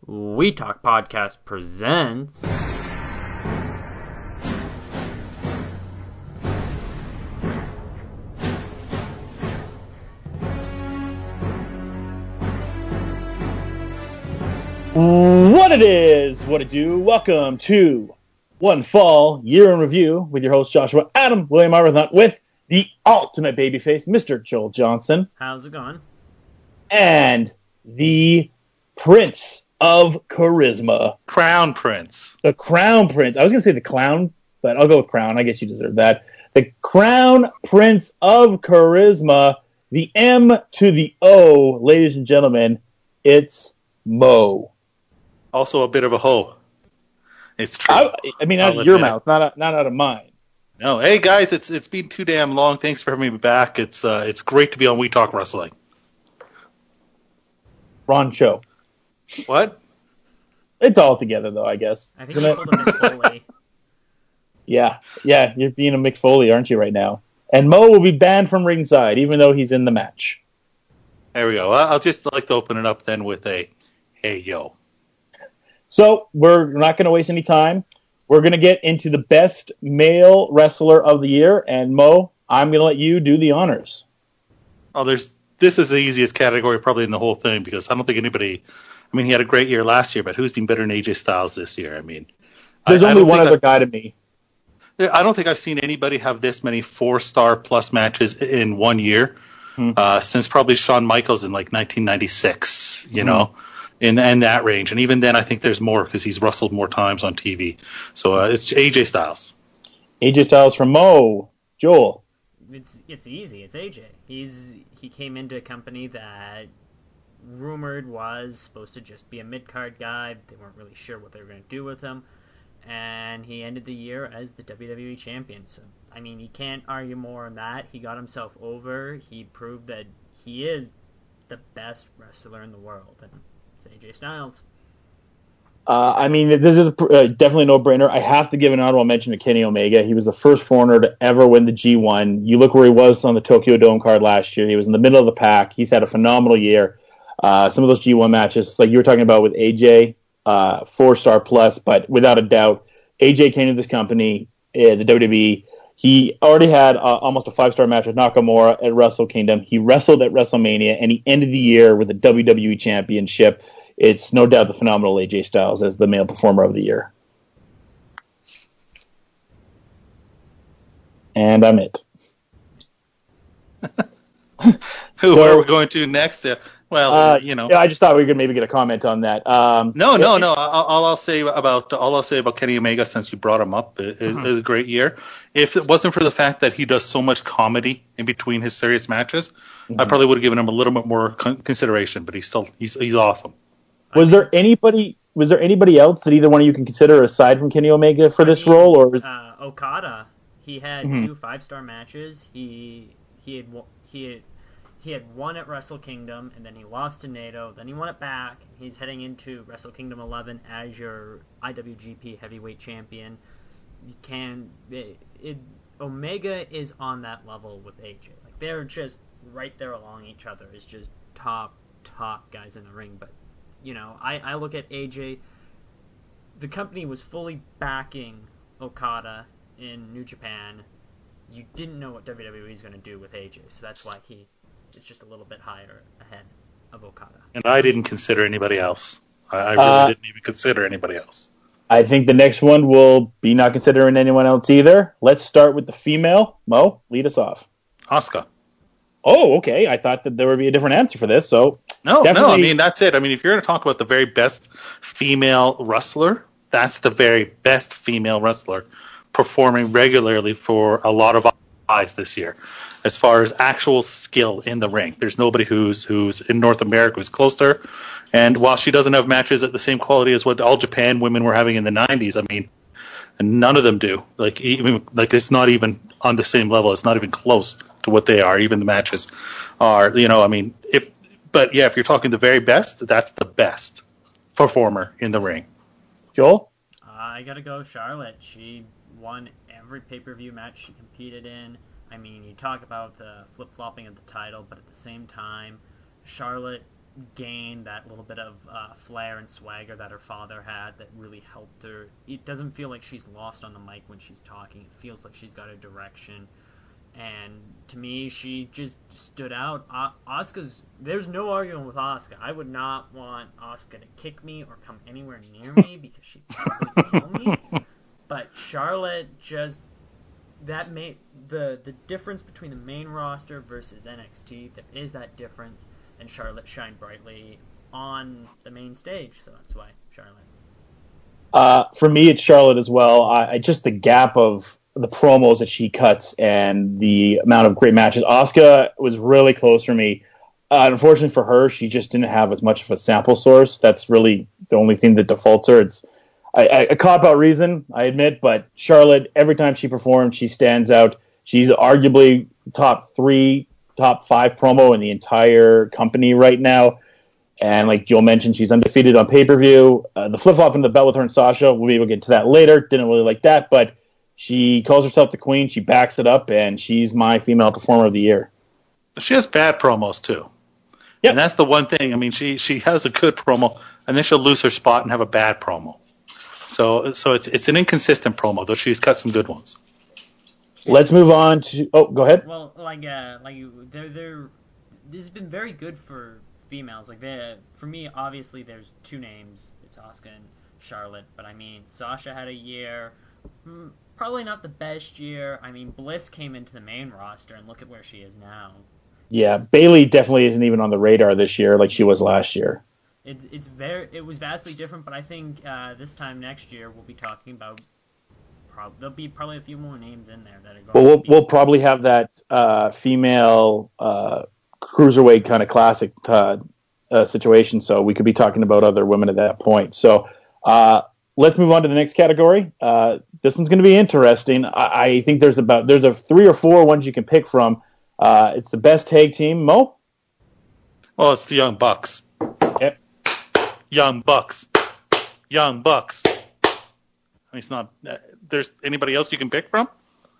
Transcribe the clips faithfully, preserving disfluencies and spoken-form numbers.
We Talk Podcast presents What it is, what it do. Welcome to One Fall Year in Review with your host Joshua Adam William Arbuthnot with the ultimate babyface, Mister Joel Johnson. How's it going? And the Prince of Charisma. Crown Prince. The Crown Prince. I was going to say the Clown, but I'll go with Crown. I guess you deserve that. The Crown Prince of Charisma. The M to the O, ladies and gentlemen. It's Mo. Also a bit of a hoe. It's true. I, I mean, out I'll of your admit it. mouth, not out, not out of mine. No, hey guys, it's it's been too damn long. Thanks for having me back. It's uh, it's great to be on We Talk Wrestling. Ron Show. What? It's all together, though, I guess. I think Isn't you it? pulled a Mick Foley. Yeah, yeah, you're being a Mick Foley, aren't you, right now? And Mo will be banned from ringside, even though he's in the match. There we go. I- I'll just like to open it up then with a, hey yo. So we're not going to waste any time. We're going to get into the best male wrestler of the year, and Mo, I'm going to let you do the honors. Oh, there's this is the easiest category probably in the whole thing because I don't think anybody. I mean, he had a great year last year, but who's been better than A J Styles this year? I mean, There's I, I only don't one think other I- guy to me. I don't think I've seen anybody have this many four-star plus matches in one year Hmm. uh, since probably Shawn Michaels in like nineteen ninety-six, you Hmm. know, in, in that range. And even then, I think there's more because he's wrestled more times on T V. So uh, it's A J Styles. A J Styles from Mo. Joel. It's it's easy. It's A J. He's he came into a company that rumored was supposed to just be a mid-card guy. They weren't really sure what they were going to do with him, and he ended the year as the W W E champion. So I mean, you can't argue more on that. He got himself over. He proved that he is the best wrestler in the world, and it's A J Styles. Uh, I mean, this is a, uh, definitely a no-brainer. I have to give an honorable mention to Kenny Omega. He was the first foreigner to ever win the G one. You look where he was on the Tokyo Dome card last year. He was in the middle of the pack. He's had a phenomenal year. Uh, some of those G one matches, like you were talking about with A J, uh, four-star plus, but without a doubt, A J came to this company, uh, the W W E. He already had uh, almost a five-star match with Nakamura at Wrestle Kingdom. He wrestled at WrestleMania, and he ended the year with the W W E Championship. It's no doubt the phenomenal A J Styles as the male performer of the year. And I'm it. Who So- are we going to next? Uh, well, Uh, you know. Yeah, I just thought we could maybe get a comment on that. Um, No, no, no. All, all I'll say about all I'll say about Kenny Omega, since you brought him up, is, Mm-hmm. is a great year. If it wasn't for the fact that he does so much comedy in between his serious matches, Mm-hmm. I probably would have given him a little bit more con- consideration. But he's still he's he's awesome. Was there anybody? Was there anybody else that either one of you can consider aside from Kenny Omega for this I mean, role, or was uh, Okada? He had Mhm. two five-star matches. He he had wo- he had he had won at Wrestle Kingdom, and then he lost to Naito. Then he won it back. He's heading into Wrestle Kingdom eleven as your I W G P Heavyweight Champion. You can it, it Omega is on that level with A J. Like they're just right there along each other. It's just top top guys in the ring. But you know, I I look at A J. The company was fully backing Okada in New Japan. You didn't know what W W E is going to do with A J, so that's why he is just a little bit higher ahead of Okada. And I didn't consider anybody else. I, I really Uh, didn't even consider anybody else. I think the next one will be not considering anyone else either. Let's start with the female. Mo, lead us off. Asuka. Oh, okay. I thought that there would be a different answer for this. So No, Definitely- no. I mean, that's it. I mean, if you're going to talk about the very best female wrestler, that's the very best female wrestler performing regularly for a lot of eyes this year. As far as actual skill in the ring, there's nobody who's who's in North America who's close to her. And while she doesn't have matches at the same quality as what all Japan women were having in the nineties, I mean, none of them do. Like even like it's not even on the same level. It's not even close to what they are. Even the matches are, you know, I mean, if but yeah, if you're talking the very best, that's the best performer in the ring. Joel? Uh, I gotta go Charlotte. She won every pay-per-view match she competed in. I mean, you talk about the flip-flopping of the title, but at the same time, Charlotte gain that little bit of uh, flair and swagger that her father had that really helped her. It doesn't feel like she's lost on the mic when she's talking. It feels like she's got a direction. And to me, she just stood out. Uh, Asuka's, there's no arguing with Asuka. I would not want Asuka to kick me or come anywhere near me because she'd probably kill me. But Charlotte just, that made, the, the difference between the main roster versus N X T, there is that difference. And Charlotte shined brightly on the main stage, so that's why Charlotte. Uh, for me, it's Charlotte as well. I, I just the gap of the promos that she cuts and the amount of great matches. Asuka was really close for me. Uh, unfortunately for her, she just didn't have as much of a sample source. That's really the only thing that defaults her. It's I, I, a cop-out reason, I admit, but Charlotte, every time she performs, she stands out. She's arguably top three, top five promo in the entire company right now. And like Joel mentioned, she's undefeated on pay-per-view. Uh, the flip-flop in the belt with her and Sasha, we'll be able to get to that later. Didn't really like that, but she calls herself the queen. She backs it up, and she's my female performer of the year. She has bad promos, too. Yep. And that's the one thing. I mean, she, she has a good promo, and then she'll lose her spot and have a bad promo. So so it's it's an inconsistent promo, though she's cut some good ones. Let's move on to... Oh, go ahead. Well, like, uh, like they're, they're, this has been very good for females. Like, they, for me, obviously, there's two names. It's Asuka and Charlotte. But, I mean, Sasha had a year... Probably not the best year. I mean, Bliss came into the main roster, and look at where she is now. Yeah, Bayley definitely isn't even on the radar this year like she was last year. It's it's very it was vastly different, but I think uh, this time next year we'll be talking about. Prob- there'll be probably a few more names in there that are going. Well, we'll, to be... we'll probably have that uh, female uh, cruiserweight kind of classic uh, uh, situation, so we could be talking about other women at that point. So. Uh, Let's move on to the next category. Uh, this one's going to be interesting. I, I think there's about there's a three or four ones you can pick from. Uh, it's the best tag team. Mo? Well, it's the Young Bucks. Yep. Young Bucks. Young Bucks. I mean, it's not. Uh, there's anybody else you can pick from?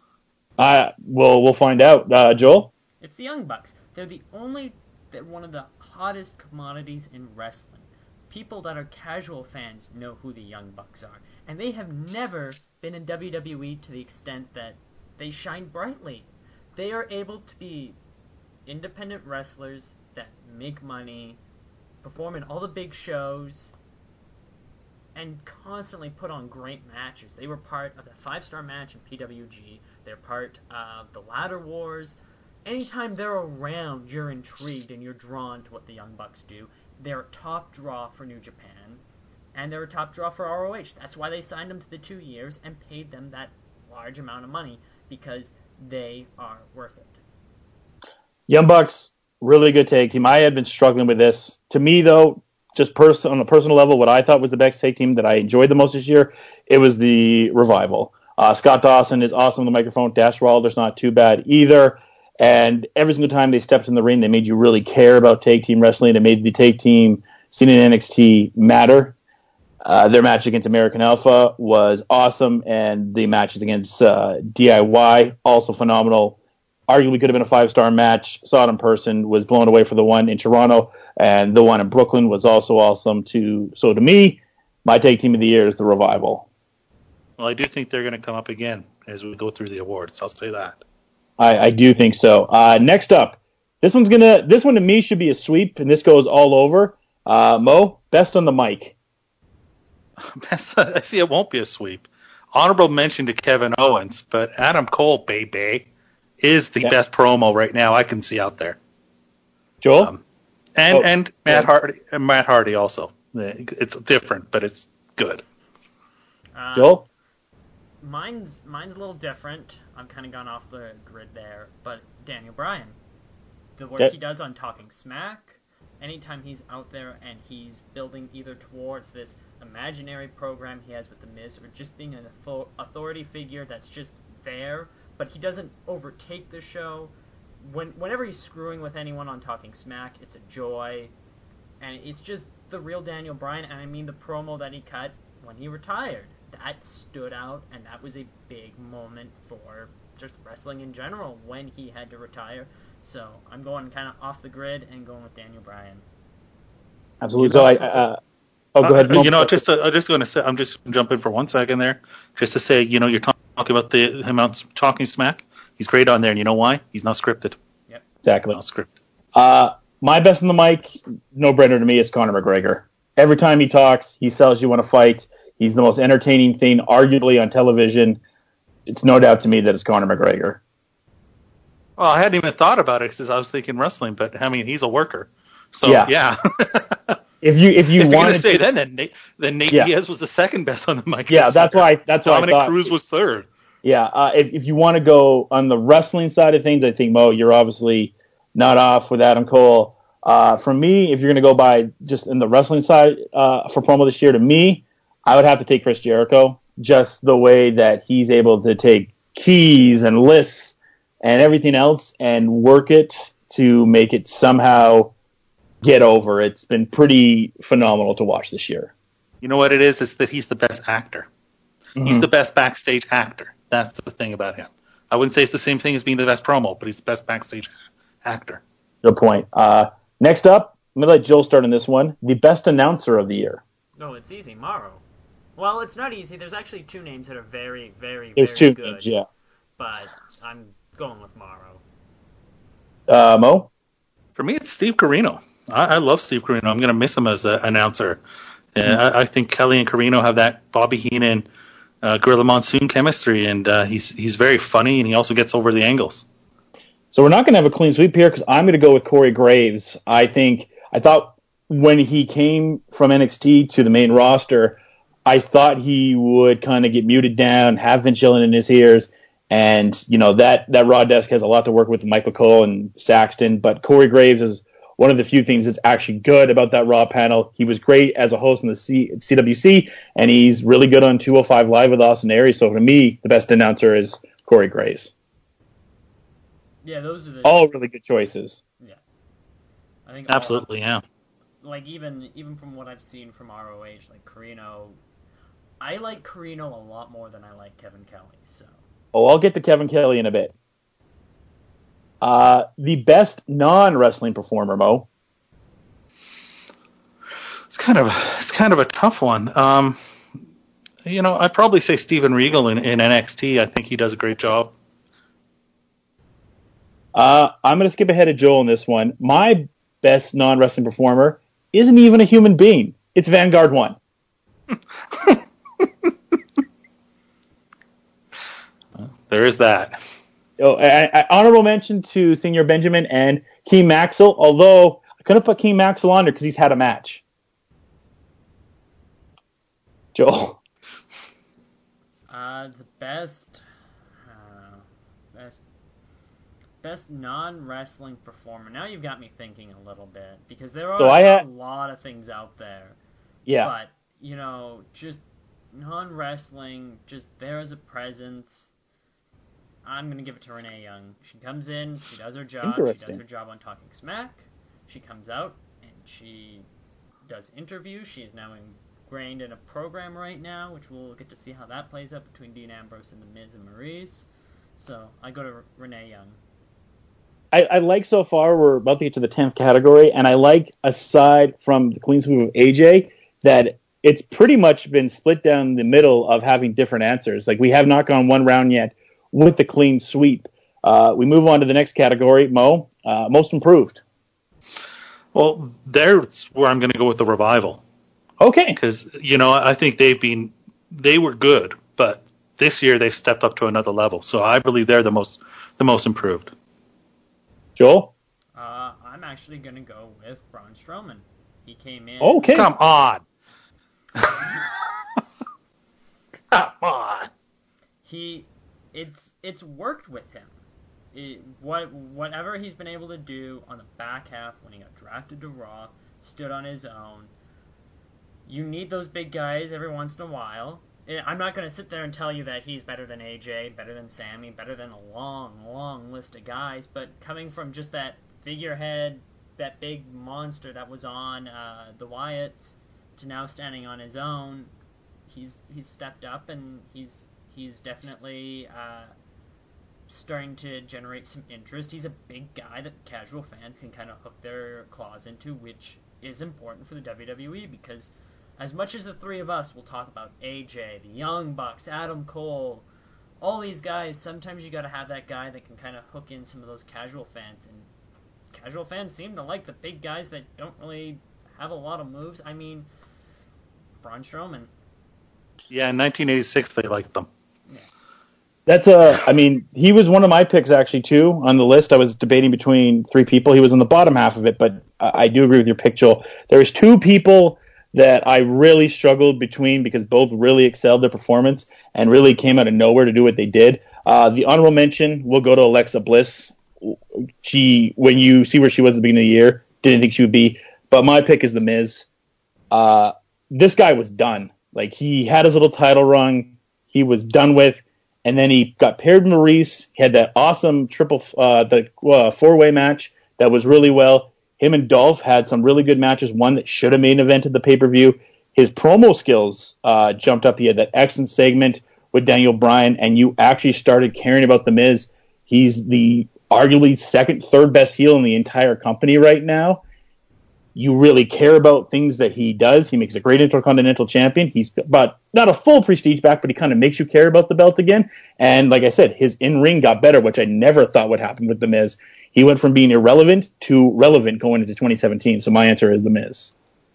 Uh, we'll we'll find out. Uh, Joel? It's the Young Bucks. They're the only, they're one of the hottest commodities in wrestling. People that are casual fans know who the Young Bucks are. And they have never been in W W E to the extent that they shine brightly. They are able to be independent wrestlers that make money, perform in all the big shows, and constantly put on great matches. They were part of the five-star match in P W G. They're part of the Ladder Wars. Anytime they're around, you're intrigued and you're drawn to what the Young Bucks do. They're a top draw for New Japan, and they're a top draw for R O H. That's why they signed them to the two years and paid them that large amount of money, because they are worth it. Young Bucks, really good tag team. I had been struggling with this. To me, though, just pers- on a personal level, what I thought was the best tag team that I enjoyed the most this year, it was the Revival. Uh, Scott Dawson is awesome on the microphone. Dash Wilder's not too bad either. And every single time they stepped in the ring, they made you really care about tag team wrestling. It made the tag team scene in N X T matter. Uh, their match against American Alpha was awesome, and the matches against uh, D I Y, also phenomenal. Arguably could have been a five-star match. Saw it in person, was blown away for the one in Toronto, and the one in Brooklyn was also awesome too. So to me, my tag team of the year is the Revival. Well, I do think they're going to come up again as we go through the awards. I'll say that. I, I do think so. Uh, next up, this one's gonna. This one to me should be a sweep, and this goes all over. Uh, Mo, best on the mic. I see it won't be a sweep. Honorable mention to Kevin Owens, but Adam Cole, baby, is the yeah. best promo right now I can see out there. Joel? Um, and oh, and Matt Hardy, and Matt Hardy also. It's different, but it's good. Uh, Joel? Mine's mine's a little different. I'm kind of gone off the grid there, but Daniel Bryan, the work yep. he does on Talking Smack, anytime he's out there and he's building either towards this imaginary program he has with The Miz, or just being an authority figure that's just there, but he doesn't overtake the show. When whenever he's screwing with anyone on Talking Smack, it's a joy, and it's just the real Daniel Bryan. And I mean the promo that he cut when he retired, that stood out, and that was a big moment for just wrestling in general when he had to retire. So I'm going kind of off the grid and going with Daniel Bryan. Absolutely. So I, uh, oh, go ahead. Uh, you know, just to, I'm just going to say, I'm just jump in for one second there, just to say, you know, you're talk, talking about the him out talking smack. He's great on there, and you know why? He's not scripted. Yep. Exactly. Not scripted. Uh, my best on the mic, no brainer to me. It's Conor McGregor. Every time he talks, he sells you want to fight. He's the most entertaining thing, arguably, on television. It's no doubt to me that it's Conor McGregor. Well, I hadn't even thought about it because I was thinking wrestling, but I mean, he's a worker. So Yeah. yeah. If you if you if you're wanted gonna say to, then then Nate, then Nate Yeah. Diaz was the second best on the mic. yeah, this that's year. why that's why I Dominic thought. Cruz was third. Yeah, uh, if if you want to go on the wrestling side of things, I think Mo, you're obviously not off with Adam Cole. Uh, for me, if you're going to go by just in the wrestling side uh, for promo this year, to me, I would have to take Chris Jericho. Just the way that he's able to take keys and lists and everything else and work it to make it somehow get over. It's been pretty phenomenal to watch this year. You know what it is? It's that he's the best actor. Mm-hmm. He's the best backstage actor. That's the thing about him. I wouldn't say it's the same thing as being the best promo, but he's the best backstage actor. Good point. Uh, next up, I'm going to let Joel start on this one. The best announcer of the year. No, it's easy. Morrow. Well, it's not easy. There's actually two names that are very, very, There's very two good. names, yeah. But I'm going with Morrow. Uh, Mo? For me, it's Steve Corino. I, I love Steve Corino. I'm going to miss him as an announcer. Uh, mm-hmm. I, I think Kelly and Corino have that Bobby Heenan, uh, Gorilla Monsoon chemistry, and uh, he's he's very funny, and he also gets over the angles. So we're not going to have a clean sweep here because I'm going to go with Corey Graves. I think I thought when he came from N X T to the main roster, I thought he would kind of get muted down, have Vince Gillen in his ears, and you know that that Raw desk has a lot to work with Michael Cole and Saxton. But Corey Graves is one of the few things that's actually good about that Raw panel. He was great as a host in the C- CWC, and he's really good on two oh five Live with Austin Aries. So for me, the best announcer is Corey Graves. Yeah, those are the all really good choices. Yeah, I think absolutely, all, yeah. Like even even from what I've seen from R O H, like Corino, I like Corino a lot more than I like Kevin Kelly. So. Oh, I'll get to Kevin Kelly in a bit. Uh, the best non-wrestling performer, Mo. It's kind of it's kind of a tough one. Um, you know, I'd probably say Steven Regal in, in N X T. I think he does a great job. Uh, I'm going to skip ahead of Joel on this one. My best non-wrestling performer isn't even a human being. It's Vanguard One. There is that. Oh, I, I, honorable mention to Senior Benjamin and Keem Maxwell, although I couldn't put Keem Maxwell on there because he's had a match. Joel? Uh, the best, uh, best, best non-wrestling performer. Now you've got me thinking a little bit because there are so I had, a lot of things out there. Yeah. But you know, just non-wrestling, just there as a presence. I'm going to give it to Renee Young. She comes in, she does her job, she does her job on Talking Smack, she comes out, and she does interviews. She is now ingrained in a program right now, which we'll get to see how that plays out between Dean Ambrose and The Miz and Maurice. So, I go to Renee Young. I, I like so far, we're about to get to the tenth category, and I like, aside from the clean sweep of A J, that it's pretty much been split down the middle of having different answers. Like, we have not gone one round yet with the clean sweep. Uh, we move on to the next category, Mo, uh, most improved. Well, there's where I'm going to go with the Revival. Okay. Because, you know, I think they've been, they were good, but this year they've stepped up to another level. So I believe they're the most, the most improved. Joel? Uh, I'm actually going to go with Braun Strowman. He came in. Okay. Come on. Come on. He, it's it's worked with him. It, what whatever he's been able to do on the back half when he got drafted to Raw, stood on his own. You need those big guys every once in a while. I'm not going to sit there and tell you that he's better than A J, better than Sammy, better than a long, long list of guys, but coming from just that figurehead, that big monster that was on uh, the Wyatts, to now standing on his own, he's he's stepped up and he's he's definitely uh, starting to generate some interest. He's a big guy that casual fans can kind of hook their claws into, which is important for the W W E because as much as the three of us will talk about A J, the Young Bucks, Adam Cole, all these guys, sometimes you got to have that guy that can kind of hook in some of those casual fans. And casual fans seem to like the big guys that don't really have a lot of moves. I mean, Braun Strowman. Yeah, in nineteen eighty-six they liked them. Yeah. That's a, I mean, he was one of my picks actually too on the list. I was debating between three people. He was on the bottom half of it, but I, I do agree with your pick, Joel. There was two people that I really struggled between because both really excelled their performance and really came out of nowhere to do what they did. Uh, the honorable mention will go to Alexa Bliss. She, when you see where she was at the beginning of the year, didn't think she would be. But my pick is The Miz. Uh, this guy was done. Like, he had his little title run. He was done with. And then he got paired with Maurice. He had that awesome triple, uh, the uh, four-way match that was really well. Him and Dolph had some really good matches. One that should have main evented the pay-per-view. His promo skills uh, jumped up. He had that excellent segment with Daniel Bryan, and you actually started caring about The Miz. He's the arguably second, third best heel in the entire company right now. You really care about things that he does. He makes a great Intercontinental Champion. He's but not a full prestige back, but he kind of makes you care about the belt again. And like I said, his in-ring got better, which I never thought would happen with The Miz. He went from being irrelevant to relevant going into twenty seventeen. So my answer is The Miz.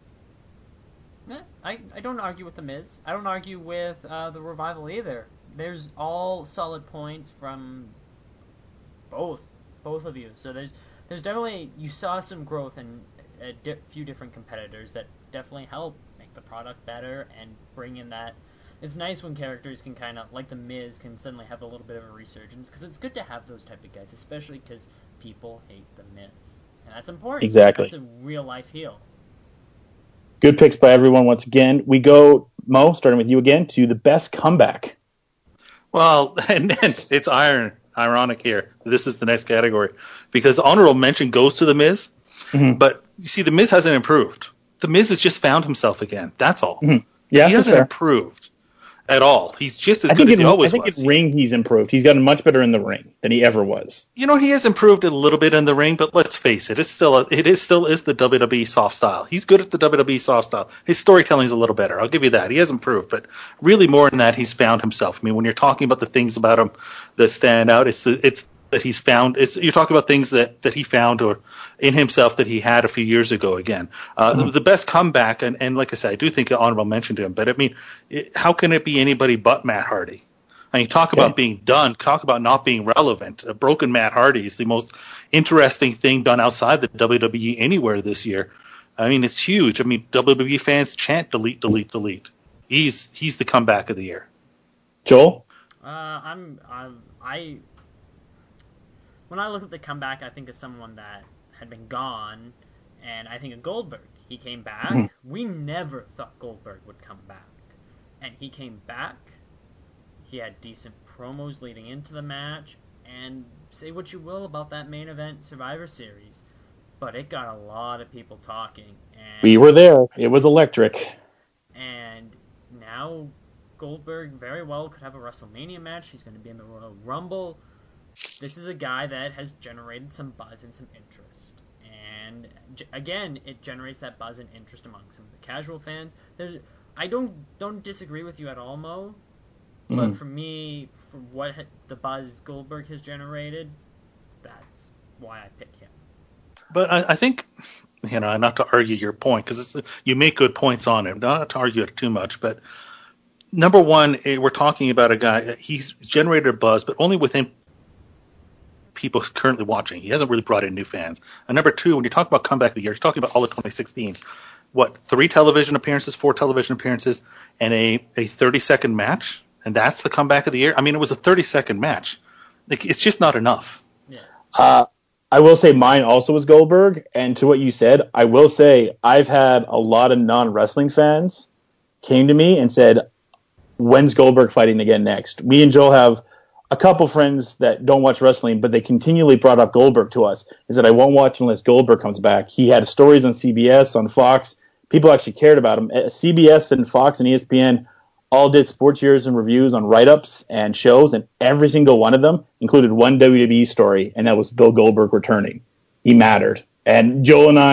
Eh, I, I don't argue with The Miz. I don't argue with uh, the Revival either. There's all solid points from both both of you. So there's there's definitely, you saw some growth in a di- few different competitors that definitely help make the product better and bring in that. It's nice when characters can kind of, like The Miz, can suddenly have a little bit of a resurgence, because it's good to have those type of guys, especially because people hate The Miz. And that's important. Exactly. That's a real-life heel. Good picks by everyone once again. We go, Mo, starting with you again, to the best comeback. Well, and then it's iron, ironic here. This is the next category, because honorable mention goes to The Miz, mm-hmm. but you see, The Miz hasn't improved. The Miz has just found himself again. That's all. Mm-hmm. Yeah, he hasn't fair. improved at all. He's just as I good think as in, he always was. I think was. in ring he's improved. He's gotten much better in the ring than he ever was. You know, he has improved a little bit in the ring, but let's face it, it's still a, it is still is the W W E soft style. He's good at the W W E soft style. His storytelling is a little better. I'll give you that. He has improved, but really more than that, he's found himself. I mean, when you're talking about the things about him that stand out, it's the, it's that he's found. It's, you're talking about things that, that he found or in himself that he had a few years ago. Again, uh, mm-hmm. the, the best comeback, and, and like I said, I do think an honorable mention to him. But I mean, it, how can it be anybody but Matt Hardy? I mean, talk okay. about being done. Talk about not being relevant. A broken Matt Hardy is the most interesting thing done outside the W W E anywhere this year. I mean, it's huge. I mean, W W E fans chant delete, delete, delete. He's he's the comeback of the year. Joel? Uh, I'm, I'm I. When I look at the comeback, I think of someone that had been gone, and I think of Goldberg. He came back. Mm-hmm. We never thought Goldberg would come back, and he came back. He had decent promos leading into the match, and say what you will about that main event Survivor Series, but it got a lot of people talking. And, we were there. It was electric. And now Goldberg very well could have a WrestleMania match. He's going to be in the Royal Rumble. This is a guy that has generated some buzz and some interest. And again, it generates that buzz and interest among some of the casual fans. There's, I don't don't disagree with you at all, Mo. But mm. for me, for what the buzz Goldberg has generated, that's why I pick him. But I, I think, you know, not to argue your point, because you make good points on him, not to argue it too much, but number one, we're talking about a guy, he's generated a buzz, but only within people currently watching. He hasn't really brought in new fans. And number two, when you talk about comeback of the year, you're talking about all of twenty sixteen. What, three television appearances, four television appearances, and a, a thirty-second match? And that's the comeback of the year? I mean, it was a thirty-second match. Like, it's just not enough. Yeah. Uh, I will say mine also was Goldberg. And to what you said, I will say I've had a lot of non-wrestling fans came to me and said, when's Goldberg fighting again next? Me and Joel have a couple friends that don't watch wrestling, but they continually brought up Goldberg to us. He said, I won't watch unless Goldberg comes back. He had stories on C B S, on Fox. People actually cared about him. C B S and Fox and E S P N all did sports years and reviews on write-ups and shows, and every single one of them included one W W E story, and that was Bill Goldberg returning. He mattered. And Joel and I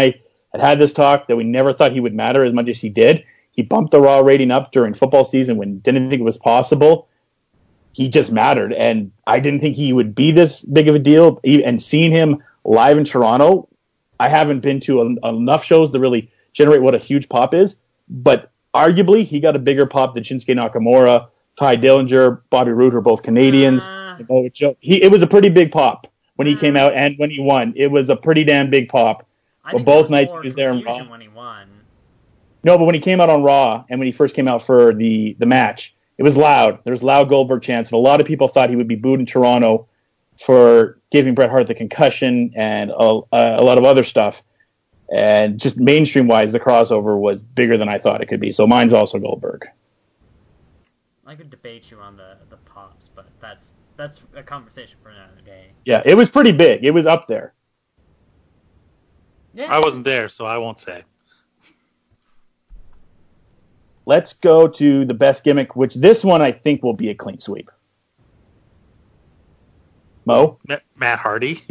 had had this talk that we never thought he would matter as much as he did. He bumped the Raw rating up during football season when didn't think it was possible. He just mattered, and I didn't think he would be this big of a deal. And seeing him live in Toronto, I haven't been to a, enough shows to really generate what a huge pop is, but arguably he got a bigger pop than Shinsuke Nakamura, Ty Dillinger, Bobby Roode are both Canadians. Uh, he, it was a pretty big pop when he came uh, out and when he won. It was a pretty damn big pop. I But think both there nights was he more was there in Raw. confusion when he won. No, but when he came out on Raw and when he first came out for the, the match, it was loud. There was loud Goldberg chants, and a lot of people thought he would be booed in Toronto for giving Bret Hart the concussion and a, a lot of other stuff. And just mainstream-wise, the crossover was bigger than I thought it could be. So mine's also Goldberg. I could debate you on the, the pops, but that's that's a conversation for another day. Yeah, it was pretty big. It was up there. Yeah. I wasn't there, so I won't say. Let's go to the best gimmick, which this one I think will be a clean sweep. Mo? Matt Hardy.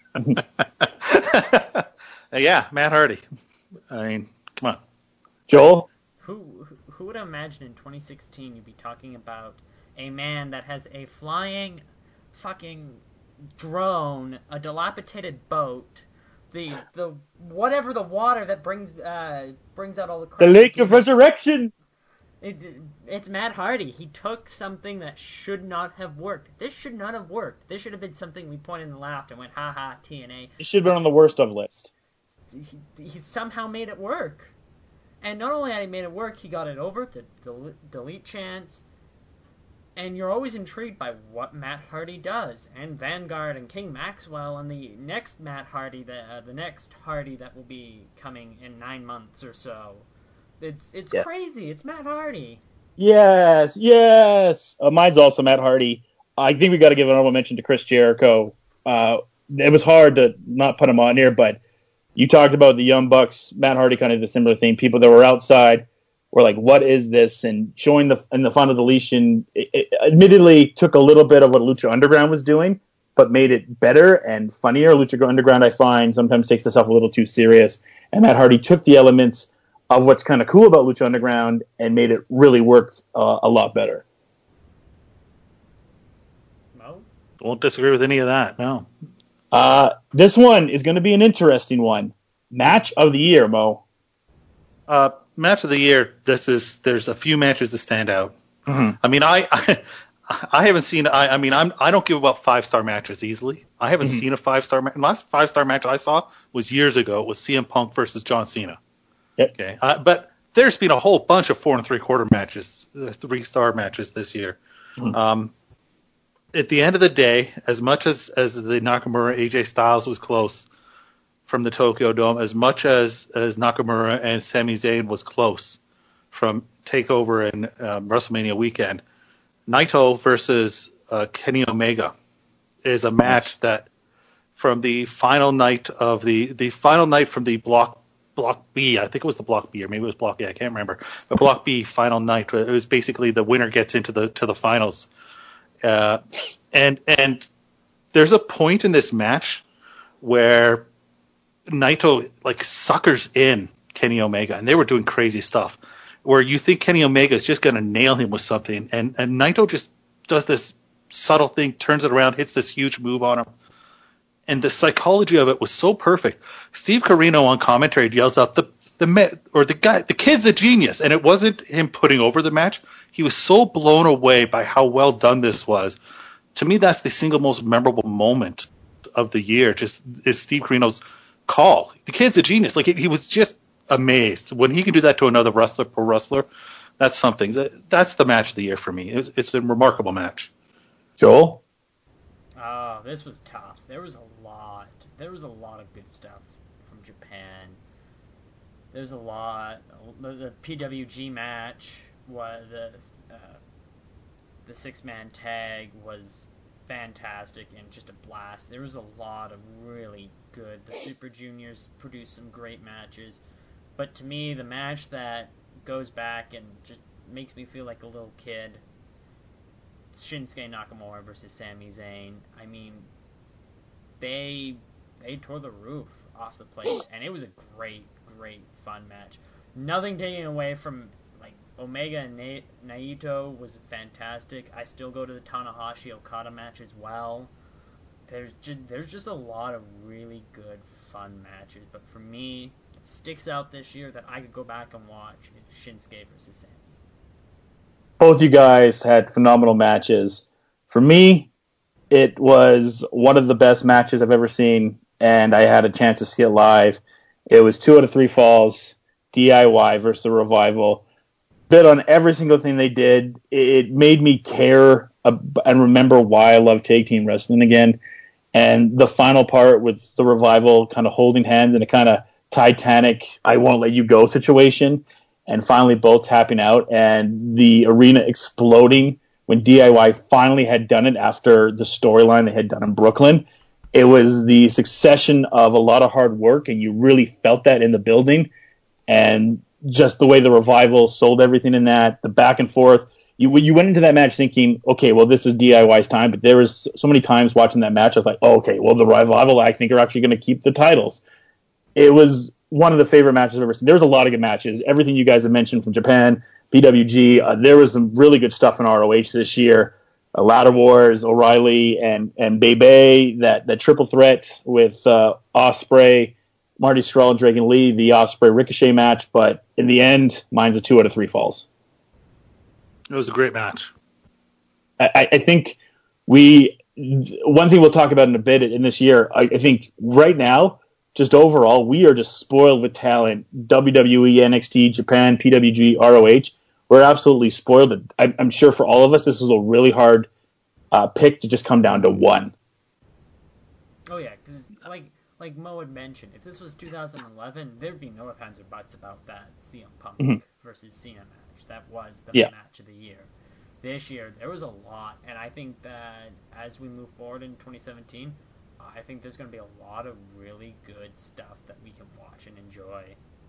Yeah, Matt Hardy. I mean, come on. Joel? Who who would imagine in twenty sixteen you'd be talking about a man that has a flying fucking drone, a dilapidated boat, the the whatever the water that brings uh brings out all the The Lake of Resurrection! It, it's Matt Hardy. He took something that should not have worked. This should not have worked. This should have been something we pointed and laughed and went, ha ha, T N A. It should have been on the worst of list. He, he somehow made it work. And not only had he made it work, he got it over, the del- delete chance. And you're always intrigued by what Matt Hardy does. And Vanguard and King Maxwell and the next Matt Hardy, the, uh, the next Hardy that will be coming in nine months or so. It's it's Yes. crazy. It's Matt Hardy. Yes, yes. Uh, mine's also Matt Hardy. I think we got to give an honorable mention to Chris Jericho. Uh, it was hard to not put him on here, but you talked about the Young Bucks. Matt Hardy kind of the similar thing. People that were outside were like, "What is this?" And showing the in the final deletion, it, it admittedly took a little bit of what Lucha Underground was doing, but made it better and funnier. Lucha Underground, I find, sometimes takes itself a little too serious, and Matt Hardy took the elements of what's kind of cool about Lucha Underground and made it really work uh, a lot better. Mo? Won't disagree with any of that, no. Uh, this one is going to be an interesting one. Match of the year, Mo. Uh, match of the year, this is, there's a few matches that stand out. Mm-hmm. I mean, I, I, I haven't seen, I, I mean, I'm, I don't give about five-star matches easily. I haven't Mm-hmm. seen a five-star match. The last five-star match I saw was years ago. It was C M Punk versus John Cena. Yep. Okay. Uh, but there's been a whole bunch of four and three quarter matches, uh, three star matches this year. Mm-hmm. Um, at the end of the day, as much as, as the Nakamura A J Styles was close from the Tokyo Dome, as much as, as Nakamura and Sami Zayn was close from TakeOver and um, WrestleMania weekend, Naito versus uh, Kenny Omega is a match that from the final night of the the final night from the block Block B, I think it was the Block B, or maybe it was Block A, I can't remember. But Block B final night, it was basically the winner gets into the to the finals. Uh, and and there's a point in this match where Naito like suckers in Kenny Omega, and they were doing crazy stuff. Where you think Kenny Omega is just going to nail him with something, and and Naito just does this subtle thing, turns it around, hits this huge move on him. And the psychology of it was so perfect. Steve Corino on commentary yells out, the the or the guy, the kid's a genius. And it wasn't him putting over the match. He was so blown away by how well done this was. To me, that's the single most memorable moment of the year. Just is Steve Corino's call. The kid's a genius. Like he was just amazed when he can do that to another wrestler, pro wrestler. That's something. That's the match of the year for me. It's, it's a remarkable match. Joel? Oh, this was tough. There was a lot. There was a lot of good stuff from Japan. There's a lot. The, the P W G match, was the uh, the six-man tag was fantastic and just a blast. There was a lot of really good. The Super Juniors produced some great matches. But to me, the match that goes back and just makes me feel like a little kid, Shinsuke Nakamura versus Sami Zayn. I mean, they they tore the roof off the place, and it was a great, great, fun match. Nothing taken away from, like, Omega and Na- Naito was fantastic. I still go to the Tanahashi-Okada match as well. There's just, there's just a lot of really good, fun matches. But for me, it sticks out this year that I could go back and watch. It's Shinsuke versus Sammy. Both you guys had phenomenal matches. For me, it was one of the best matches I've ever seen, and I had a chance to see it live. It was two out of three falls, D I Y versus the Revival. Bit on every single thing they did. It made me care and remember why I love tag team wrestling again. And the final part with the Revival kind of holding hands in a kind of Titanic, I won't let you go situation, and finally both tapping out and the arena exploding when D I Y finally had done it after the storyline they had done in Brooklyn. It was the succession of a lot of hard work, and you really felt that in the building. And just the way the Revival sold everything in that, the back and forth. You you went into that match thinking, okay, well, this is D I Y's time, but there was so many times watching that match, I was like, oh, okay, well, the Revival, I think, are actually going to keep the titles. It was one of the favorite matches I've ever seen. There was a lot of good matches. Everything you guys have mentioned from Japan, P W G, uh, there was some really good stuff in R O H this year. Uh, Ladder Wars, O'Reilly, and and Bebe, that that triple threat with uh, Ospreay, Marty Scurll, and Dragon Lee, the Ospreay Ricochet match. But in the end, mine's a two out of three falls. It was a great match. I, I think we one thing we'll talk about in a bit in this year. I, I think right now, just overall, we are just spoiled with talent. W W E, N X T, Japan, P W G, R O H. We're absolutely spoiled. I, I'm sure for all of us, this is a really hard uh, pick to just come down to one. Oh yeah, because like like Mo had mentioned, if this was two thousand eleven, there'd be no ifs, ands, or buts about that C M Punk mm-hmm. versus Cena match. That was the yeah. match of the year. This year, there was a lot, and I think that as we move forward in twenty seventeen, I think there's going to be a lot of really good stuff that we can watch and enjoy.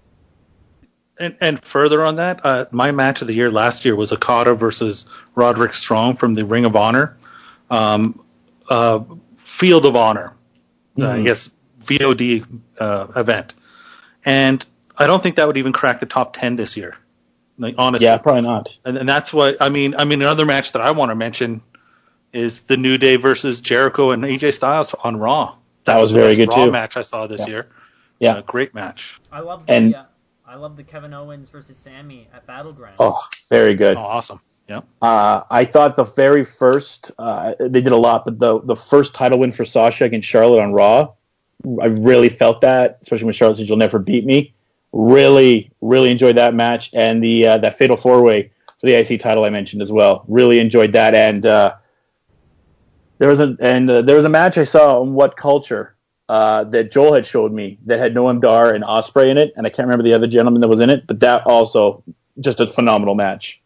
And, and further on that, uh, my match of the year last year was Okada versus Roderick Strong from the Ring of Honor, um, uh, Field of Honor, mm-hmm. uh, I guess V O D uh, event, and I don't think that would even crack the top ten this year. Like, honestly. Yeah, probably not. And, and that's what I mean. I mean, another match that I want to mention is the New Day versus Jericho and A J Styles on Raw. That, that was, was very good Raw too. Match I saw this yeah. year. Yeah, uh, great match. I love the and, uh, I love the Kevin Owens versus Sammy at Battleground. Oh, very good. Oh, awesome. Yeah. Uh, I thought the very first uh, they did a lot, but the the first title win for Sasha against Charlotte on Raw, I really felt that, especially when Charlotte said, "You'll never beat me." Really, really enjoyed that match, and the uh, that fatal four way for the I C title I mentioned as well. Really enjoyed that, and uh, there was a and uh, there was a match I saw on What Culture uh, that Joel had showed me that had Noam Dar and Ospreay in it, and I can't remember the other gentleman that was in it, but that also just a phenomenal match.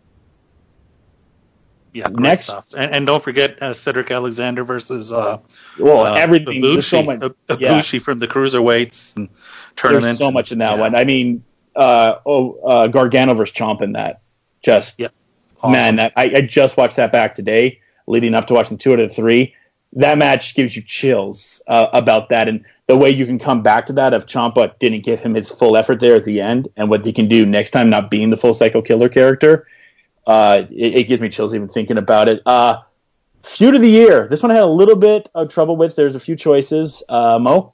Yeah, great Next, stuff. And, and don't forget uh, Cedric Alexander versus uh, well uh, everything. Ibushi, so much, Ibushi yeah. from the cruiserweights and tournament. There's so much in that yeah. one. I mean, uh, oh, uh, Gargano versus Ciampa in that. Just yep. awesome. man, that I, I just watched that back today, leading up to watching two out of three. That match gives you chills uh, about that, and the way you can come back to that if Ciampa didn't give him his full effort there at the end, and what he can do next time, not being the full Psycho Killer character. Uh, it, it gives me chills even thinking about it. Uh, feud of the year. This one I had a little bit of trouble with. There's a few choices. Uh, Mo?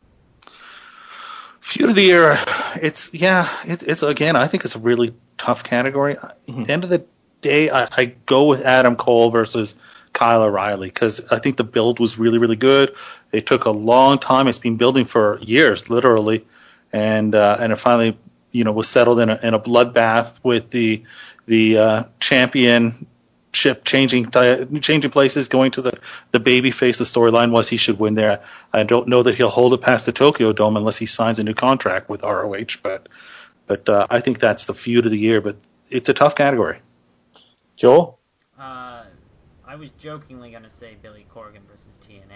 Feud of the year. It's, yeah, it, it's, again, I think it's a really tough category. Mm-hmm. At the end of the day, I, I go with Adam Cole versus Kyle O'Reilly because I think the build was really, really good. It took a long time. It's been building for years, literally. And, uh, and it finally, you know, was settled in a, in a bloodbath with the, the uh, championship changing changing places, going to the, the baby face. The storyline was he should win there. I don't know that he'll hold it past the Tokyo Dome unless he signs a new contract with R O H, but but uh, I think that's the feud of the year, but it's a tough category. Joel? Uh, I was jokingly going to say Billy Corgan versus T N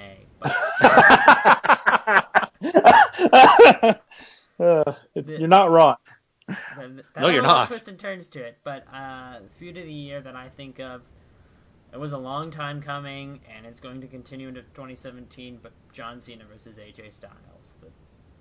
A, but... uh, it's, you're not wrong. That, that no, you're not. Twist and turns to it, but uh, feud of the year that I think of, it was a long time coming, and it's going to continue into twenty seventeen. But John Cena versus A J Styles, the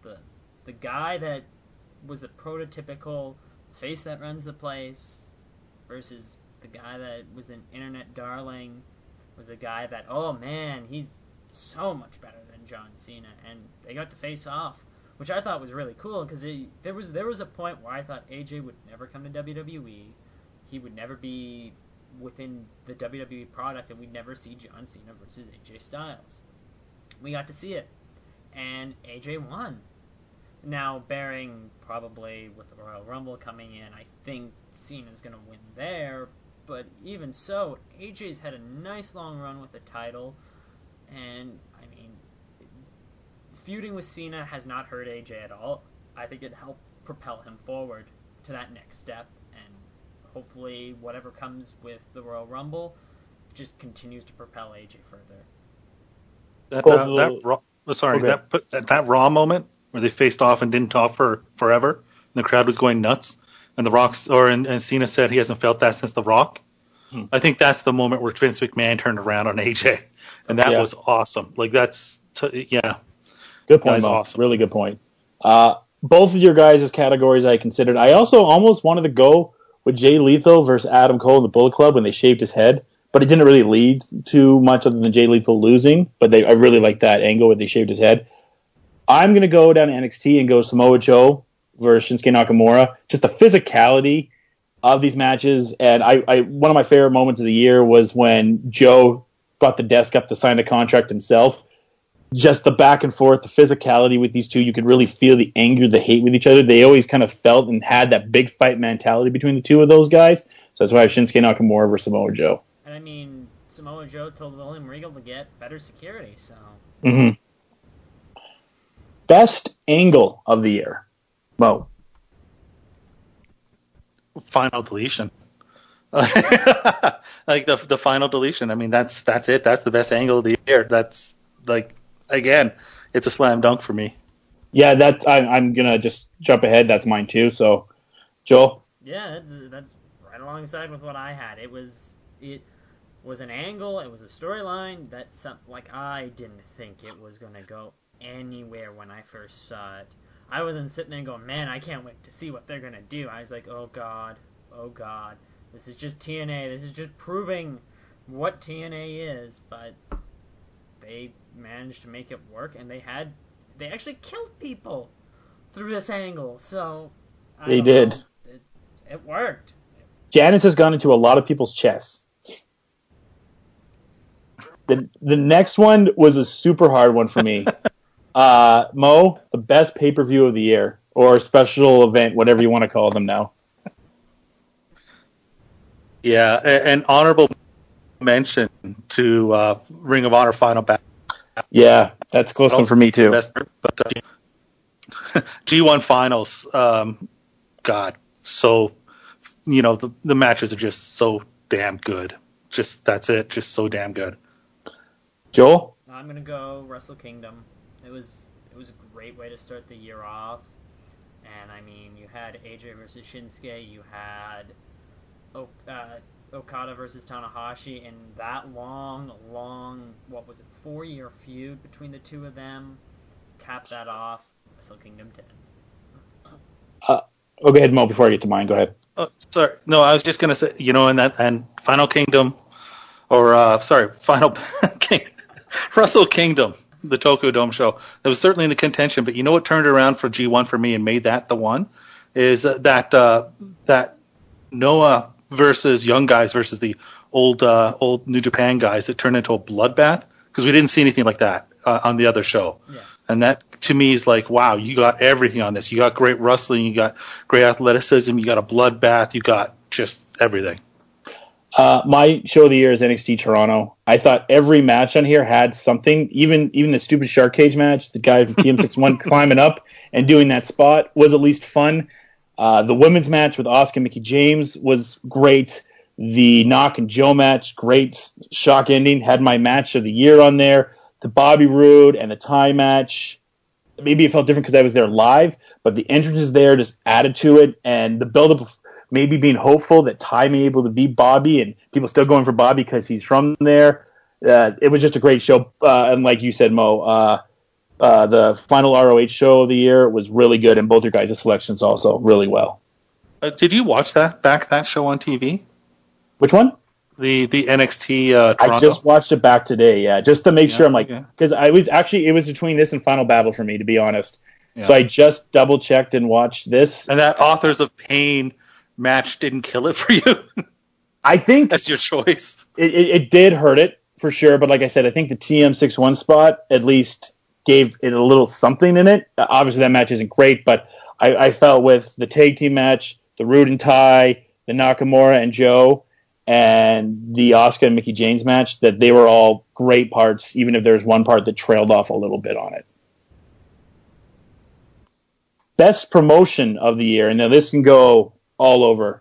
the the guy that was the prototypical face that runs the place versus the guy that was an internet darling, was a guy that, oh man, he's so much better than John Cena, and they got to face off, which I thought was really cool, because there was there was a point where I thought A J would never come to W W E, he would never be within the W W E product, and we'd never see John Cena versus A J Styles. We got to see it, and A J won. Now, bearing probably with the Royal Rumble coming in, I think Cena's going to win there, but even so, A J's had a nice long run with the title, and, I mean, feuding with Cena has not hurt A J at all. I think it helped propel him forward to that next step, and hopefully whatever comes with the Royal Rumble just continues to propel A J further. That, uh, that raw, sorry, okay. that, that that Raw moment where they faced off and didn't talk for forever, and the crowd was going nuts, and the Rock's or and, and Cena said he hasn't felt that since the Rock. Hmm. I think that's the moment where Vince McMahon turned around on A J, and that yeah. was awesome. Like that's t- yeah, good point, Mo. Awesome. Really good point. Uh, both of your guys' categories I considered. I also almost wanted to go with Jay Lethal versus Adam Cole in the Bullet Club when they shaved his head, but it didn't really lead to much other than Jay Lethal losing. But they, I really liked that angle where they shaved his head. I'm going to go down to N X T and go Samoa Joe versus Shinsuke Nakamura. Just the physicality of these matches. And I, I one of my favorite moments of the year was when Joe got the desk up to sign the contract himself. Just the back and forth, the physicality with these two. You could really feel the anger, the hate with each other. They always kind of felt and had that big fight mentality between the two of those guys. So that's why I have Shinsuke Nakamura versus Samoa Joe. And I mean, Samoa Joe told William Regal to get better security, so... Mm-hmm. Best angle of the year, Mo. Final deletion. Like the the final deletion. I mean, that's that's it. That's the best angle of the year. That's like, again, it's a slam dunk for me. Yeah, that's I, I'm gonna just jump ahead. That's mine too. So, Joel. Yeah, that's, that's right alongside with what I had. It was it was an angle. It was a storyline that some like I didn't think it was gonna go anywhere when I first saw it. I wasn't sitting there going, man, I can't wait to see what they're gonna do. I was like, oh god, oh god, this is just T N A. This is just proving what T N A is. But they managed to make it work, and they had they actually killed people through this angle. So I they did. It, it worked. Janice has gone into a lot of people's chests. The the next one was a super hard one for me. Uh, Mo, the best pay-per-view of the year, or special event, whatever you want to call them now. Yeah, an honorable mention to uh, Ring of Honor Final Battle. Yeah, that's close one for me too. Best, but, uh, G one Finals, um, God, so, you know, the, the matches are just so damn good. Just, that's it, just so damn good. Joel? I'm going to go Wrestle Kingdom. It was it was a great way to start the year off, and I mean, you had A J versus Shinsuke, you had o- uh, Okada versus Tanahashi, and that long, long, what was it, four-year feud between the two of them, capped that off. Wrestle Kingdom ten. Uh, oh, go ahead, Mo. Before I get to mine, go ahead. Oh, sorry, no, I was just gonna say, you know, and that and Final Kingdom, or uh, sorry, Final King, Wrestle Kingdom. The Tokyo Dome show. That was certainly in the contention, but you know what turned it around for G one for me and made that the one? Is uh, that uh, that Noah versus young guys versus the old uh, old New Japan guys that turned into a bloodbath, because we didn't see anything like that uh, on the other show. Yeah. And that to me is like, wow, you got everything on this. You got great wrestling, you got great athleticism, you got a bloodbath, you got just everything. Uh, my show of the year is N X T Toronto. I thought every match on here had something. Even even the stupid shark cage match, the guy from T M sixty-one climbing up and doing that spot was at least fun. Uh, the women's match with Asuka and Mickie James was great. The Knock and Joe match, great shock ending. Had my match of the year on there. The Bobby Roode and the Ty match. Maybe it felt different because I was there live, but the entrances there just added to it, and the build-up of maybe being hopeful that Ty may be able to beat Bobby, and people still going for Bobby because he's from there. Uh, it was just a great show. Uh, and like you said, Mo, uh, uh, the final R O H show of the year was really good, and both your guys' selections also really well. Uh, did you watch that back that show on T V? Which one? The the N X T uh, Toronto. I just watched it back today, yeah, just to make yeah, sure I'm like, okay. because I was actually, it was between this and Final Battle for me, to be honest. Yeah. So I just double checked and watched this. And that Authors of Pain match didn't kill it for you? I think that's your choice. It, it, it did hurt it for sure, but like I said, I think the T M six one spot at least gave it a little something in it. Uh, obviously, that match isn't great, but I, I felt with the tag team match, the Rude and Ty, the Nakamura and Joe, and the Asuka and Mickie James match, that they were all great parts, even if there's one part that trailed off a little bit on it. Best promotion of the year, and now this can go all over.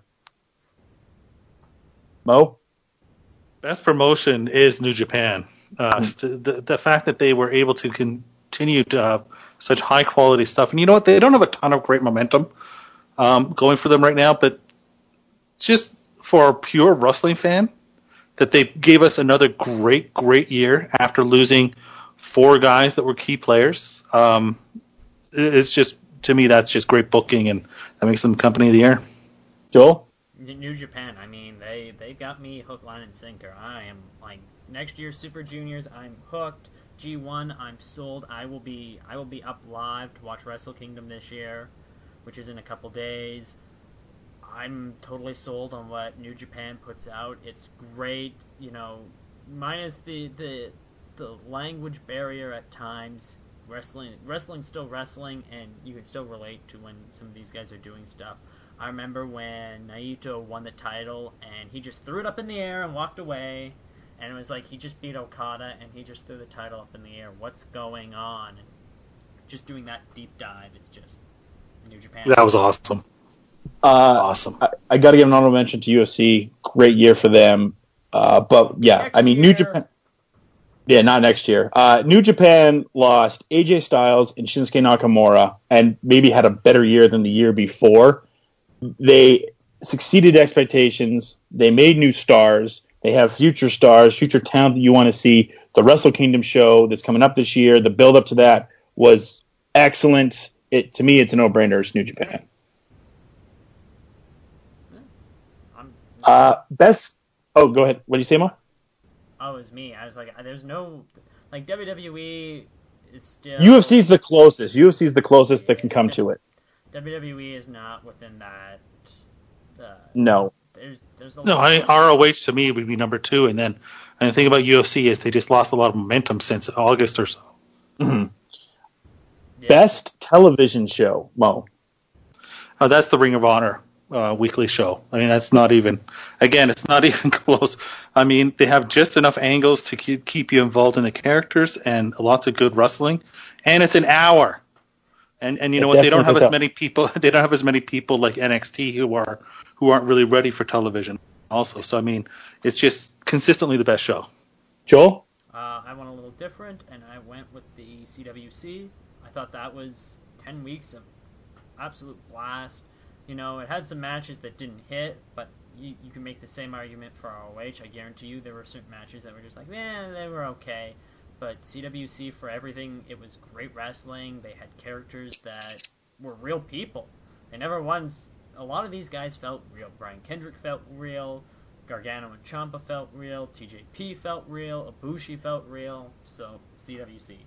Mo? Best promotion is New Japan. Uh, mm-hmm. the, the fact that they were able to continue to have such high quality stuff. And you know what? They don't have a ton of great momentum um, going for them right now, but just for a pure wrestling fan, that they gave us another great, great year after losing four guys that were key players. Um, it's just, to me, that's just great booking, and that makes them company of the year. Joel? New Japan, I mean, they, they got me hook, line, and sinker. I am, like, next year's Super Juniors, I'm hooked. G one, I'm sold. I will be I will be up live to watch Wrestle Kingdom this year, which is in a couple days. I'm totally sold on what New Japan puts out. It's great, you know, minus the the, the language barrier at times. Wrestling, wrestling's still wrestling, and you can still relate to when some of these guys are doing stuff. I remember when Naito won the title, and he just threw it up in the air and walked away, and it was like he just beat Okada, and he just threw the title up in the air. What's going on? And just doing that deep dive, it's just New Japan. That was awesome. Uh, awesome. I, I got to give an honorable mention to U F C. Great year for them. Uh, but, yeah, next I mean, year. New Japan... Yeah, not next year. Uh, New Japan lost A J Styles and Shinsuke Nakamura and maybe had a better year than the year before. They succeeded expectations. They made new stars. They have future stars, future talent that you want to see. The Wrestle Kingdom show that's coming up this year, the build-up to that was excellent. It, to me, it's a no-brainer. It's New Japan. Uh, best... Oh, go ahead. What did you say, Mo? Oh, it was me. I was like, there's no, like, W W E is still... U F C is the closest. U F C is the closest yeah, that can come to it. W W E is not within that. Uh, no. There's, there's a no, I, R O H to me would be number two, and then and the thing about U F C is they just lost a lot of momentum since August or so. Mm-hmm. Yeah. Best television show, Mo? Uh, that's the Ring of Honor. Uh, weekly show. I mean, that's not even, again, it's not even close. I mean, they have just enough angles to keep, keep you involved in the characters and lots of good wrestling. And it's an hour. And and you know it what? They don't have as up. many people. They don't have as many people like N X T who are who aren't really ready for television. Also, so I mean, it's just consistently the best show. Joel? Uh, I went a little different, and I went with the C W C. I thought that was ten weeks of absolute blast. You know, it had some matches that didn't hit, but you, you can make the same argument for R O H. I guarantee you there were certain matches that were just like, eh, they were okay. But C W C, for everything, it was great wrestling. They had characters that were real people. They never once... A lot of these guys felt real. Brian Kendrick felt real. Gargano and Ciampa felt real. T J P felt real. Ibushi felt real. So, C W C.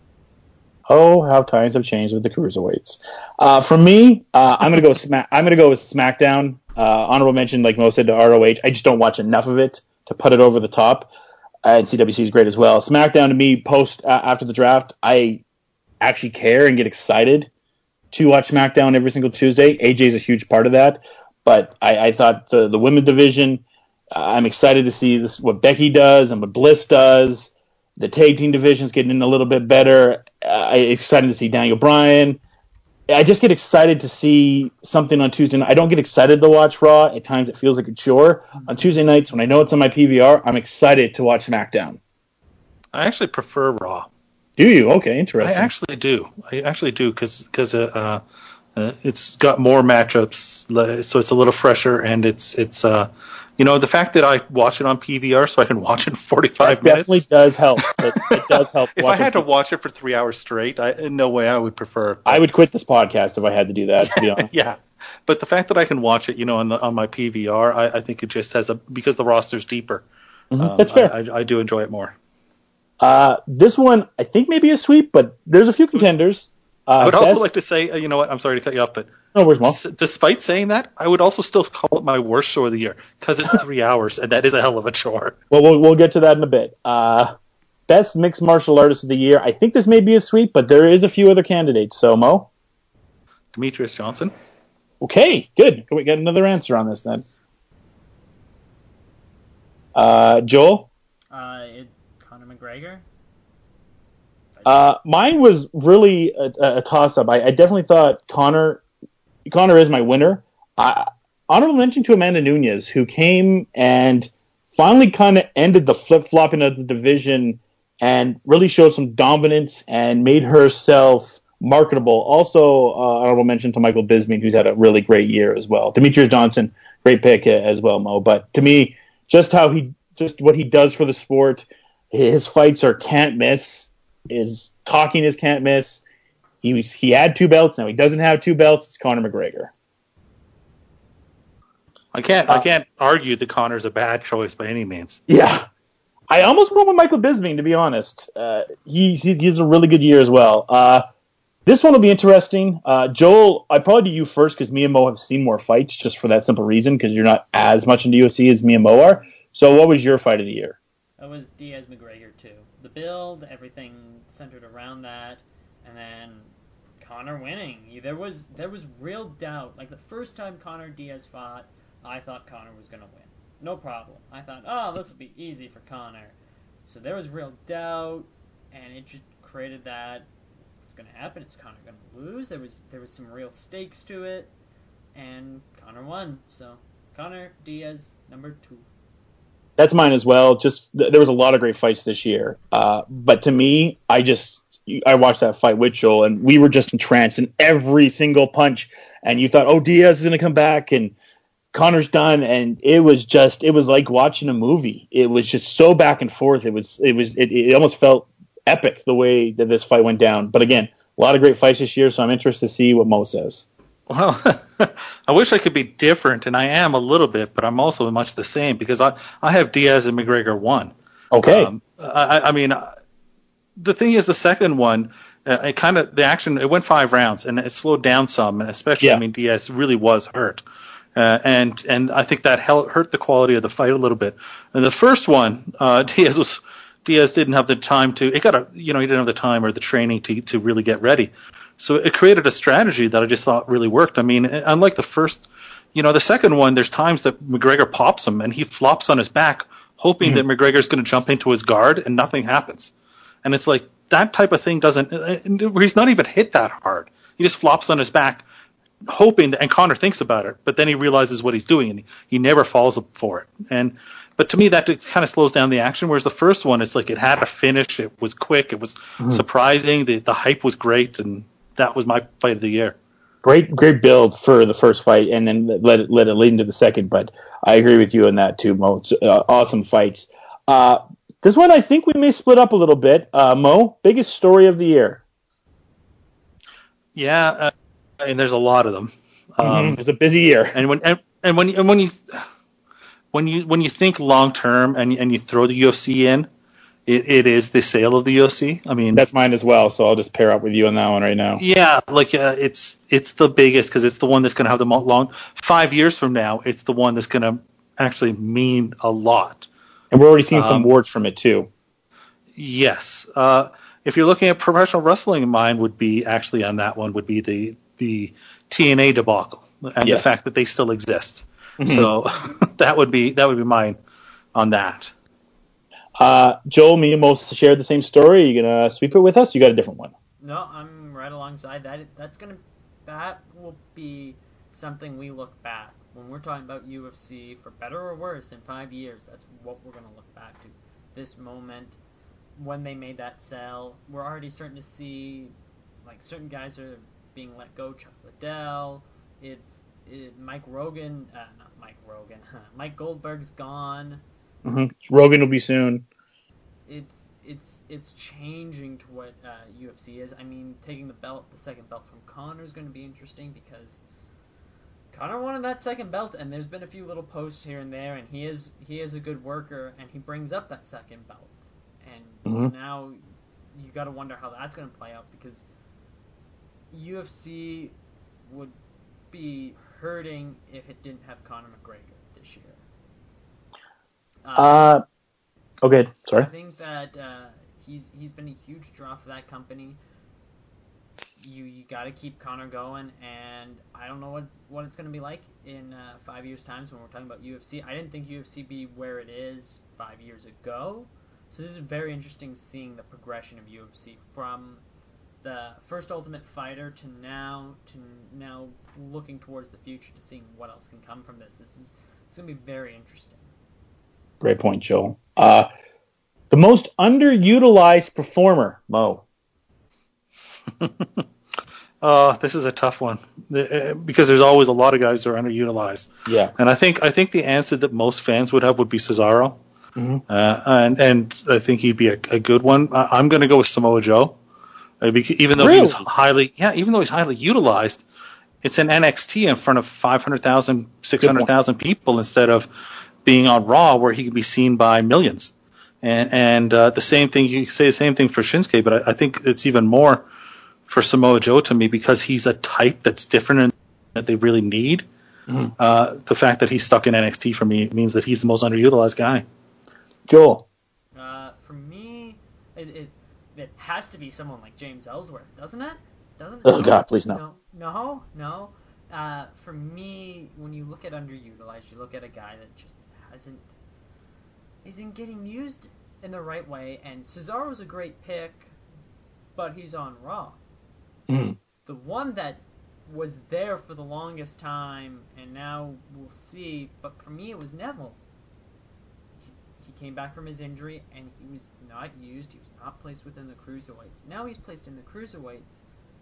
Oh, how times have changed with the cruiserweights. Uh, for me, uh, I'm gonna go with Smack. I'm gonna go with SmackDown. Uh, honorable mention, like Mo said, to R O H. I just don't watch enough of it to put it over the top. Uh, and C W C is great as well. SmackDown to me, post uh, after the draft, I actually care and get excited to watch SmackDown every single Tuesday. A J is a huge part of that, but I, I thought the the women division. Uh, I'm excited to see this what Becky does and what Bliss does. The tag team division's getting in a little bit better. Uh, I'm excited to see Daniel Bryan. I just get excited to see something on Tuesday night. I don't get excited to watch Raw. At times it feels like a chore. On Tuesday nights, when I know it's on my P V R, I'm excited to watch SmackDown. I actually prefer Raw. Do you? Okay, interesting. I actually do. I actually do because because uh, uh, it's got more matchups, so it's a little fresher, and it's it's uh, You know, the fact that I watch it on P V R so I can watch it in forty-five That definitely minutes. does help. It, it does help. If I had to watch it for three hours straight, I, in no way I would prefer it. I would quit this podcast if I had to do that, to be honest. Yeah. But the fact that I can watch it, you know, on, the, on my P V R, I, I think it just has a, because the roster's deeper. Mm-hmm. Um, That's fair. I, I, I do enjoy it more. Uh, this one, I think maybe a sweep, but there's a few contenders. Uh, I would best... also like to say, uh, you know what, I'm sorry to cut you off, but no, where's Mo? s- despite saying that, I would also still call it my worst show of the year because it's three hours, and that is a hell of a chore. Well, we'll, we'll get to that in a bit. Uh, best mixed martial artist of the year. I think this may be a sweep, but there is a few other candidates. So, Mo? Demetrius Johnson. Okay, good. We got another answer on this then. Uh, Joel? Uh, it, Conor McGregor. Uh, mine was really a, a toss-up. I, I definitely thought Conor Conor is my winner. Uh, honorable mention to Amanda Nunes, who came and finally kind of ended the flip-flopping of the division and really showed some dominance and made herself marketable. Also, uh, honorable mention to Michael Bisping, who's had a really great year as well. Demetrius Johnson, great pick as well, Mo. But to me, just how he, just what he does for the sport, his fights are can't miss. His talking is can't miss. He was, he had two belts. Now he doesn't have two belts. It's Conor McGregor. I can't Uh, I can't argue that Conor's a bad choice by any means. Yeah. I almost went with Michael Bisping, to be honest. Uh, he, he he's a really good year as well. Uh, this one will be interesting. Uh, Joel, I'd probably do you first because me and Mo have seen more fights just for that simple reason because you're not as much into U F C as me and Mo are. So what was your fight of the year? That was Diaz McGregor too. The build, everything centered around that, and then Conor winning. There was there was real doubt. Like the first time Conor Diaz fought, I thought Conor was gonna win. No problem. I thought, oh, this will be easy for Conor. So there was real doubt, and it just created that what's gonna happen? Is Conor gonna lose? There was there was some real stakes to it, and Conor won. So Conor Diaz number two. That's mine as well. Just th- there was a lot of great fights this year, uh, but to me, I just I watched that fight with Joel, and we were just entranced in every single punch. And you thought, oh, Diaz is gonna come back, and Conor's done, and it was just it was like watching a movie. It was just so back and forth. It was it was it, it almost felt epic the way that this fight went down. But again, a lot of great fights this year, so I'm interested to see what Mo says. Well, I wish I could be different, and I am a little bit, but I'm also much the same because I, I have Diaz and McGregor one. Okay. Um, I, I mean, the thing is, the second one, uh, it kind of the action it went five rounds and it slowed down some, and especially Yeah. I mean Diaz really was hurt, uh, and and I think that hel- hurt the quality of the fight a little bit. And the first one, uh, Diaz was Diaz didn't have the time to. It got a you know he didn't have the time or the training to to really get ready. So it created a strategy that I just thought really worked. I mean, unlike the first, you know, the second one, there's times that McGregor pops him and he flops on his back, hoping mm-hmm. that McGregor's going to jump into his guard and nothing happens. And it's like that type of thing doesn't, where he's not even hit that hard. He just flops on his back, hoping, that, and Conor thinks about it, but then he realizes what he's doing and he, he never falls for it. And But to me, that kind of slows down the action, whereas the first one, it's like it had a finish, it was quick, it was mm-hmm. surprising, the, the hype was great, and that was my fight of the year. Great, great build for the first fight, and then let it let it lead into the second. But I agree with you on that too, Mo. Uh, awesome fights. Uh, this one, I think we may split up a little bit. Uh, Mo, biggest story of the year. Yeah, uh, and there's a lot of them. Um, mm-hmm. It was a busy year, and when and, and when and when you when you when you think long term and and you throw the U F C in. It, it is the sale of the U F C. I mean, that's mine as well. So I'll just pair up with you on that one right now. Yeah, like uh, it's it's the biggest because it's the one that's going to have the long. Five years from now, it's the one that's going to actually mean a lot. And we're already seeing um, some awards from it too. Yes, uh, if you're looking at professional wrestling, mine would be actually on that one would be the the T N A debacle and yes. the fact that they still exist. Mm-hmm. So that would be that would be mine on that. Uh, Joel, me and Mo shared the same story. Are you gonna sweep it with us? You got a different one? No, I'm right alongside that. That's gonna that will be something we look back when we're talking about U F C for better or worse in five years. That's what we're gonna look back to. This moment when they made that sell, we're already starting to see like certain guys are being let go. Chuck Liddell. It's it, Mike Rogan, uh, not Mike Rogan, Mike Goldberg's gone. Mm-hmm. Rogan will be soon. It's it's it's changing to what uh, U F C is. I mean, taking the belt, the second belt from Conor is going to be interesting because Conor wanted that second belt, and there's been a few little posts here and there, and he is he is a good worker, and he brings up that second belt, and Mm-hmm. so now you got to wonder how that's going to play out because U F C would be hurting if it didn't have Conor McGregor this year. Um, Uh, okay, sorry. I think that uh, he's he's been a huge draw for that company. You you got to keep Conor going, and I don't know what what it's going to be like in uh, five years' time when we're talking about U F C. I didn't think U F C be where it is five years ago, so this is very interesting seeing the progression of U F C from the first Ultimate Fighter to now to now looking towards the future to seeing what else can come from this. This is it's going to be very interesting. Great point, Joel. Uh, the most underutilized performer, Mo. Uh, this is a tough one because there's always a lot of guys that are underutilized. Yeah. And I think I think the answer that most fans would have would be Cesaro. Mm-hmm. Uh, and and I think he'd be a, a good one. I, I'm going to go with Samoa Joe, uh, because, even though Really? he's highly yeah, even though he's highly utilized, it's an N X T in front of five hundred thousand, six hundred thousand people instead of being on Raw where he can be seen by millions. And and uh, the same thing you can say the same thing for Shinsuke, but I, I think it's even more for Samoa Joe to me because he's a type that's different and that they really need. Mm-hmm. Uh, the fact that he's stuck in N X T for me means that he's the most underutilized guy. Joel. Uh, for me, it, it it has to be someone like James Ellsworth, doesn't it? Doesn't it? Oh God, please no. No, no, no. Uh, for me, when you look at underutilized, you look at a guy that just hasn't isn't getting used in the right way. And Cesaro's a great pick, but he's on Raw. Mm-hmm. The one that was there for the longest time, and now we'll see. But for me, it was Neville. He, he came back from his injury, and he was not used. He was not placed within the cruiserweights. Now he's placed in the cruiserweights.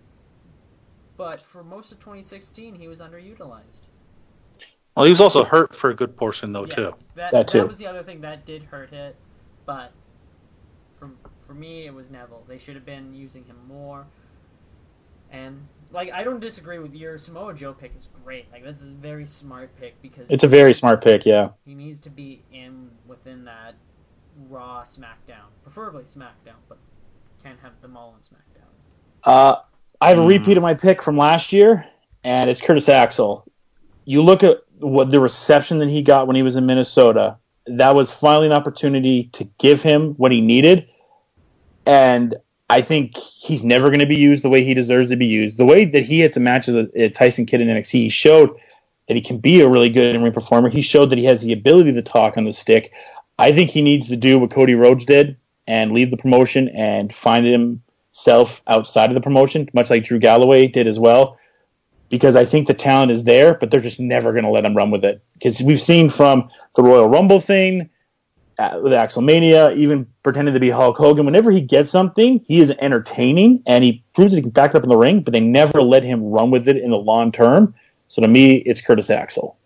But for most of twenty sixteen, he was underutilized. Well, he was also hurt for a good portion, though, yeah, too. That, That too. that was the other thing that did hurt it. But for, for me, it was Neville. They should have been using him more. And, like, I don't disagree with your Samoa Joe pick is great. Like, that's a very smart pick because... It's a very smart pick, yeah. He needs to be in within that Raw SmackDown. Preferably SmackDown, but can't have them all on SmackDown. Uh, I have a Mm. repeat of my pick from last year, and it's Curtis Axel. You look at what the reception that he got when he was in Minnesota. That was finally an opportunity to give him what he needed, and I think he's never going to be used the way he deserves to be used. The way that he had to match with Tyson Kidd in N X T, he showed that he can be a really good in-ring performer. He showed that he has the ability to talk on the stick. I think he needs to do what Cody Rhodes did and leave the promotion and find himself outside of the promotion, much like Drew Galloway did as well, because I think the talent is there, but they're just never going to let him run with it. Because we've seen from the Royal Rumble thing, uh, with Axelmania, even pretending to be Hulk Hogan, whenever he gets something, he is entertaining, and he proves that he can back it up in the ring, but they never let him run with it in the long term. So to me, it's Curtis Axel.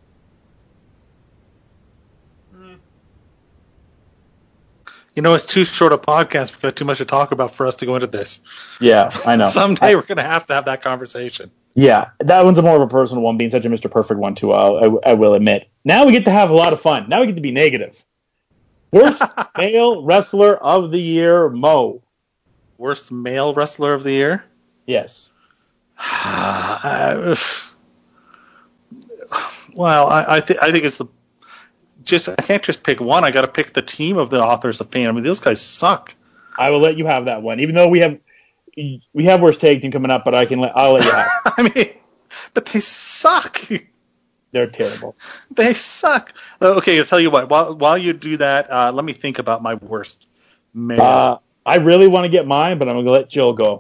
Mm. You know, it's too short a podcast. We've got too much to talk about for us to go into this. Yeah, I know. Someday I, we're going to have to have that conversation. Yeah, that one's a more of a personal one, being such a Mister Perfect one, too, I'll, I, I will admit. Now we get to have a lot of fun. Now we get to be negative. Worst male wrestler of the year, Mo. Worst male wrestler of the year? Yes. Uh, well, I, I, th- I think it's the just I can't just pick one. I got to pick the team of the Authors of Pain. I mean, those guys suck. I will let you have that one, even though we have we have worst tag team coming up, but I can let I'll let you have it. I mean, but they suck. They're terrible. They suck. Okay, I'll tell you what. While while you do that, uh, let me think about my worst male. Uh, I really want to get mine, but I'm gonna let Jill go.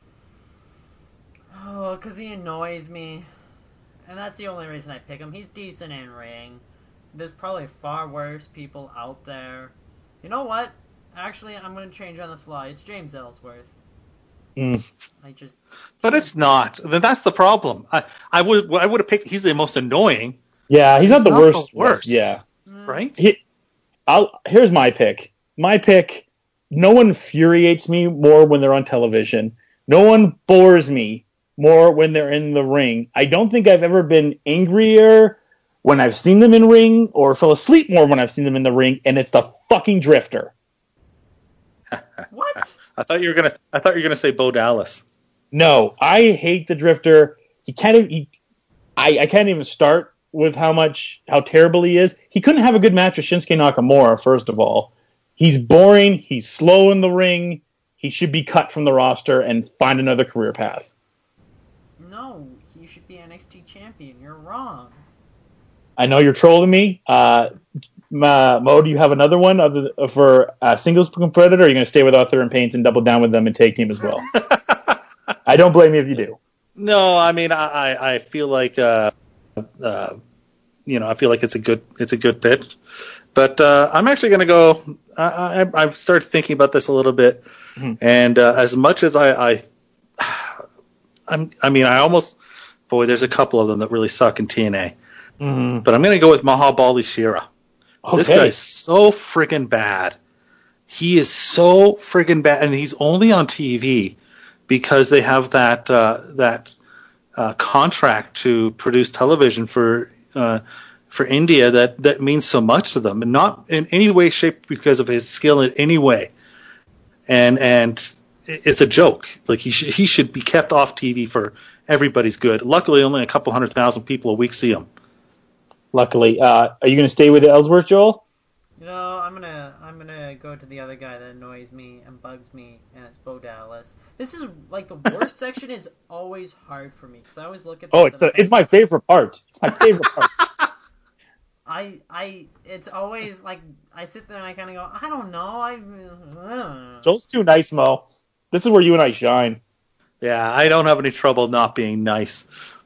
Oh, because he annoys me. And that's the only reason I pick him. He's decent in ring. There's probably far worse people out there. You know what? Actually, I'm going to change on the fly. It's James Ellsworth. Mm. I just. But it's not. Then that's the problem. I, I would I would have picked. He's the most annoying. Yeah, he's, he's not the not worst. the worst. Yeah. Right. He, I'll. Here's my pick. My pick. No one infuriates me more when they're on television. No one bores me more when they're in the ring. I don't think I've ever been angrier when I've seen them in ring, or fell asleep more when I've seen them in the ring, and it's the fucking Drifter. What? I thought you were gonna. I thought you were gonna say Bo Dallas. No, I hate the Drifter. He can't even. He, I, I can't even start with how much how terrible he is. He couldn't have a good match with Shinsuke Nakamura. First of all, he's boring. He's slow in the ring. He should be cut from the roster and find another career path. No, he should be N X T champion. You're wrong. I know you're trolling me. Uh, uh, Mo, do you have another one other, for uh, singles competitor? Or are you going to stay with Arthur and Paints and double down with them and take team as well? I don't blame you if you do. No, I mean I, I feel like uh, uh, you know I feel like it's a good it's a good fit, but uh, I'm actually going to go. I, I I started thinking about this a little bit, mm-hmm. and uh, as much as I, I I'm I mean I almost boy there's a couple of them that really suck in T N A, mm-hmm. but I'm going to go with Mahabali Shera. Okay. This guy's so friggin' bad. He is so friggin' bad, and he's only on T V because they have that uh, that uh, contract to produce television for uh, for India that, that means so much to them, and not in any way, shape, because of his skill in any way. And and it's a joke. Like he sh- he should be kept off T V for everybody's good. Luckily, only a couple hundred thousand people a week see him. Luckily, uh, are you going to stay with Ellsworth, Joel? You know, I'm gonna I'm gonna go to the other guy that annoys me and bugs me, and it's Bo Dallas. This is like the worst section is always hard for me because I always look at. This Oh, it's the, it's my favorite part. It's my favorite part. I I it's always like I sit there and I kind of go I don't know I. Uh. Joel's too nice, Mo. This is where you and I shine. Yeah, I don't have any trouble not being nice.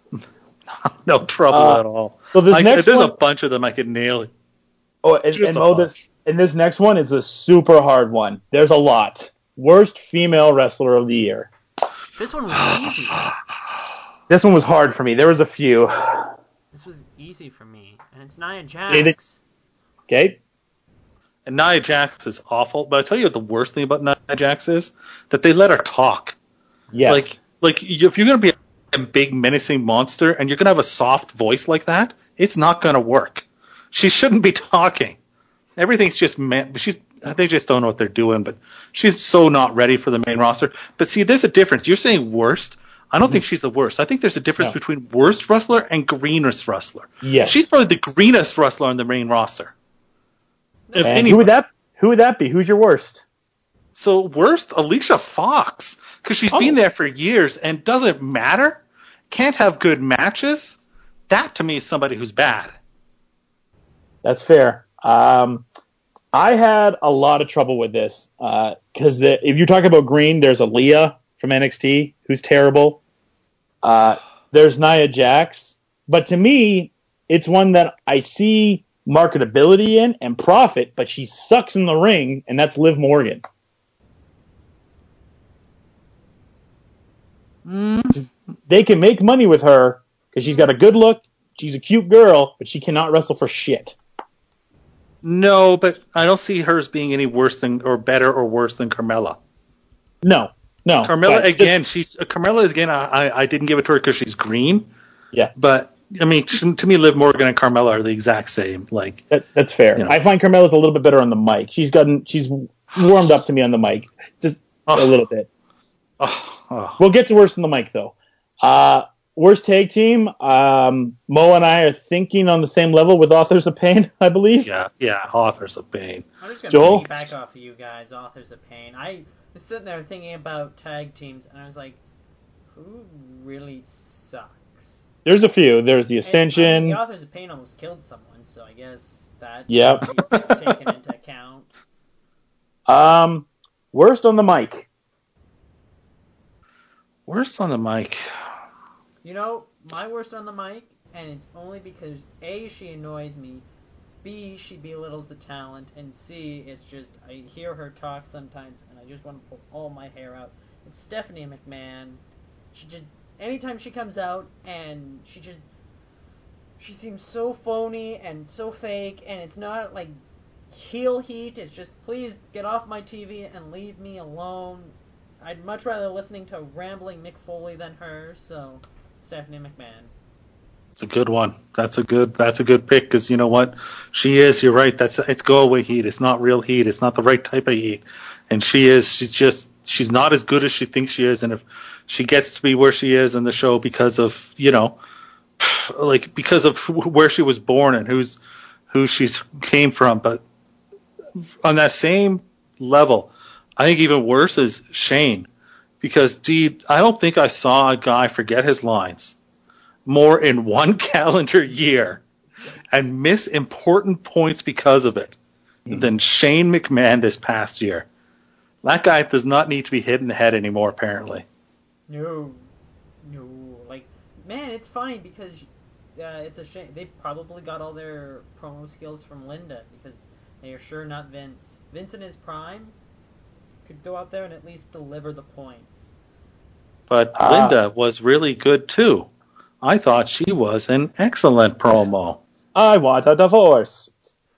No trouble uh, at all. So this I, next there's one, a bunch of them I could nail. Oh, and, and Mo, this and this next one is a super hard one. There's a lot. Worst female wrestler of the year. This one was easy. This one was hard for me. There was a few. This was easy for me, and it's Nia Jax. Okay. And Nia Jax is awful, but I tell you what the worst thing about Nia Jax is that they let her talk. Yes. Like, like if you're gonna be a big menacing monster and you're gonna have a soft voice like that, it's not gonna work. She shouldn't be talking. Everything's just meant. She's. They just don't know what they're doing. But she's so not ready for the main roster. But see, there's a difference. You're saying worst. I don't mm-hmm. think she's the worst. I think there's a difference no. between worst wrestler and greenest wrestler. Yes. She's probably the greenest wrestler on the main roster. And who would that? Who would that be? Who's your worst? So worst, Alicia Fox, because she's oh. been there for years and doesn't matter. Can't have good matches. That to me is somebody who's bad. That's fair. Um, I had a lot of trouble with this because uh, if you talk about green, there's Aaliyah from N X T who's terrible. Uh, there's Nia Jax, but to me, it's one that I see marketability in and profit, but she sucks in the ring, and that's Liv Morgan. Mm. They can make money with her because she's got a good look, she's a cute girl, but she cannot wrestle for shit. No, but I don't see hers being any worse than, or better or worse than Carmella. No, no. Carmella again, she's uh, Carmella again. I I didn't give it to her because she's green. Yeah, but I mean, to, to me, Liv Morgan and Carmella are the exact same. Like that, that's fair. You know. I find Carmella's a little bit better on the mic. She's gotten, she's warmed up to me on the mic, just oh. a little bit. Oh, oh. We'll get to worse on the mic though. Uh, worst tag team. Um, Mo and I are thinking on the same level with Authors of Pain, I believe. Yeah, yeah, Authors of Pain. I'm just gonna Joel? piggyback off of you guys, Authors of Pain. I was sitting there thinking about tag teams, and I was like, who really sucks? There's a few. There's the Ascension. And, I mean, the Authors of Pain almost killed someone, so I guess that yep. should be taken into account. Um, worst on the mic. Worst on the mic. You know, my worst on the mic, and it's only because A, she annoys me, B, she belittles the talent, and C, it's just, I hear her talk sometimes, and I just want to pull all my hair out. It's Stephanie McMahon. She just anytime she comes out and she just she seems so phony and so fake, and it's not like heel heat. It's just please get off my T V and leave me alone. I'd much rather listening to rambling Mick Foley than her. So Stephanie McMahon. It's a good one. That's a good. That's a good pick because you know what, she is. You're right. That's it's go away heat. It's not real heat. It's not the right type of heat. And she is. She's just. She's not as good as she thinks she is. And if she gets to be where she is in the show because of you know, like because of where she was born and who's who she's came from, but on that same level, I think even worse is Shane because dude, I don't think I saw a guy forget his lines more in one calendar year and miss important points because of it mm-hmm. than Shane McMahon this past year. That guy does not need to be hit in the head anymore, apparently. No, no, like, man, it's funny because uh, it's a shame. They probably got all their promo skills from Linda because they are sure not Vince. Vince in his prime could go out there and at least deliver the points. But uh, Linda was really good, too. I thought she was an excellent promo. I want a divorce.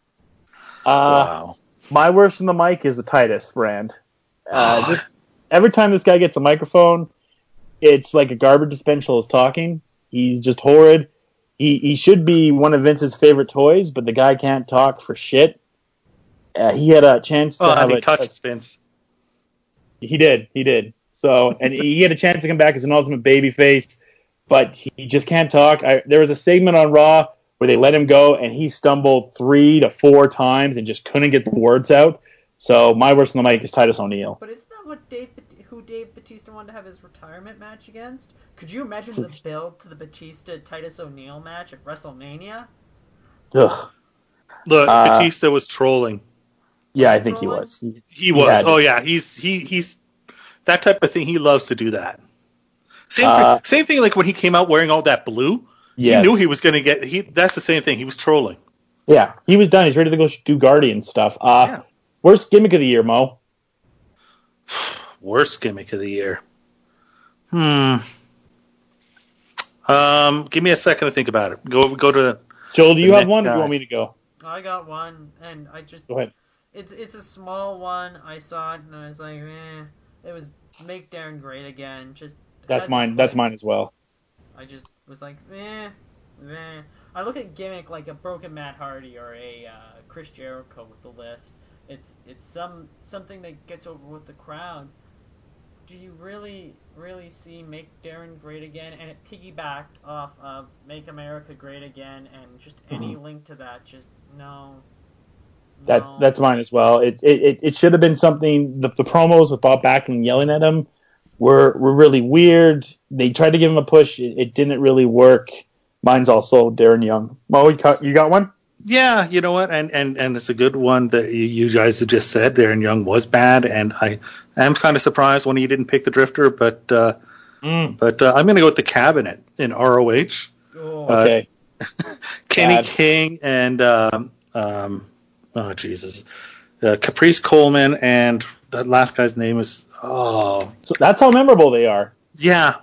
Uh, wow. My worst in the mic is the Titus brand. Uh, this, every time this guy gets a microphone, it's like a garbage dispenser is talking. He's just horrid. He he should be one of Vince's favorite toys, but the guy can't talk for shit. Uh, he had a chance to oh, have and he a, touched a, Vince. He did. He did. So, and he had a chance to come back as an ultimate babyface. But he just can't talk. I, there was a segment on Raw where they let him go, and he stumbled three to four times and just couldn't get the words out. So my worst in the mic is Titus O'Neil. But isn't that what Dave, who Dave Batista wanted to have his retirement match against? Could you imagine the build to the Batista-Titus O'Neil match at WrestleMania? Ugh. Look, uh, Batista was trolling. Yeah, I think he was. He, he was. He oh yeah, he's he he's that type of thing. He loves to do that. Same uh, same thing like when he came out wearing all that blue. Yes. He knew he was going to get. He that's the same thing. He was trolling. Yeah, he was done. He's ready to go do Guardian stuff. Uh, yeah. Worst gimmick of the year, Mo. Worst gimmick of the year. Hmm. Um, give me a second to think about it. Go go to. Joel, do you have one? Or do you want me to go? I got one, and I just. Go ahead. It's it's a small one. I saw it and I was like, eh. It was make Darren great again. Just. That's mine. That's mine as well. I just was like, eh, eh. I look at gimmick like a broken Matt Hardy or a uh, Chris Jericho with the list. It's it's some something that gets over with the crowd. Do you really really see Make Darren Great Again? And it piggybacked off of Make America Great Again, and just any mm-hmm. link to that, just no. That's no. that's mine as well. It it it should have been something. The, the promos with Bob Backlund yelling at him were were really weird. They tried to give him a push. It, it didn't really work. Mine's also Darren Young. Mo, you got one? Yeah, you know what, and, and, and it's a good one that you guys have just said. Darren Young was bad, and I am kind of surprised when he didn't pick the Drifter, but uh, mm. but uh, I'm going to go with the Cabinet in R O H. Oh, okay. Uh, Kenny bad. King and um, um, oh Jesus, uh, Caprice Coleman, and that last guy's name is oh. So that's how memorable they are. Yeah.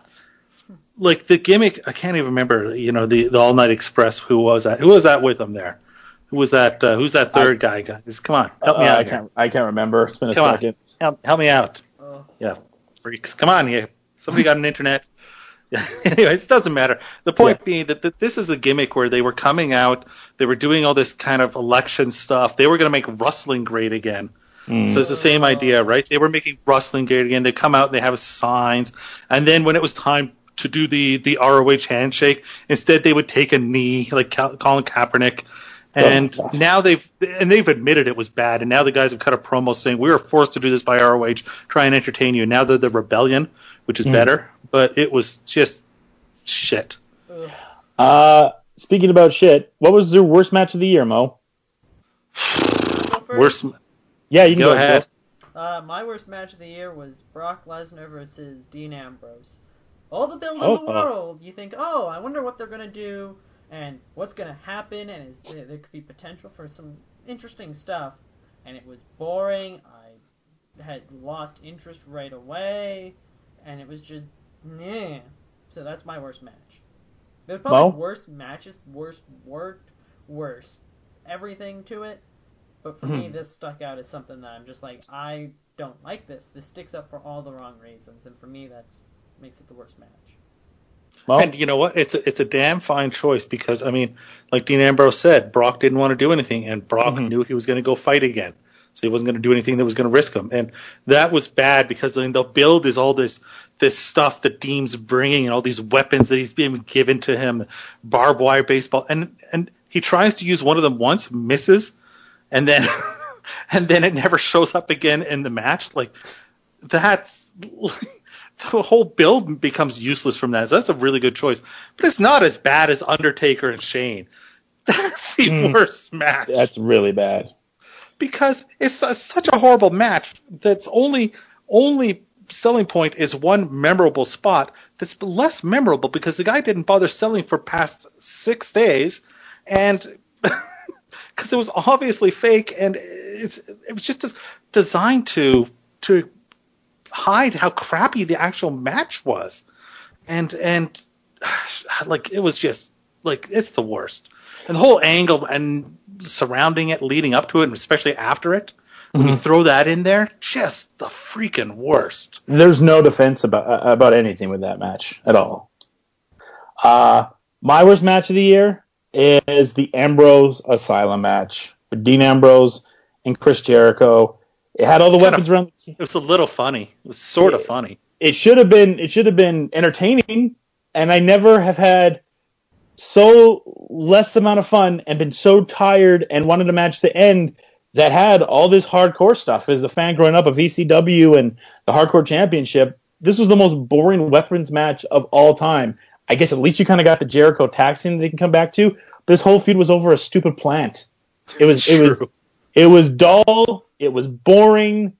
Like the gimmick, I can't even remember. You know, the, the All Night Express. Who was that? Who was that with them there? Who was that? Uh, who's that third I, guy? Guys, come on, help uh, me out. I here. can't. I can't remember. It's been a come second. On. Help, help me out. Oh. Yeah, freaks. Come on, yeah. Somebody got an internet. Yeah. Anyways, it doesn't matter. The point yeah. being that, that this is a gimmick where they were coming out, they were doing all this kind of election stuff. They were going to make wrestling great again. Mm. So it's the same idea, right? They were making wrestling great again. They come out and they have signs, and then when it was time to do the, the R O H handshake, instead they would take a knee, like Colin Kaepernick. And oh, now they've and they've admitted it was bad, and now the guys have cut a promo saying we were forced to do this by R O H, try and entertain you. And now they're the Rebellion, which is mm. better, but it was just shit. Uh, speaking about shit, what was your worst match of the year, Mo? Worst? Yeah, you can go, go ahead. Uh, my worst match of the year was Brock Lesnar versus Dean Ambrose. All the build oh, in the world, you think, oh, I wonder what they're going to do and what's going to happen, and is, there could be potential for some interesting stuff. And it was boring. I had lost interest right away. and it was just, nah. So that's my worst match. There's probably Mo? worse matches, worst work, worst everything to it. But for Mhm. me, this stuck out as something that I'm just like, I don't like this. This sticks up for all the wrong reasons, and for me, that's makes it the worst match. Well, And you know what? It's a, it's a damn fine choice because, I mean, like Dean Ambrose said, Brock didn't want to do anything, and Brock Mhm. knew he was going to go fight again. So he wasn't going to do anything that was going to risk him. And that was bad because I mean, the build is all this this stuff that Dean's bringing and all these weapons that he's being given to him, barbed wire baseball. And, and he tries to use one of them once, misses, and then and then it never shows up again in the match. Like, that's... the whole build becomes useless from that. So that's a really good choice. But it's not as bad as Undertaker and Shane. That's the Mm. worst match. That's really bad. Because it's a, such a horrible match that's only only selling point is one memorable spot that's less memorable because the guy didn't bother selling for past six days and because it was obviously fake and it's it was just designed to to hide how crappy the actual match was. And and like it was just like it's the worst. And the whole angle and surrounding it, leading up to it, and especially after it, when you Mhm. throw that in there, just the freaking worst. There's no defense about uh, about anything with that match at all. Uh, my worst match of the year is the Ambrose Asylum match with Dean Ambrose and Chris Jericho. It had all the It's kind weapons of- around. It was a little funny. It was sort of It- funny. It should have been. It should have been entertaining, and I never have had so less amount of fun and been so tired and wanted a match to end that had all this hardcore stuff. As a fan growing up of E C W and the Hardcore Championship, this was the most boring weapons match of all time. I guess at least you kind of got the Jericho tag scene that they can come back to. This whole feud was over a stupid plant. It was it was True. it was dull. It was boring,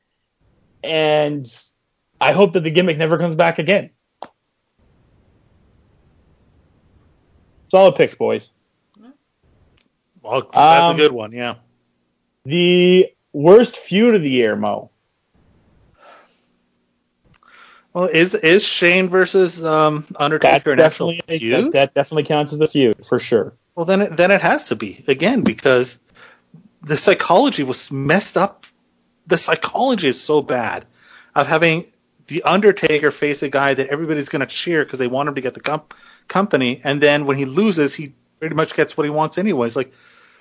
and I hope that the gimmick never comes back again. Solid picks, boys. Well, that's Um, a good one, yeah. The worst feud of the year, Mo. Well, is is Shane versus um, Undertaker That's an actual definitely feud? that, that definitely counts as a feud for sure. Well, then it, then it has to be again because the psychology was messed up. The psychology is so bad of having the Undertaker face a guy that everybody's going to cheer because they want him to get the comp- company, and then when he loses, he pretty much gets what he wants anyways. Like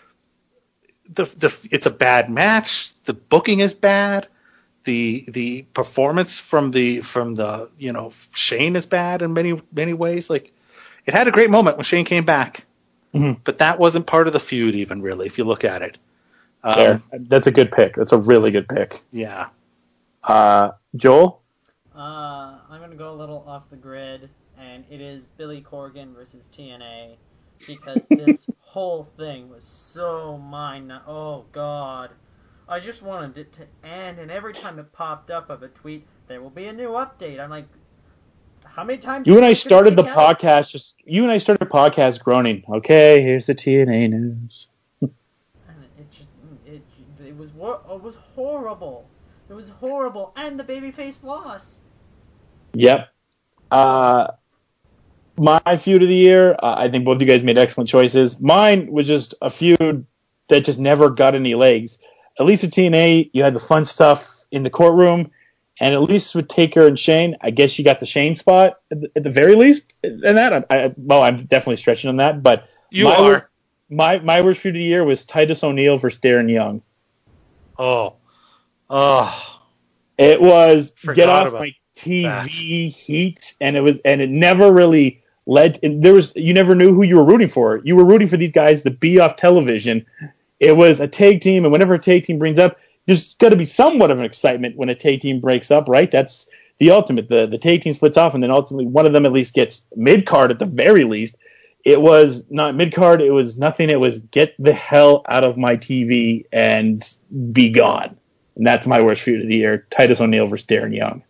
the the it's a bad match. The booking is bad. The the performance from the from the you know Shane is bad in many many ways. Like it had a great moment when Shane came back, Mm-hmm. but that wasn't part of the feud even really if you look at it. Um, There, that's a good pick. That's a really good pick. Yeah. Uh, Joel. Uh, I'm gonna go a little off the grid, and it is Billy Corgan versus T N A, because this whole thing was so mind. Oh God, I just wanted it to end, and every time it popped up of a tweet, there will be a new update. I'm like, how many times? You do and I think this started the leak out? podcast. Just you and I started the podcast groaning. Okay, here's the T N A news. And it just it it was it was horrible. It was horrible, and the babyface lost. Yep. Uh, my feud of the year. Uh, I think both of you guys made excellent choices. Mine was just a feud that just never got any legs. At least with T N A, you had the fun stuff in the courtroom, and at least with Taker and Shane, I guess you got the Shane spot at the, at the very least. And that, I, I, well, I'm definitely stretching on that, but You my are. worst, my my worst feud of the year was Titus O'Neil versus Darren Young. Oh. Oh. It was Forgot get off about my T V that. heat, and it was, and it never really led. And there was, you never knew who you were rooting for. You were rooting for these guys to be off television. It was a tag team, and whenever a tag team brings up, there's got to be somewhat of an excitement when a tag team breaks up, right? That's the ultimate. The the tag team splits off, and then ultimately one of them at least gets mid card at the very least. It was not mid card. It was nothing. It was get the hell out of my T V and be gone. And that's my worst feud of the year: Titus O'Neil versus Darren Young.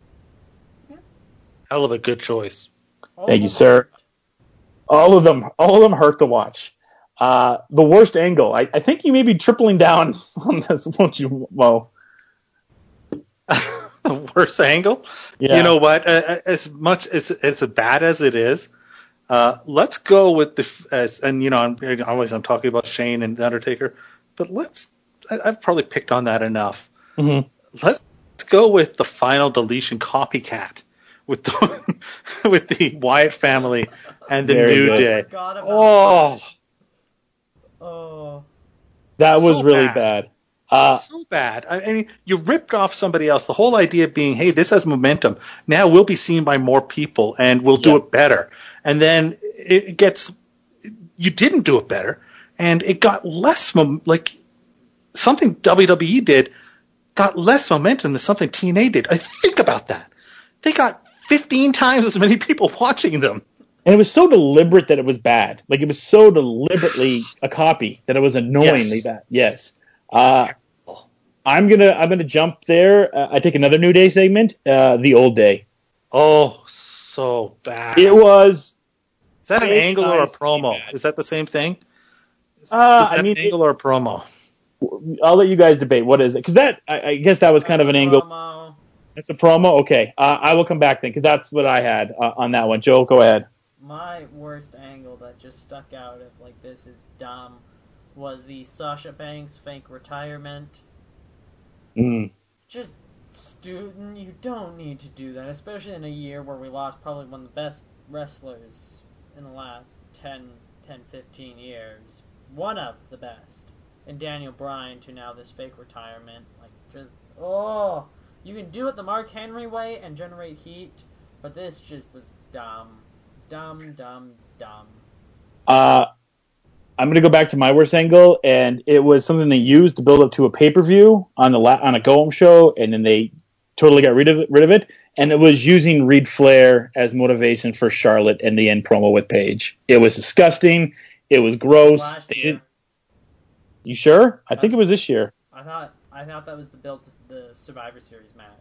Hell of a good choice. All Thank of you, them sir. hurt. All of them, all of them hurt to watch. Uh, the worst angle. I, I think you may be tripling down on this, won't you, Mo? The worst angle. Yeah. You know what? Uh, as much as as bad as it is, uh, let's go with the as and you know I'm always I'm talking about Shane and the Undertaker, but let's I, I've probably picked on that enough. Mm-hmm. Let's go with the final deletion copycat with the with the Wyatt family and the Very New good. Day. Oh. Oh. That was So really bad. bad. Uh, so bad. I, I mean, you ripped off somebody else. The whole idea being, hey, this has momentum. Now we'll be seen by more people and we'll do Yeah. it better. And then it gets, you didn't do it better, and it got less mom- like something W W E did got less momentum than something T N A did. I think about that. They got fifteen times as many people watching them. And it was so deliberate that it was bad. Like, it was so deliberately a copy that it was annoyingly Yes. bad. Yes. Uh, I'm gonna I'm gonna jump there. Uh, I take another New Day segment. Uh, the Old Day. Oh, so bad. It was. Is that an Big angle or a guys promo? bad. Is that the same thing? Is, Uh, is that I mean, an angle it- or a promo? I'll let you guys debate. What is it? Because that I, I guess that was kind of an angle. Promo. It's a promo. Okay, uh, I will come back then because that's what I had uh, on that one. Joe, go ahead. My worst angle that just stuck out of like this is dumb was the Sasha Banks fake retirement. Mm. Just student, you don't need to do that, especially in a year where we lost probably one of the best wrestlers in the last ten, fifteen years. One of the best. And Daniel Bryan to now this fake retirement. Like, just, oh, you can do it the Mark Henry way and generate heat, but this just was dumb. Dumb, dumb, dumb. Uh, I'm going to go back to my worst angle, and it was something they used to build up to a pay-per-view on the la- on a Go Home show, and then they totally got rid of it, rid of it. And it was using Reed Flair as motivation for Charlotte and the end promo with Paige. It was disgusting. It was gross. Last They year. didn't- You sure? I think it was this year. I thought I thought that was the build to the Survivor Series match.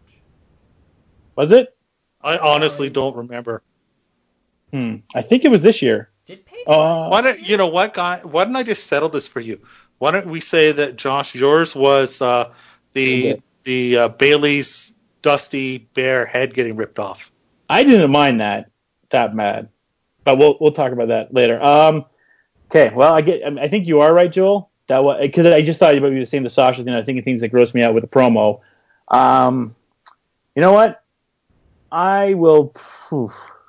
Was it? I honestly don't remember. Hmm. I think it was this year. Did Paige Uh, wrestle Why this don't year? you know what, guy? Why don't I just settle this for you? Why don't we say that Josh, yours was uh, the Okay. the uh, Bailey's Dusty Bear head getting ripped off. I didn't mind that that bad, but we'll we'll talk about that later. Um. Okay. Well, I get. I think you are right, Joel. That was because I just thought you were saying the Sasha thing. I was thinking things that grossed me out with the promo. Um. You know what? I will. Whew,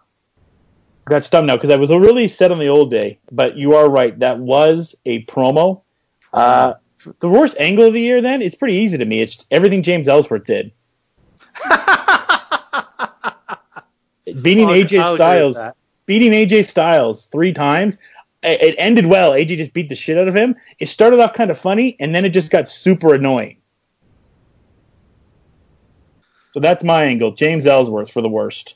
got stumped now because I was really set on the Old Day, but you are right. That was a promo. Uh, the worst angle of the year, then it's pretty easy to me. It's everything James Ellsworth did, beating I'll- A J I'll agree with Styles, that. beating A J Styles three times. It it ended well. A J just beat the shit out of him. It started off kind of funny, and then it just got super annoying. So that's my angle. James Ellsworth for the worst.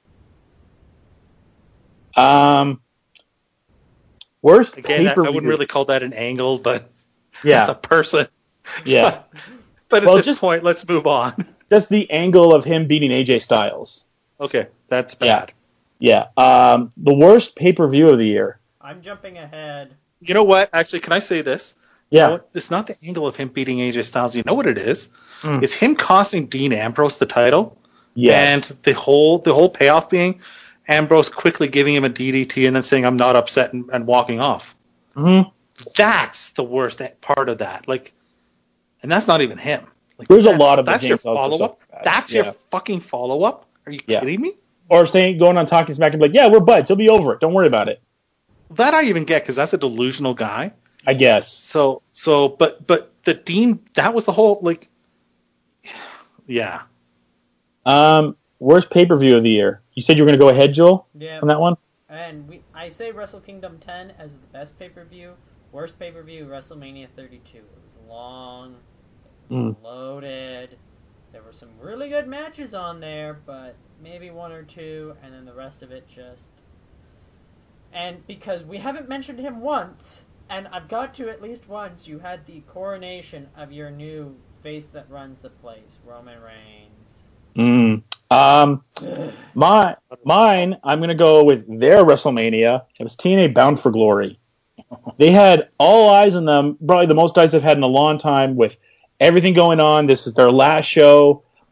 Um, worst Again, that, I pay-per-view. wouldn't really call that an angle, but Yeah. as a person. Yeah. But at Well, this just- point, let's move on. Just the angle of him beating A J Styles. Okay, that's Yeah. bad. Yeah. Um, the worst pay-per-view of the year. I'm jumping ahead. You know what? Actually, can I say this? You Yeah. know what? It's not the angle of him beating A J Styles. You know what it is? Mm. It's him costing Dean Ambrose the title. Yes. And the whole the whole payoff being Ambrose quickly giving him a D D T and then saying, I'm not upset, and, and walking off. Mm-hmm. That's the worst part of that. Like, and that's not even him. Like, There's a that's- lot of the That's your James Ellsworth follow up. stuff bad. That's Yeah. your fucking follow up. Are you Yeah. kidding me? Or saying, going on Talking Smack and be like, yeah, we're buds. He'll be over it. Don't worry about it. That I even get because that's a delusional guy. I guess. So so, but but the Dean, that was the whole like, yeah. Um, worst pay-per-view of the year. You said you were going to go ahead, Joel, Yeah. on that one? And we, I say Wrestle Kingdom ten as the best pay-per-view. Worst pay-per-view, WrestleMania thirty-two. It was long, it was Mm. loaded. There were some really good matches on there, but maybe one or two, and then the rest of it just... And because we haven't mentioned him once, and I've got to at least once, you had the coronation of your new face that runs the place, Roman Reigns. Mm. Um, my, mine, I'm going to go with their WrestleMania. It was T N A Bound for Glory. They had all eyes on them, probably the most eyes they've had in a long time with everything going on. This is their last show.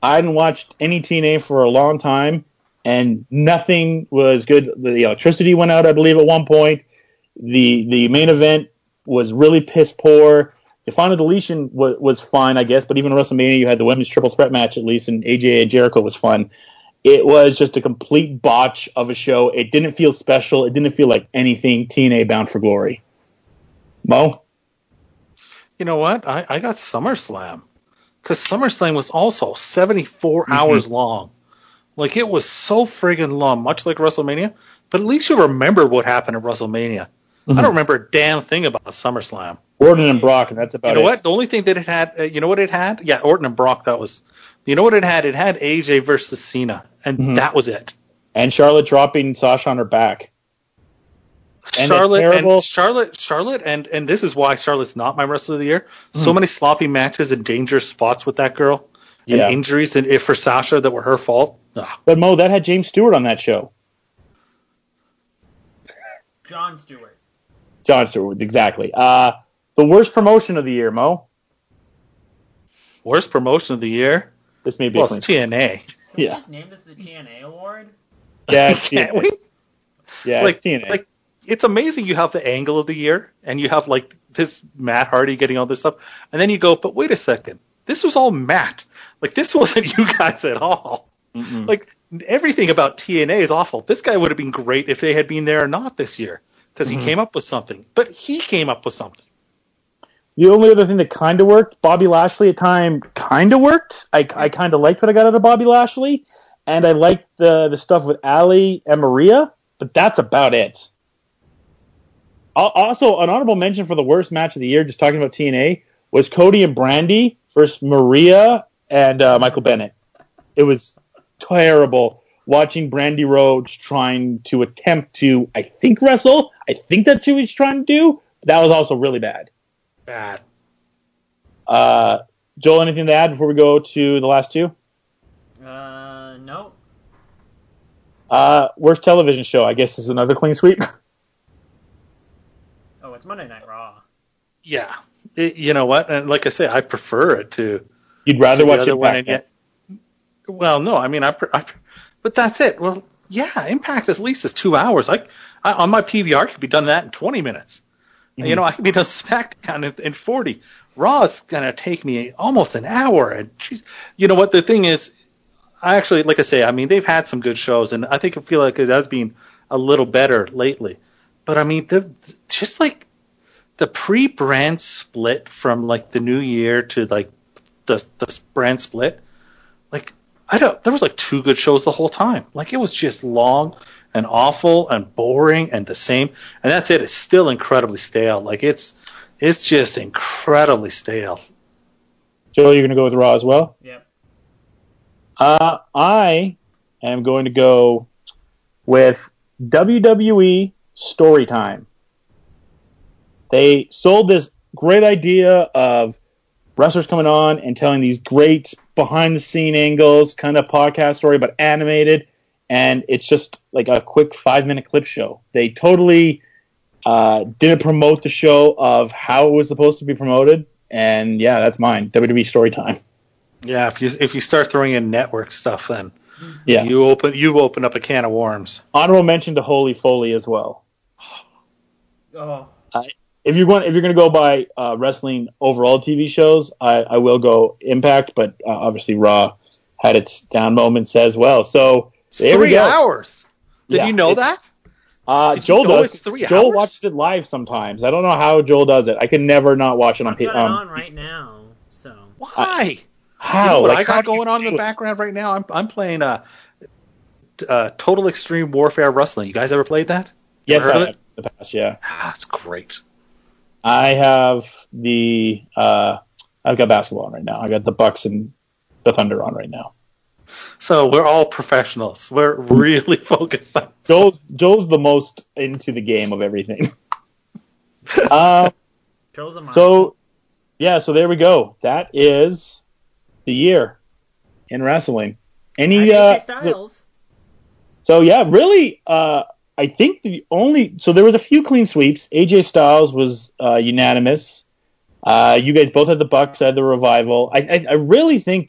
I hadn't watched any T N A for a long time, and nothing was good. The electricity went out, I believe, at one point. The the main event was really piss poor. The final deletion was, was fine, I guess, but even WrestleMania, you had the women's triple threat match at least, and A J and Jericho was fun. It was just a complete botch of a show. It didn't feel special. It didn't feel like anything T N A Bound for Glory. Mo? You know what? I, I got SummerSlam. Because SummerSlam was also seventy-four mm-hmm. hours long. Like, it was so friggin' long, much like WrestleMania. But at least you remember what happened at WrestleMania. Mm-hmm. I don't remember a damn thing about SummerSlam. Orton and Brock, and that's about it. You know it. what? The only thing that it had, uh, you know what it had? Yeah, Orton and Brock, that was, you know what it had? It had A J versus Cena, and mm-hmm. that was it. And Charlotte dropping Sasha on her back. And Charlotte, terrible... and Charlotte, Charlotte, and, and this is why Charlotte's not my wrestler of the year. Mm-hmm. So many sloppy matches and dangerous spots with that girl, and yeah. injuries and if for Sasha that were her fault. Ugh. But Mo, that had James Stewart on that show. Jon Stewart. Jon Stewart, exactly. Uh, the worst promotion of the year, Mo. Worst promotion of the year? This may be well, it's T N A. Can yeah. we just name this the T N A award? Yeah, can't we? Yeah, like, it's T N A. Like, it's amazing you have the angle of the year, and you have like this Matt Hardy getting all this stuff, and then you go, but wait a second, this was all Matt. Like, this wasn't you guys at all. Mm-mm. Like, everything about T N A is awful. This guy would have been great if they had been there or not this year, because he mm-hmm. came up with something. But he came up with something. The only other thing that kind of worked, Bobby Lashley at time kind of worked. I, I kind of liked what I got out of Bobby Lashley, and I liked the the stuff with Ali and Maria, but that's about it. Also, an honorable mention for the worst match of the year, just talking about T N A, was Cody and Brandy versus Maria and uh, Michael Bennett. It was terrible watching Brandy Rhodes trying to attempt to, I think, wrestle. I think that's what he's trying to do. But that was also really bad. Bad. Uh, Joel, anything to add before we go to the last two? Uh, no. Uh, worst television show. I guess this is another clean sweep. Oh, it's Monday Night Raw. Yeah. It, you know what? And like I say, I prefer it to. You'd rather to watch Impact. Yet, well, no, I mean, I, I. But that's it. Well, yeah, Impact at least is two hours. I, I on my P V R could be done that in twenty minutes. Mm-hmm. You know, I could be done SmackDown in, in forty. Raw is gonna take me almost an hour. And geez, you know what? The thing is, I actually, like I say, I mean, they've had some good shows, and I think I feel like it has been a little better lately. But I mean, the, just like the pre-brand split from like the new year to like the the brand split, like I don't, there was like two good shows the whole time. Like it was just long and awful and boring and the same. And that's it. It's still incredibly stale. Like it's it's just incredibly stale. Joel, you're gonna go with Raw as well? Yep. Uh, I am going to go with W W E Storytime. They sold this great idea of wrestlers coming on and telling these great behind-the-scene angles, kind of podcast story, but animated, and it's just like a quick five-minute clip show. They totally uh, didn't promote the show of how it was supposed to be promoted, and yeah, that's mine. W W E Storytime. Yeah, if you if you start throwing in network stuff, then yeah, you open you open up a can of worms. Honorable mention to Holy Foley as well. Oh. Uh, if you're going if you're going to go by uh, wrestling overall T V shows, I, I will go Impact, but uh, obviously Raw had its down moments as well. So there three we go. hours. Did yeah, you know that? Uh, Did Joel you know does. It's three Joel hours? watches it live sometimes. I don't know how Joel does it. I can never not watch it on. I've got um, it on right now. So why? How? You know what like, I got going on in the background right now? I'm I'm playing uh, uh, Total Extreme Warfare Wrestling. You guys ever played that? Yes, heard I of have it? in the past. Yeah, ah, it's great. I have the. Uh, I've got basketball on right now. I got the Bucks and the Thunder on right now. So we're all professionals. We're really focused on. Joel's Joel's the most into the game of everything. um, Joel's a so yeah, so there we go. That is the year in wrestling. Any uh, Styles. So, so yeah, really. Uh, I think the only so there was a few clean sweeps. A J Styles was uh, unanimous. Uh, you guys both had the Bucks. I had the Revival. I, I I really think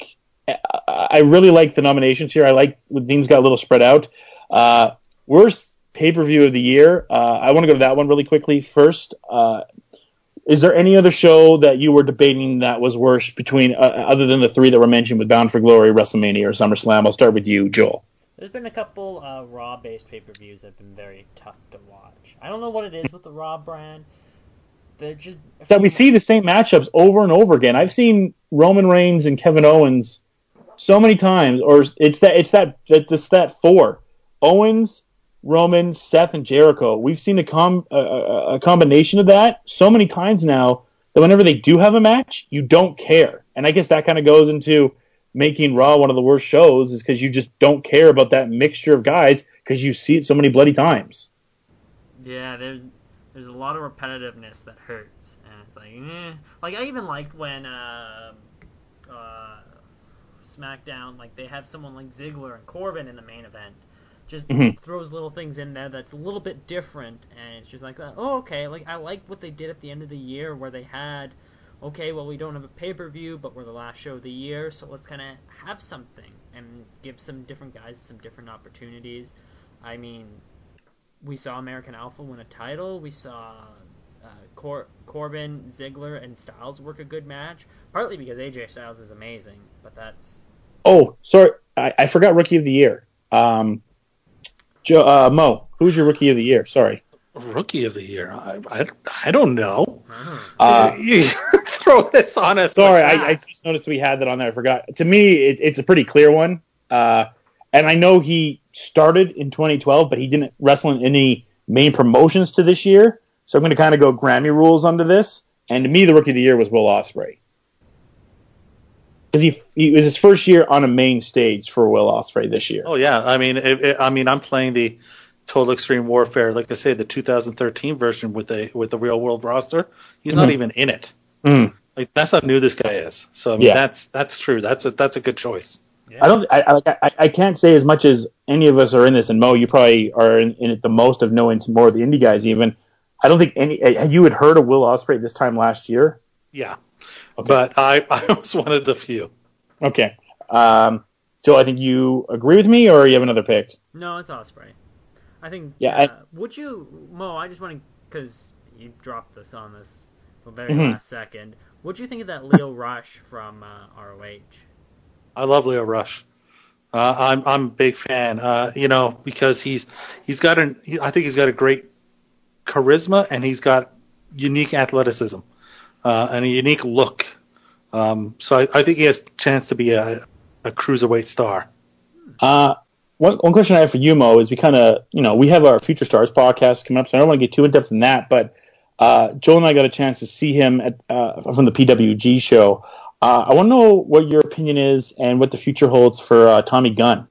I really like the nominations here. I like when things got a little spread out. Uh, worst pay-per-view of the year. Uh, I want to go to that one really quickly first. Uh, is there any other show that you were debating that was worse between, uh, other than the three that were mentioned with Bound for Glory, WrestleMania, or SummerSlam? I'll start with you, Joel. There's been a couple uh, Raw-based pay-per-views that have been very tough to watch. I don't know what it is with the Raw brand. They're just that we see the same matchups over and over again. I've seen Roman Reigns and Kevin Owens so many times, or it's that it's that it's that four: Owens, Roman, Seth, and Jericho. We've seen a com a, a combination of that so many times now that whenever they do have a match, you don't care. And I guess that kind of goes into making Raw one of the worst shows, is because you just don't care about that mixture of guys because you see it so many bloody times. Yeah, there's there's a lot of repetitiveness that hurts, and it's like, eh. Like I even liked when uh, uh, SmackDown, like they have someone like Ziggler and Corbin in the main event, just mm-hmm. throws little things in there that's a little bit different, and it's just like, oh, okay. Like I like what they did at the end of the year where they had, okay, well we don't have a pay per view, but we're the last show of the year, so let's kind of have something and give some different guys some different opportunities. I mean, we saw American Alpha win a title. We saw uh, Cor- Corbin, Ziggler, and Styles work a good match. Partly because A J Styles is amazing, but that's. Oh, sorry, I, I forgot Rookie of the Year. Um, Joe, uh, Mo, who's your Rookie of the Year? Sorry. Rookie of the Year? I I, I don't know. Uh, you throw this on us. Sorry, like I, I just noticed we had that on there. I forgot. To me, it, it's a pretty clear one. Uh, and I know he started in twenty twelve, but he didn't wrestle in any main promotions to this year. So I'm going to kind of go Grammy rules under this. And to me, the Rookie of the Year was Will Ospreay. Because he, he it was his first year on a main stage for Will Ospreay this year. Oh yeah, I mean, it, it, I mean, I'm playing the Total Extreme Warfare, like I say, the two thousand thirteen version with the with the real world roster. He's mm-hmm. not even in it. Mm. Like that's how new this guy is. So I mean, yeah. that's that's true. That's a that's a good choice. Yeah. I don't. I, I I can't say as much as any of us are in this, and Mo, you probably are in, in it the most of knowing some more of the indie guys. Even I don't think any. You had heard of Will Ospreay this time last year. Yeah, okay. But I I was one of the few. Okay, um, Joe, I think you agree with me, or you have another pick? No, it's Ospreay. I think. Yeah. Uh, I, would you, Mo? I just want to, because you dropped this on this the very mm-hmm. last second. What'd you think of that Leo Rush from uh, R O H? I love Leo Rush. Uh, I'm I'm a big fan. Uh, you know, because he's he's got an he, I think he's got a great charisma, and he's got unique athleticism uh, and a unique look. Um, so I, I think he has a chance to be a, a cruiserweight star. Uh, one one question I have for you, Mo, is we kind of you know we have our Future Stars podcast coming up, so I don't want to get too in depth in that, but uh, Joel and I got a chance to see him at uh, from the P W G show. Uh, I want to know what your opinion is and what the future holds for uh, Tommy Gunn.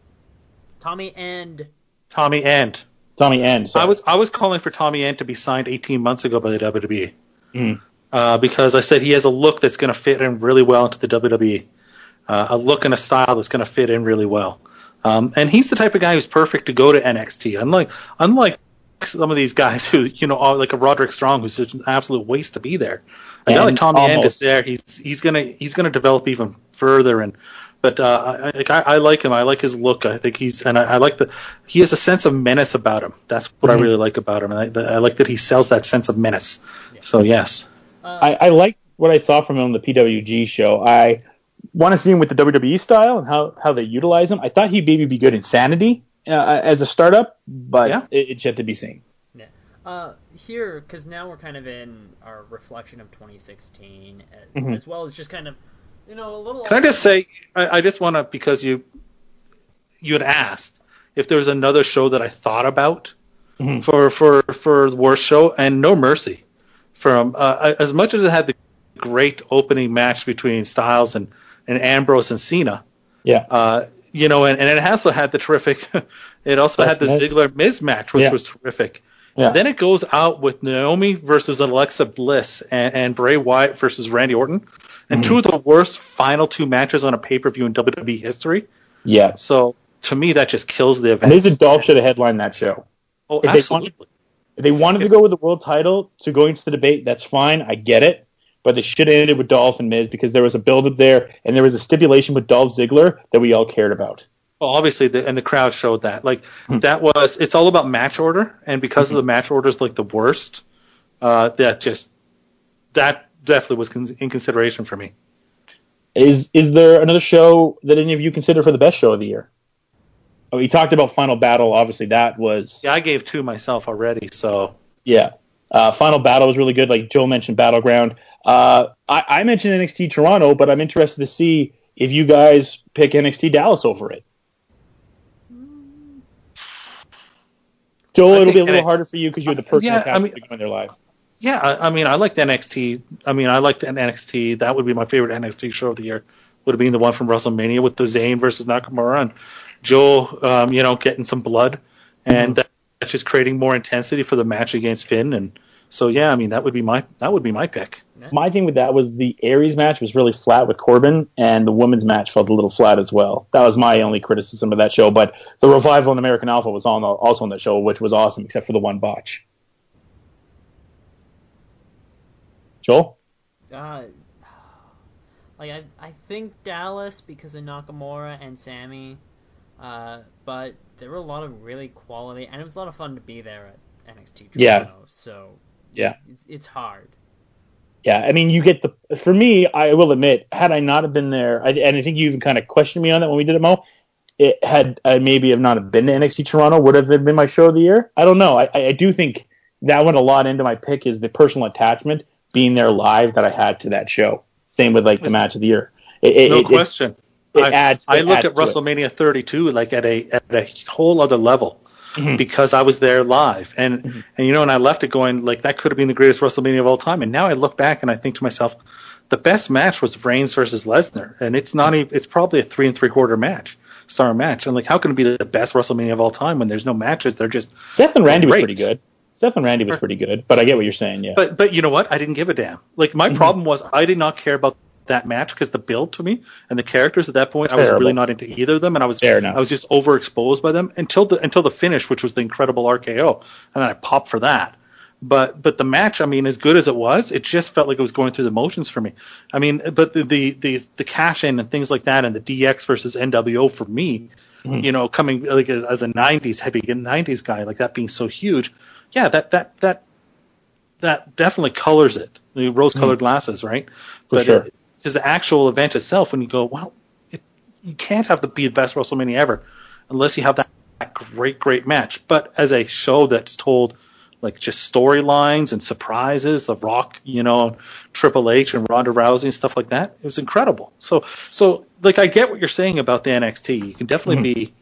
Tommy End. Tommy End. Tommy End. Sorry. I was I was calling for Tommy End to be signed eighteen months ago by the W W E mm. uh, because I said he has a look that's going to fit in really well into the W W E, uh, a look and a style that's going to fit in really well. Um, and he's the type of guy who's perfect to go to N X T. Unlike unlike some of these guys who you know are like a Roderick Strong, who's such an absolute waste to be there. A guy like Tommy almost. End is there. He's he's gonna he's gonna develop even further. And but uh, I, I I like him. I like his look. I think he's and I, I like the he has a sense of menace about him. That's what mm-hmm. I really like about him. And I, I like that he sells that sense of menace. Yeah. So yes, uh, I, I like what I saw from him on the P W G show. I want to see him with the W W E style and how, how they utilize him. I thought he'd maybe be good in Sanity uh, as a startup, but yeah. it, it's yet to be seen. Yeah. Uh, here, because now we're kind of in our reflection of twenty sixteen, as, mm-hmm. as well as just kind of, you know, a little... Can I just say, I, I just want to, because you you had asked if there was another show that I thought about mm-hmm. for, for, for the worst show, and No Mercy. From uh, as much as it had the great opening match between Styles and, and Ambrose and Cena, yeah, uh, you know, and, and it also had the terrific, it also That's had the nice. Ziggler Miz match, which yeah. was terrific. Yeah. And then it goes out with Naomi versus Alexa Bliss and, and Bray Wyatt versus Randy Orton, and mm-hmm. two of the worst final two matches on a pay-per-view in W W E history. Yeah. So to me, that just kills the event. Amazing Dolph should have headlined that show. Oh, if absolutely. They wanted, if they wanted if, to go with the world title to go into the debate, that's fine. I get it. but they should have ended with Dolph and Miz because there was a build-up there, and there was a stipulation with Dolph Ziggler that we all cared about. Well, obviously, the, and the crowd showed that. Like, that was, it's all about match order, and because of the match order is like the worst, uh, that just, that definitely was con- in consideration for me. Is is there another show that any of you consider for the best show of the year? Oh, you talked about Final Battle. Obviously, that was... Yeah, I gave two myself already, so... Yeah. Uh, Final Battle was really good. Like Joe mentioned, Battleground. Uh, I, I mentioned N X T Toronto, but I'm interested to see if you guys pick N X T Dallas over it. Joel, it'll be a little N- harder for you because you're the personal yeah, attachment I mean, to go in their live. Yeah, I, I mean, I liked N X T. I mean, I liked N X T. That would be my favorite N X T show of the year. Would have been the one from WrestleMania with the Zayn versus Nakamura and Joe, um, you know, getting some blood, and mm-hmm. that's just creating more intensity for the match against Finn. And so, yeah, I mean, that would be my that would be my pick. My thing with that was the Aries match was really flat with Corbin, and the women's match felt a little flat as well. That was my only criticism of that show. But the Revival and American Alpha was on the, also on the show, which was awesome, except for the one botch. Joel? Uh, like I, I think Dallas because of Nakamura and Sammy, uh, but there were a lot of really quality, and it was a lot of fun to be there at N X T Toronto. Yeah. So yeah, it's, it's hard. Yeah, I mean, you get the. For me, I will admit, had I not have been there, I, and I think you even kind of questioned me on that when we did it, Mo. It had I maybe have not have been to N X T Toronto, would have been my show of the year. I don't know. I, I do think that went a lot into my pick is the personal attachment being there live that I had to that show. Same with like the match of the year. It, it, no it, question. It, it I, adds. I it look adds at WrestleMania thirty-two like at a at a whole other level. Mm-hmm. Because I was there live, and mm-hmm. and you know, and I left it going like that could have been the greatest WrestleMania of all time. And now I look back and I think to myself, the best match was Reigns versus Lesnar, and it's not even, it's probably a three and three quarter match, star match. And like, how can it be the best WrestleMania of all time when there's no matches? They're just Seth and Randy great. was pretty good. Seth and Randy was pretty good, but I get what you're saying. Yeah, but but you know what? I didn't give a damn. Like my mm-hmm. problem was I did not care about that match because the build to me and the characters at that point, Terrible. I was really not into either of them, and I was I was just overexposed by them until the until the finish, which was the incredible R K O, and then I popped for that. But but the match, I mean, as good as it was, it just felt like it was going through the motions for me. I mean, but the the the, the cash in and things like that, and the D X versus N W O for me, mm-hmm. you know, coming like as a nineties heavy nineties guy, like that being so huge, yeah, that that that that definitely colors it. The rose-colored mm-hmm. glasses, right? For but sure. It, Because the actual event itself, when you go, well, it, you can't have the be the best WrestleMania ever unless you have that, that great, great match. But as a show that's told like just storylines and surprises, The Rock, you know, Triple H and Ronda Rousey and stuff like that, it was incredible. So, so like I get what you're saying about the N X T. You can definitely mm-hmm. be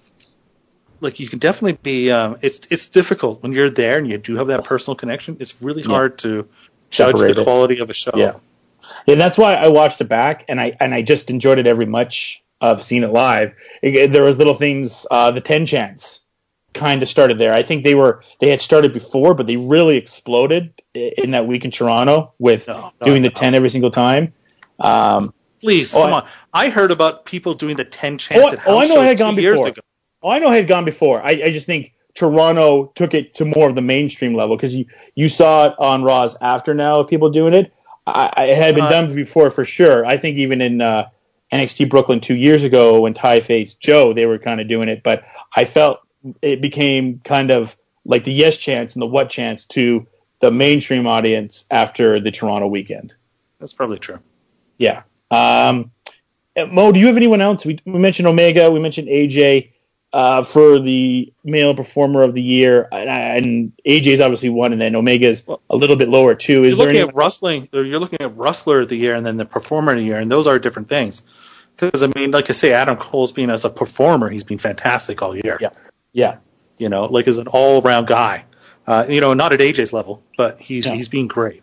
like you can definitely be. Um, it's it's difficult when you're there and you do have that personal connection. It's really yeah. hard to judge Separate the quality it. of a show. Yeah. Yeah, that's why I watched it back, and I and I just enjoyed it every much of seeing it live. It, there was little things. Uh, the ten chants kind of started there. I think they were they had started before, but they really exploded in that week in Toronto with no, no, doing the no. ten every single time. Um, Please, oh, come I, on. I heard about people doing the ten chants oh, at house oh, I know shows I had two gone years before. ago. Oh, I know I had gone before. I, I just think Toronto took it to more of the mainstream level because you, you saw it on Raw's After Now of people doing it. I, I had been uh, done before for sure. I think even in uh, N X T Brooklyn two years ago when Ty faced Joe, they were kind of doing it. But I felt it became kind of like the yes chance and the what chance to the mainstream audience after the Toronto weekend. That's probably true. Yeah. Um, Mo, do you have anyone else? We, we mentioned Omega. We mentioned A J. Uh, for the male performer of the year, and, and A J's obviously one, and then Omega's a little bit lower too. Is you're there looking any- at wrestling? You're looking at wrestler of the year, and then the performer of the year, and those are different things. Because I mean, like I say, Adam Cole's been as a performer, he's been fantastic all year. Yeah, yeah. You know, like as an all-around guy. Uh, you know, not at A J's level, but he's yeah. he's been great.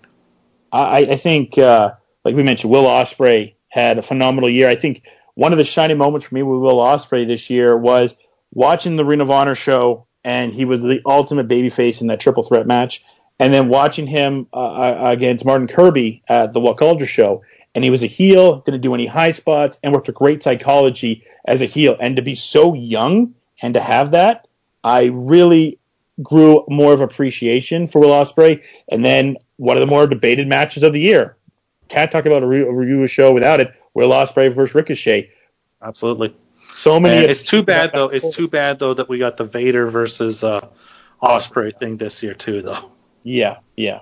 I, I think, uh, like we mentioned, Will Ospreay had a phenomenal year. I think one of the shining moments for me with Will Ospreay this year was watching the Ring of Honor show, and he was the ultimate babyface in that triple threat match, and then watching him uh, against Martin Kirby at the What Culture show, and he was a heel, didn't do any high spots, and worked a great psychology as a heel. And to be so young and to have that, I really grew more of appreciation for Will Ospreay. And then one of the more debated matches of the year, Kat talked about a, re- a review of show without it. Will Ospreay versus Ricochet. Absolutely. So many. And it's too bad though. It's too bad though that we got the Vader versus uh, Ospreay thing this year too, though. Yeah, yeah.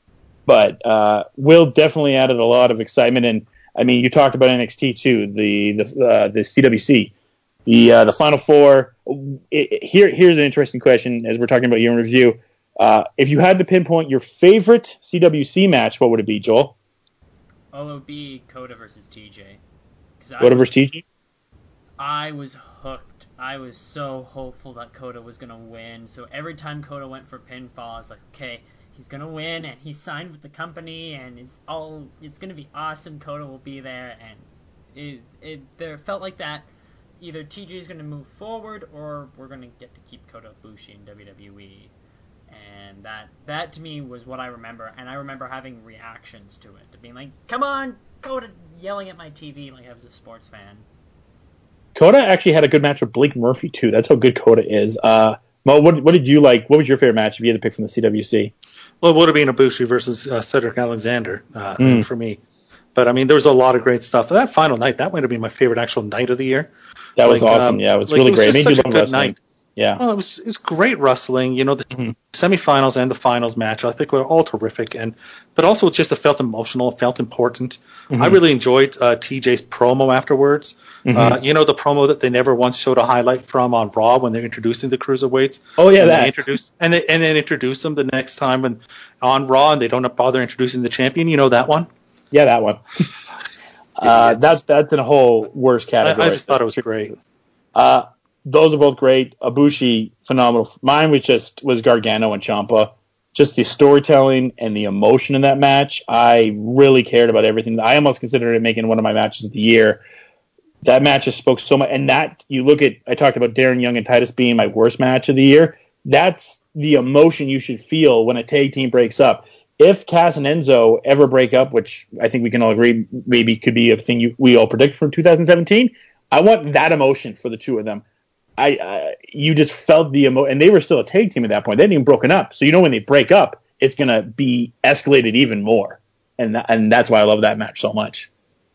But uh, Will definitely added a lot of excitement, and I mean, you talked about N X T too, the the uh, the C W C, the uh, the Final Four. It, it, here, here's an interesting question as we're talking about your review. Uh, if you had to pinpoint your favorite C W C match, what would it be, Joel? Oh, it would be Kota versus T J. Kota versus T J? I was hooked. I was so hopeful that Kota was going to win. So every time Kota went for pinfall, I was like, okay, he's going to win, and he's signed with the company, and it's all it's going to be awesome. Kota will be there, and it, it there felt like that either T J is going to move forward or we're going to get to keep Kota Ibushi in W W E. And that, that to me was what I remember, and I remember having reactions to it, to being like, come on, Kota, yelling at my T V like I was a sports fan. Kota actually had a good match with Blake Murphy, too. That's how good Kota is. Uh, Mo, what, what did you like? What was your favorite match if you had to pick from the C W C? Well, it would have been Ibushi versus uh, Cedric Alexander uh, mm. for me. But, I mean, there was a lot of great stuff. That final night, that might have been my favorite actual night of the year. That like, was awesome. Um, yeah, it was like, really it was great. It made such you a love good wrestling. night. Yeah. Well, it was it was great wrestling. You know, the mm-hmm. semifinals and the finals match, I think, were all terrific. And but also, it just it felt emotional. It felt important. Mm-hmm. I really enjoyed uh, T J's promo afterwards. Mm-hmm. Uh, you know, the promo that they never once showed a highlight from on Raw when they're introducing the cruiserweights. Oh yeah, and that. They introduce and they and then introduce them the next time when on Raw, and they don't bother introducing the champion. You know that one? Yeah, that one. uh, that's that's in a whole worse category. I, I just thought it was great. Uh, those are both great. Ibushi, phenomenal. Mine was just was Gargano and Ciampa. Just the storytelling and the emotion in that match. I really cared about everything. I almost considered it making one of my matches of the year. That match just spoke so much. And that, you look at, I talked about Darren Young and Titus being my worst match of the year. That's the emotion you should feel when a tag team breaks up. If Cass and Enzo ever break up, which I think we can all agree maybe could be a thing you, we all predict from two thousand seventeen, I want that emotion for the two of them. I, uh, you just felt the emo, and they were still a tag team at that point. They hadn't even broken up, so you know when they break up, it's gonna be escalated even more, and th- and that's why I love that match so much.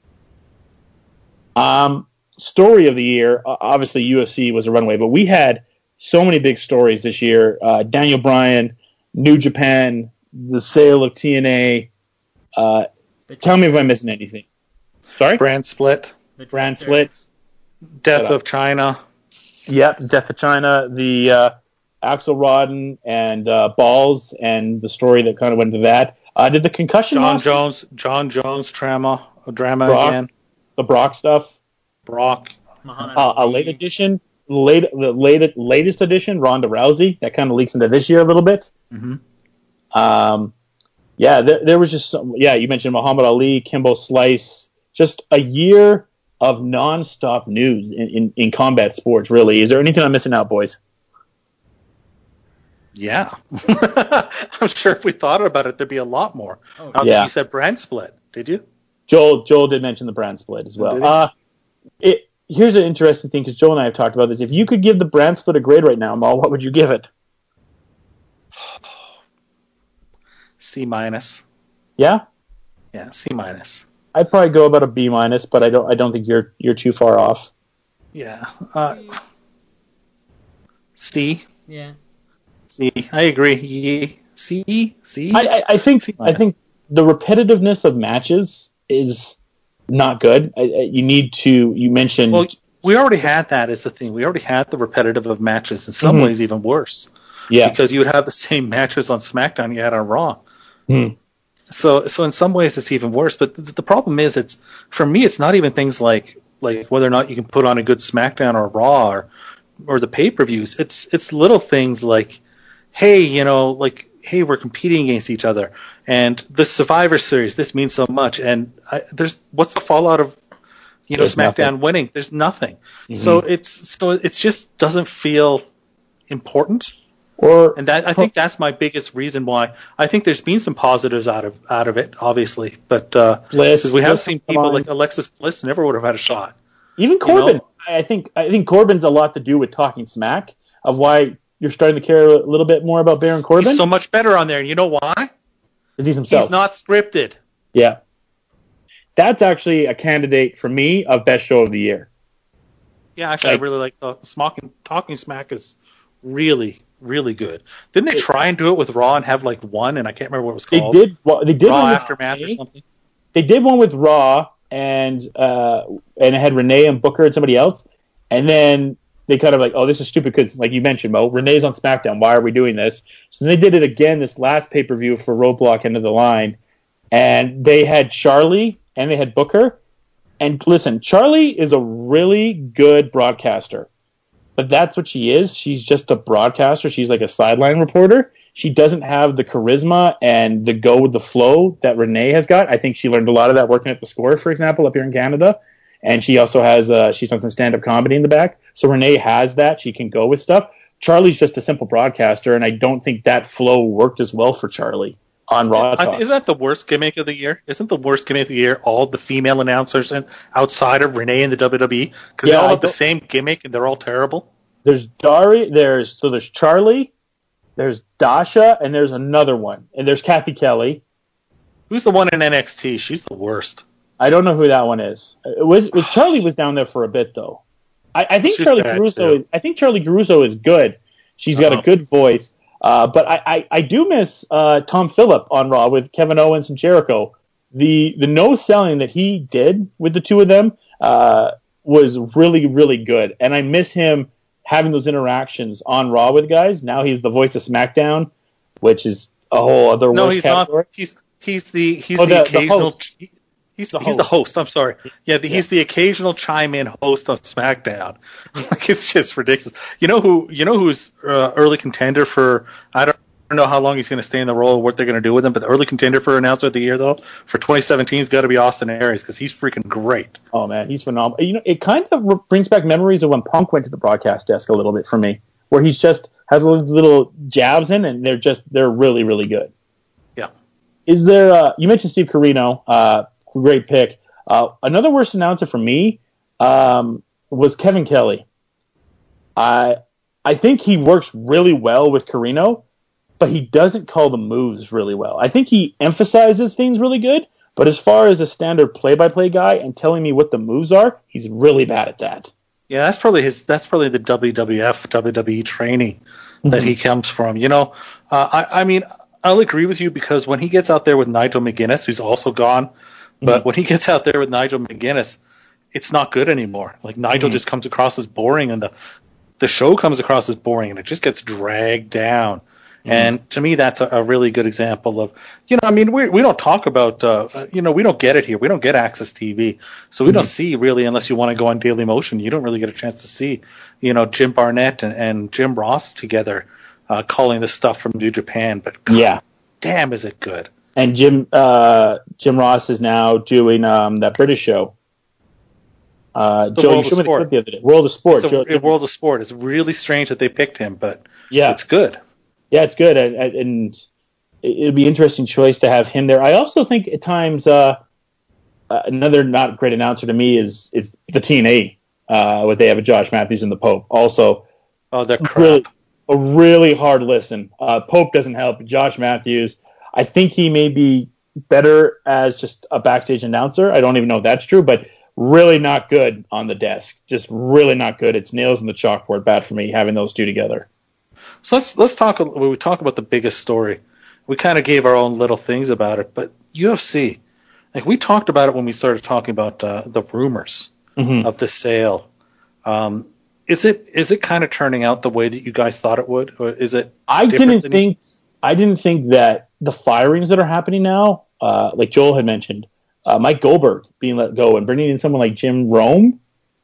Um, story of the year, uh, obviously U F C was a runaway, but we had so many big stories this year. Uh, Daniel Bryan, New Japan, the sale of T N A. Uh, tell me if I'm missing anything. Sorry, brand split, the brand split, death of China. Yep, Death of China, the uh, Axel Rodden and uh, Balls, and the story that kind of went into that. Uh, did the concussion? John Jones, John Jones drama, drama Brock, again. The Brock stuff. Brock. Uh, a late edition, late, the late, latest edition, Ronda Rousey. That kind of leaks into this year a little bit. Mm-hmm. Um, yeah, there, there was just some, yeah. You mentioned Muhammad Ali, Kimbo Slice. Just a year of non-stop news in, in, in combat sports, really. Is there anything I'm missing out, boys? Yeah. I'm sure if we thought about it, there'd be a lot more. Oh, I yeah. think you said brand split. Did you? Joel Joel did mention the brand split as well. Uh, it, here's an interesting thing, because Joel and I have talked about this. If you could give the brand split a grade right now, Mal, what would you give it? C minus. Yeah? Yeah, C minus. I'd probably go about a B minus, but I don't. I don't think you're you're too far off. Yeah. Uh, C. Yeah. C. I agree. Yeah. C. C. I, I, I think. I think the repetitiveness of matches is not good. I, I, you need to. You mentioned. Well, we already had that as the thing. We already had the repetitive of matches. In some mm-hmm. ways, even worse. Yeah. Because you would have the same matches on SmackDown you had on Raw. Hmm. So, so in some ways it's even worse. But the, the problem is, it's for me, it's not even things like like whether or not you can put on a good SmackDown or Raw or or the pay-per-views. It's it's little things like, hey, you know, like hey, we're competing against each other, and the Survivor Series, this means so much. And I, there's what's the fallout of you know there's SmackDown nothing. winning? There's nothing. Mm-hmm. So it's so it just doesn't feel important. Or, and that I think that's my biggest reason why I think there's been some positives out of out of it, obviously, but uh, Bliss, we have Bliss seen people like Alexis Bliss never would have had a shot. Even Corbin, you know? I think I think Corbin's a lot to do with talking smack of why you're starting to care a little bit more about Baron Corbin. He's so much better on there, and you know why? Because he's himself. He's not scripted. Yeah. that's actually a candidate for me of best show of the year. Yeah, actually, like, I really like the Smocking, Talking Smack is really, really good. Didn't they try and do it with Raw and have like one, and I can't remember what it was called? They did. Well, they did Raw one with Aftermath Renee. or something. They did one with Raw, and uh, and it had Renee and Booker and somebody else, and then they kind of like, oh, this is stupid because, like you mentioned, Mo, Renee's on SmackDown. Why are we doing this? So they did it again this last pay per view for Roadblock End of the Line, and they had Charlie and they had Booker. And listen, Charlie is a really good broadcaster, but that's what she is. She's just a broadcaster. She's like a sideline reporter. She doesn't have the charisma and the go with the flow that Renee has got. I think she learned a lot of that working at the Score, for example, up here in Canada. And she also has, uh, she's done some stand-up comedy in the back. So Renee has that. She can go with stuff. Charlie's just a simple broadcaster, and I don't think that flow worked as well for Charlie on Raw Talk. Isn't that the worst gimmick of the year? Isn't the worst gimmick of the year all the female announcers and outside of Renee in the W W E? Because Yeah, they all I have the don't- same gimmick and they're all terrible. There's Dari, there's, so there's Charlie, there's Dasha, and there's another one. And there's Kathy Kelly. Who's the one in N X T? She's the worst. I don't know who that one is. It was, it was Charlie was down there for a bit though. I, I think She's Charlie bad, Caruso. too. Is, I think Charlie Caruso is good. She's got Uh-oh. a good voice. Uh, but I, I, I do miss uh, Tom Phillip on Raw with Kevin Owens and Jericho. The the no selling that he did with the two of them uh, was really really good, and I miss him having those interactions on Raw with guys. Now he's the voice of SmackDown, which is a whole other No, worse he's category. not. He's he's the he's Oh, the, the- the occasional. host. he- he's The he's the host. host. I'm sorry. Yeah, the, he's the occasional chime in host on SmackDown. Like it's just ridiculous. You know who? You know who's uh, early contender for? I don't. I don't know how long he's going to stay in the role or what they're going to do with him, but the early contender for announcer of the year, though, for twenty seventeen has got to be Austin Aries because he's freaking great. Oh man, he's phenomenal. You know, it kind of re- brings back memories of when Punk went to the broadcast desk a little bit for me, where he's just has little, little jabs in, and they're just they're really really good. Yeah. Is there? Uh, you mentioned Steve Corino, uh, great pick. Uh, another worst announcer for me um, was Kevin Kelly. I I think he works really well with Corino, but he doesn't call the moves really well. I think he emphasizes things really good, but as far as a standard play-by-play guy and telling me what the moves are, he's really bad at that. Yeah, that's probably his. That's probably the W W F, W W E training that he comes from. You know, uh, I, I mean, I'll agree with you because when he gets out there with Nigel McGuinness, who's also gone, but when he gets out there with Nigel McGuinness, it's not good anymore. Like Nigel just comes across as boring, and the the show comes across as boring, and it just gets dragged down. And to me, that's a, a really good example of, you know, I mean, we we don't talk about, uh, you know, we don't get it here. We don't get Access T V. So we don't see really, unless you want to go on Daily Motion, you don't really get a chance to see, you know, Jim Barnett and, and Jim Ross together uh, calling this stuff from New Japan. But God, Yeah. damn, is it good. And Jim uh, Jim Ross is now doing um, that British show. Uh, The Joe, World you of showed me the Sport. clip the other day. World of Sport. It's Joe, a, a World of Sport. It's really strange that they picked him, but yeah. it's good. Yeah, it's good, and, and it'd be an interesting choice to have him there. I also think at times uh, uh, another not great announcer to me is is the T N A. Uh, what they have with Josh Matthews and the Pope. Also, Oh, they're crap. really, a really hard listen. Uh, Pope doesn't help. Josh Matthews, I think he may be better as just a backstage announcer. I don't even know if that's true, but really not good on the desk. Just really not good. It's nails in the chalkboard. Bad for me having those two together. So let's let's talk. When we talk about the biggest story, we kind of gave our own little things about it. But U F C, like we talked about it when we started talking about uh, the rumors Mm-hmm. of the sale. Um, is it is it kind of turning out the way that you guys thought it would, or is it? I different didn't than think I didn't think that the firings that are happening now, uh, like Joel had mentioned, uh, Mike Goldberg being let go and bringing in someone like Jim Rome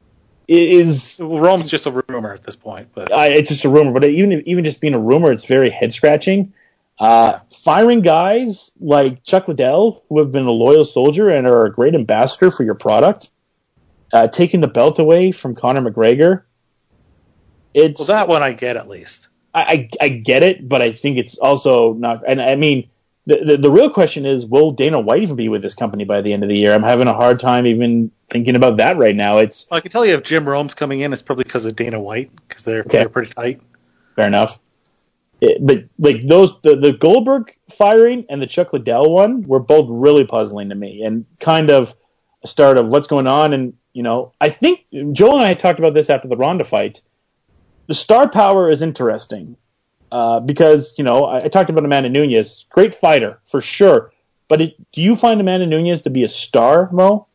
is You, Rome's just a rumor at this point, but I, it's just a rumor. But even even just being a rumor, it's very head scratching. Uh, firing guys like Chuck Liddell, who have been a loyal soldier and are a great ambassador for your product, uh, taking the belt away from Conor McGregor. It's well, that one I get at least. I, I, I get it, but I think it's also not. And I mean, the, the the real question is, will Dana White even be with this company by the end of the year? I'm having a hard time even thinking about that right now. It's Well, I can tell you if Jim Rome's coming in, it's probably because of Dana White, because they're Okay. they're pretty tight. fair enough. It- but like those, the, the Goldberg firing and the Chuck Liddell one were both really puzzling to me, and kind of start of what's going on. And, you know, I think Joel and I talked about this after the Ronda fight. The star power is interesting uh, because, you know, I, I talked about Amanda Nunes. Great fighter, for sure. But it, do you find Amanda Nunes to be a star, Mo?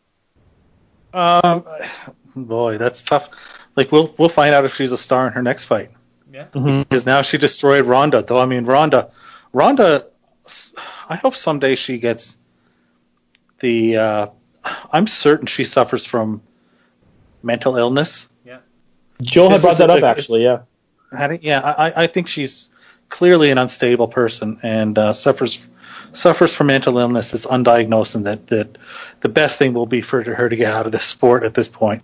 Um, boy, that's tough. Like, we'll we'll find out if she's a star in her next fight. Yeah. Mm-hmm. Because now she destroyed Ronda, though. I mean, Ronda, Ronda, I hope someday she gets the, uh, I'm certain she suffers from mental illness. Yeah. Joel had This brought is that a- up, actually, yeah. Had it? Yeah, I, I think she's clearly an unstable person and uh, suffers suffers from mental illness that's undiagnosed, and that, that the best thing will be for her to get out of this sport at this point.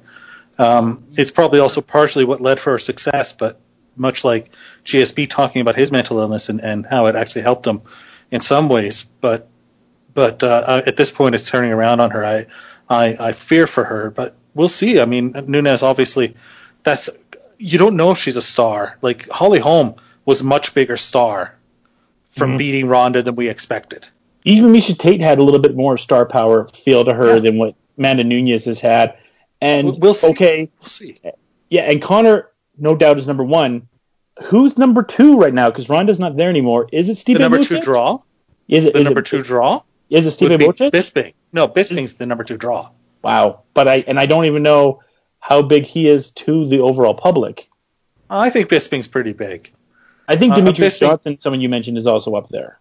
Um, it's probably also partially what led for her success, but much like G S P talking about his mental illness and, and how it actually helped him in some ways, but but uh, at this point it's turning around on her. I, I I fear for her, but we'll see. I mean, Nunes obviously, that's you don't know if she's a star. Like Holly Holm was a much bigger star from Mhm. beating Ronda than we expected. Even Misha Tate had a little bit more star power feel to her Yeah. than what Amanda Nunes has had. And, We'll see. okay, We'll see. yeah, and Connor, no doubt, is number one. Who's number two right now? Because Ronda's not there anymore. Is it Stipe The number two Miocic? draw. Is it The is number it, two draw Is it would Stipe be Miocic? Bisping. No, Bisping's the number two draw. Wow, but I and I don't even know how big he is to the overall public. I think Bisping's pretty big. I think Uh, Demetrius Bisping- Johnson, someone you mentioned, is also up there.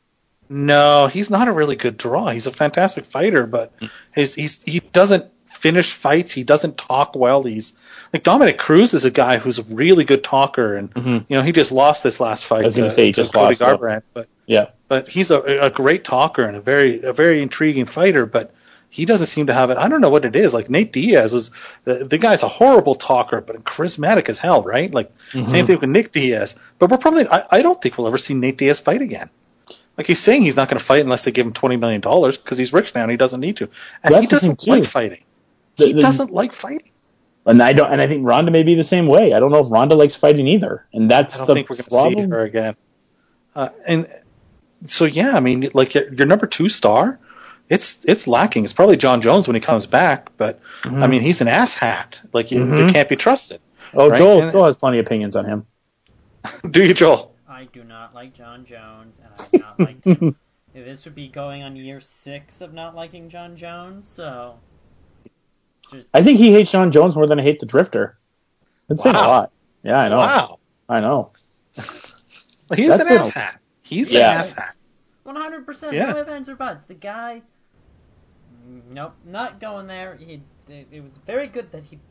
No, he's not a really good draw. He's a fantastic fighter, but his he's he doesn't finish fights. He doesn't talk well. He's like Dominic Cruz is a guy who's a really good talker, and Mhm. you know he just lost this last fight. I was gonna to- say he to just Cody lost, though. Garbrandt, but Yeah, but he's a, a great talker and a very a very intriguing fighter, but he doesn't seem to have it. I don't know what it is. Like Nate Diaz was the, the guy's a horrible talker, but charismatic as hell, right? Like Mhm. same thing with Nick Diaz. But we're probably I, I don't think we'll ever see Nate Diaz fight again. Like he's saying he's not going to fight unless they give him twenty million dollars because he's rich now and he doesn't need to. And That's he the thing, doesn't too. like fighting. The- He the- doesn't like fighting. and I don't, and I think Ronda may be the same way. I don't know if Ronda likes fighting either, and that's I don't the think we're going to problem. see her again. Uh, and so yeah, I mean, like your, your number two star, it's it's lacking. It's probably John Jones when he comes back, but Mhm. I mean, he's an asshat. Like you, Mhm. they can't be trusted. Oh, right? Joel, And- Joel has plenty of opinions on him. Do you, Joel? I do not like John Jones, and I've not liked him. This would be going on year six of not liking John Jones, so just I think he hates John Jones more than I hate the Drifter. That's saying a Wow. lot. Yeah, I know. Wow, I know. he's That's an it. asshat. He's Yeah. an asshat. one hundred percent Yeah. no ifs, ands, or buts. The guy, nope, not going there. He, it, it was very good that he,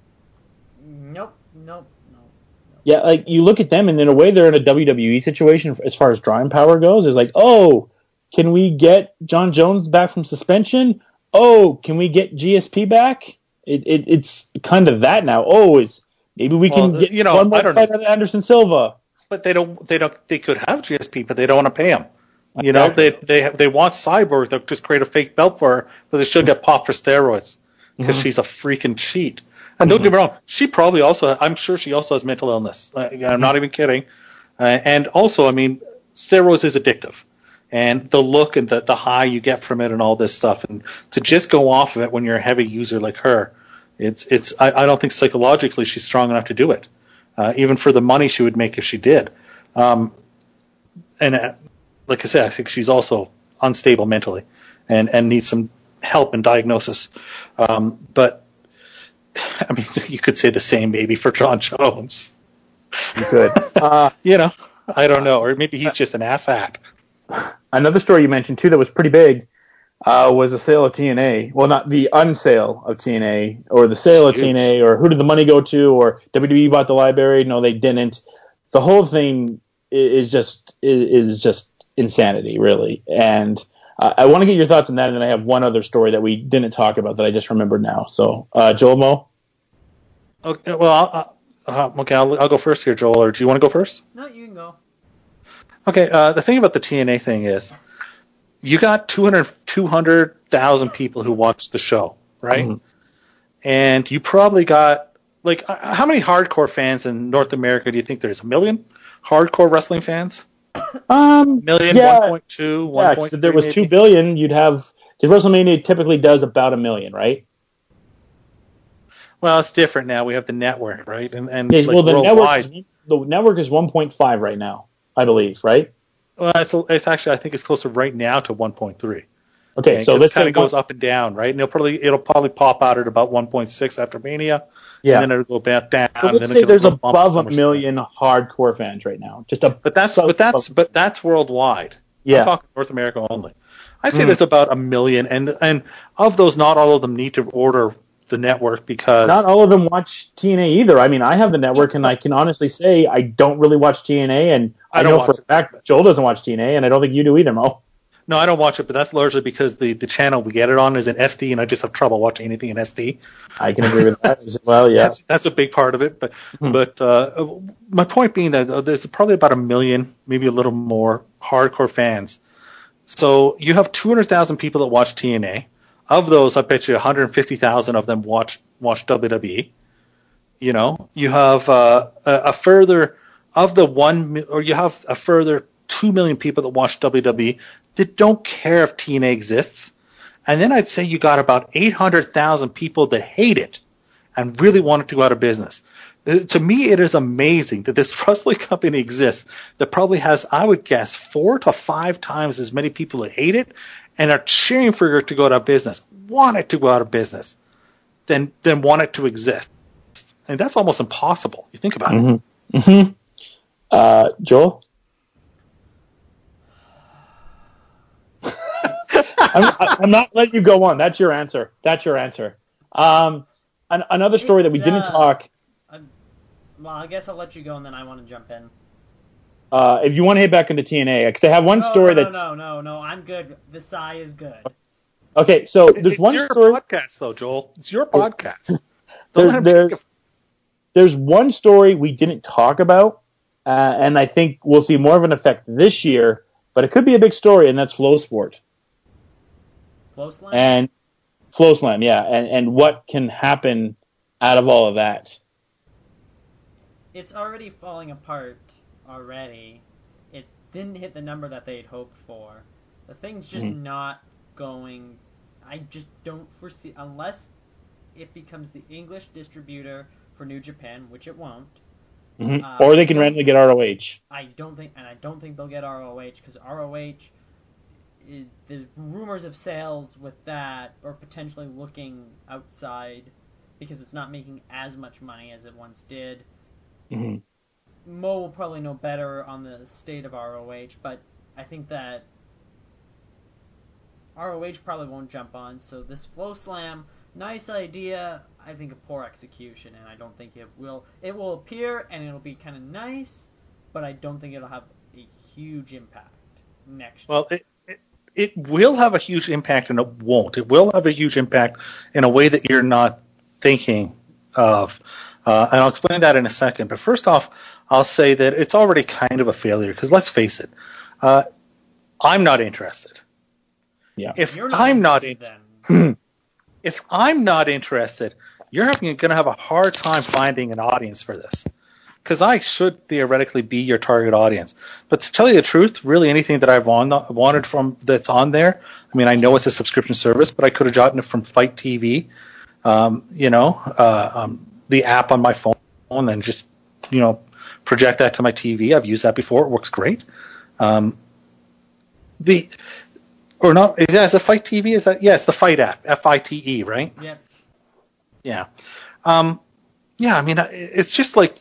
nope, nope, nope. Yeah, like you look at them, and in a way, they're in a W W E situation as far as drawing power goes. It's like, oh, can we get John Jones back from suspension? Oh, can we get G S P back? It, it it's kind of that now. Oh, it's maybe we can Well, get you know, one more I don't fight know. out of Anderson Silva. But they don't. They don't. They could have G S P, but they don't want to pay him. You know, Exactly. they they have, they want Cyborg. They'll just create a fake belt for her, but they should get popped for steroids because Mhm. she's a freaking cheat. And don't get me wrong, she probably also. I'm sure she also has mental illness. Uh, I'm not even kidding. Uh, and also, I mean, steroids is addictive, and the look and the the high you get from it and all this stuff, and to just go off of it when you're a heavy user like her, it's it's. I, I don't think psychologically she's strong enough to do it, uh, even for the money she would make if she did. Um, and uh, like I said, I think she's also unstable mentally, and and needs some help and diagnosis. Um, but I mean, you could say the same maybe for John Jones. You could. uh, You know, I don't know, or maybe he's just an asshat. another story you mentioned too that was pretty big uh, was the sale of T N A. Well, not the unsale of T N A, or the sale of Huge. T N A, or who did the money go to, or W W E bought the library. No, they didn't. The whole thing i- is just is, is just insanity, really. And uh, I want to get your thoughts on that, and then I have one other story that we didn't talk about that I just remembered now. So, uh, Joel Mo. Okay, well, I'll, uh, okay, I'll, I'll go first here, Joel. Or do you want to go first? No, you can go. Okay, uh, the thing about the T N A thing is, you got two hundred two hundred thousand people who watched the show, right? Mhm. And you probably got, like, uh, how many hardcore fans in North America do you think there's? A million hardcore wrestling fans? Um, Million, yeah, one point two, yeah. 'cause if there was two billion, you'd have because WrestleMania typically does about a million, right? Well, it's different now. We have the network, right? And and Yeah, like well, the worldwide. network is, the network is one point five right now, I believe, right? Well, it's, it's actually I think it's closer right now to one point three. Okay, Okay, so because let's it kind say of goes one, up and down, right? And it'll probably it'll probably pop out at about one point six after Mania, yeah. and then it'll go back down. So and let's then say it'll there's go bump above a SummerSlam. million hardcore fans right now, just a. But that's but that's but that's worldwide. Yeah. I'm talking North America only. I'd say Mm. there's about a million, and and of those, not all of them need to order the network because Not all of them watch T N A either. I mean, I have the network, and I can honestly say I don't really watch T N A, and I I, don't know watch for a it. fact Joel doesn't watch T N A, and I don't think you do either, Mo. No, I don't watch it, but that's largely because the, the channel we get it on is in S D, and I just have trouble watching anything in S D. I can agree with that as well. Yeah. That's that's a big part of it. But Mhm. but uh, my point being that uh, there's probably about a million, maybe a little more, hardcore fans. So you have two hundred thousand people that watch T N A. Of those, I bet you one hundred fifty thousand of them watch watch W W E. You know, you have uh, a, a further of the one, mi- or you have a further two million people that watch W W E that don't care if T N A exists. And then I'd say you got about eight hundred thousand people that hate it and really want it to go out of business. Uh, To me, it is amazing that this wrestling company exists that probably has, I would guess, four to five times as many people that hate it and are cheering for it to go out of business, want it to go out of business, than than want it to exist. And that's almost impossible. You think about it. Mm-hmm. Mm-hmm. Uh, Joel? I'm, I'm not letting you go on. That's your answer. That's your answer. Um, an, another story that we didn't Uh, talk. uh, well, I guess I'll let you go, and then I want to jump in. Uh, if you want to hit back into T N A, because I have one no, story no, that's no, no, no, no. I'm good. The Psy is good. okay. So there's It's one your story. podcast, though, Joel. It's your podcast. Don't There's let him take there's, it. there's one story we didn't talk about, uh, and I think we'll see more of an effect this year. But it could be a big story, and that's Flow Sport Flow Slam? and Flow Slam, yeah, and and what can happen out of all of that. It's already falling apart already. It didn't hit the number that they'd hoped for. The thing's just Mhm. not going. I just don't foresee, unless it becomes the English distributor for New Japan, which it won't. Mm-hmm. Uh, or they I can don't- randomly get R O H. I don't think, and I don't think they'll get R O H because R O H, is, the rumors of sales with that are potentially looking outside because it's not making as much money as it once did. Mm-hmm. Mo will probably know better on the state of R O H, but I think that R O H probably won't jump on. So this Flow Slam, nice idea. I think a poor execution, and I don't think it will. It will appear and it'll be kind of nice, but I don't think it'll have a huge impact next year. Well, it, it it will have a huge impact, and it won't. It will have a huge impact in a way that you're not thinking of. Uh, and I'll explain that in a second. But first off, I'll say that it's already kind of a failure because let's face it, uh, I'm not interested. Yeah. If You're not I'm not in, interested then. if I'm not interested, you're going to have a hard time finding an audience for this. Because I should theoretically be your target audience. But to tell you the truth, really anything that I've on, wanted from that's on there, I mean, I know it's a subscription service, but I could have gotten it from Fight T V, um, you know, uh, um, the app on my phone, and just, you know, project that to my T V. I've used that before. It works great. Um, the or not? Is that a Fight T V? Is that yes, yeah, the Fight app, F I T E, right? Yep. Yeah. Um, yeah. I mean, it's just like.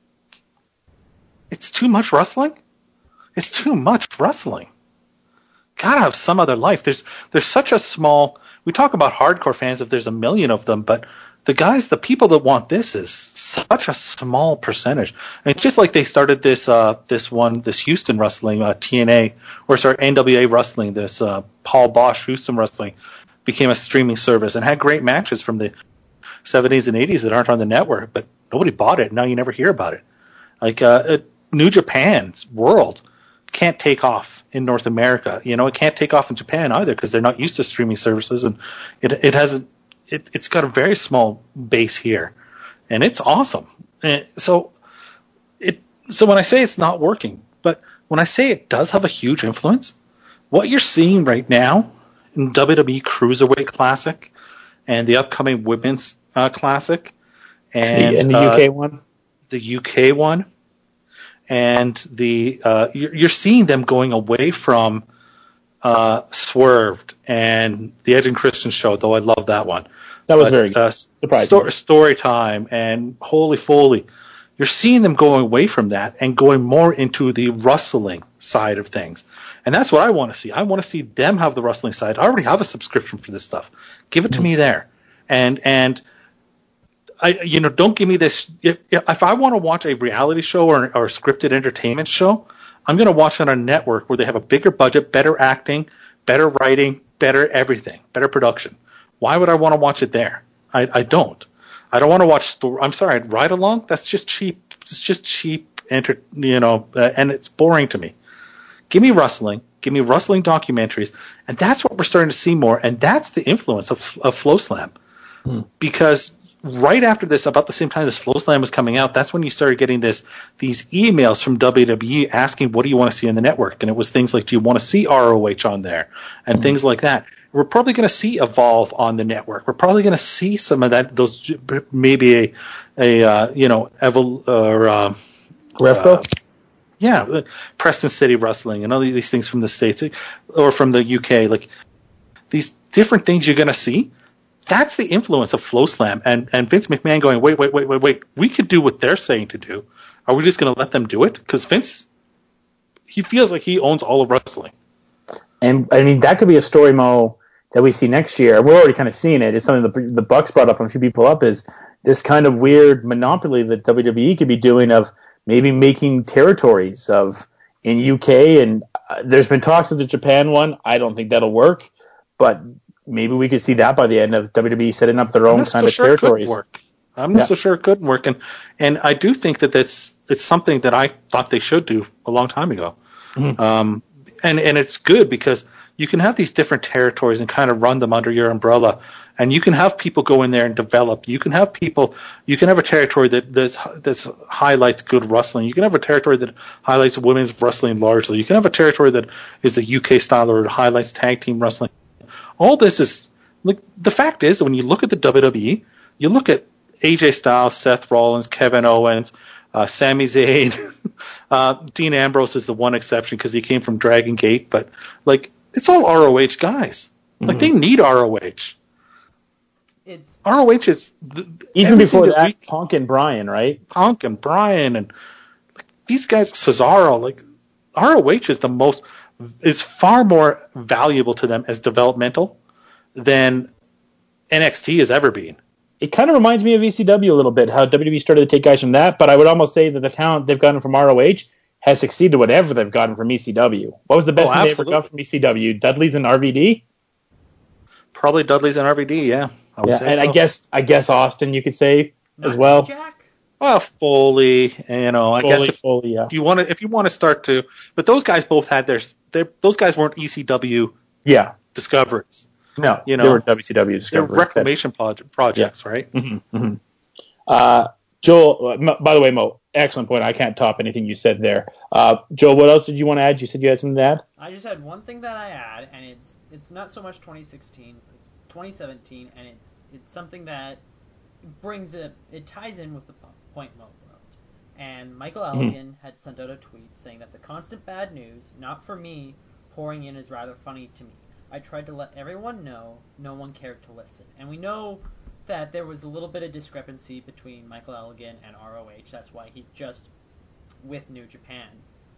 It's too much wrestling. It's too much wrestling. Gotta have some other life. There's there's such a small. We talk about hardcore fans if there's a million of them, but the guys, the people that want this is such a small percentage. And it's just like they started this uh this one this Houston wrestling uh, T N A or sorry N W A wrestling. This uh, Paul Bosch Houston wrestling became a streaming service and had great matches from the seventies and eighties that aren't on the network, but nobody bought it. Now you never hear about it. Like uh. It, New Japan's World can't take off in North America. You know, it can't take off in Japan either because they're not used to streaming services, and it it hasn't. It, it's got a very small base here, and it's awesome. And so it. So when I say it's not working, but when I say it does have a huge influence, what you're seeing right now in W W E Cruiserweight Classic and the upcoming Women's uh, Classic, and and the uh, U K one, the U K one, and the uh, you're, you're seeing them going away from uh, Swerved and the Edge and Christian show, though I love that one. that was But, very good. uh, Surprising. sto- story time and Holy Foley. You're seeing them going away from that and going more into the wrestling side of things. And that's what I want to see. I want to see them have the wrestling side. I already have a subscription for this stuff. Give it to mm. me there. And, and, I, you know, don't give me this. If, if I want to watch a reality show or, or a scripted entertainment show, I'm going to watch it on a network where they have a bigger budget, better acting, better writing, better everything, better production. Why would I want to watch it there? I, I don't. I don't want to watch story. I'm sorry, ride along. That's just cheap. It's just cheap, enter, you know, uh, and it's boring to me. Give me wrestling. Give me wrestling documentaries, and that's what we're starting to see more. And that's the influence of, of FloSlam, hmm. because right after this, about the same time this FloSlam was coming out, that's when you started getting this these emails from W W E asking, "What do you want to see in the network?" And it was things like, "Do you want to see R O H on there?" and hmm. things like that. We're probably going to see Evolve on the network. We're probably going to see some of that. Those maybe a, a uh, you know, Evol or uh, Refco. Uh, yeah, Preston City Wrestling and all these things from the States or from the U K. Like these different things you're going to see. That's the influence of FloSlam and and Vince McMahon going, wait, wait, wait, wait, wait. We could do what they're saying to do. Are we just going to let them do it? Because Vince, he feels like he owns all of wrestling. And I mean, that could be a story, Mo, that we see next year. We're already kind of seeing it. It's something that the Bucks brought up and a few people up is this kind of weird monopoly that W W E could be doing of maybe making territories of in U K. And uh, there's been talks of the Japan one. I don't think that'll work, but maybe we could see that by the end of W W E setting up their own kind so of sure territories. It work. I'm not yeah. so sure it couldn't work. And, and I do think that that's it's something that I thought they should do a long time ago. Mm-hmm. Um, and, and it's good because you can have these different territories and kind of run them under your umbrella. And you can have people go in there and develop. You can have people, you can have a territory that that's, that's highlights good wrestling. You can have a territory that highlights women's wrestling largely. You can have a territory that is the U K style or highlights tag team wrestling. All this is, like, the fact is, when you look at the W W E, you look at A J Styles, Seth Rollins, Kevin Owens, uh, Sami Zayn, uh, Dean Ambrose is the one exception because he came from Dragon Gate, but, like, it's all R O H guys. Mm-hmm. Like, they need R O H. It's R O H is the, even before that, that we, Punk and Bryan, right? Punk and Bryan and like, these guys, Cesaro, like R O H is the most is far more valuable to them as developmental than N X T has ever been. It kind of reminds me of E C W a little bit, how W W E started to take guys from that, but I would almost say that the talent they've gotten from R O H has succeeded whatever they've gotten from E C W. What was the best oh, thing they ever got from E C W? Dudley's and R V D? Probably Dudley's and R V D, yeah. I would yeah, say and so. I guess I guess Austin you could say Not as well. Jack? Well, Foley, you know, I Foley, guess if Foley, yeah. you want to, if you want to start to, but those guys both had their, those guys weren't E C W yeah. discoveries. No, you know, they were W C W discoveries. They're reclamation project, projects, yeah. right? Mm-hmm, mm-hmm. Uh, Joel, uh, by the way, Mo, excellent point. I can't top anything you said there. Uh, Joel, what else did you want to add? You said you had something to add? I just had one thing that I add, and it's it's not so much twenty sixteen, it's twenty seventeen, and it's it's something that brings it, it ties in with the point Mo wrote. And Michael Elgin mm-hmm. had sent out a tweet saying that the constant bad news, not for me, pouring in is rather funny to me. I tried to let everyone know, no one cared to listen. And we know that there was a little bit of discrepancy between Michael Elgin and R O H. That's why he's just with New Japan.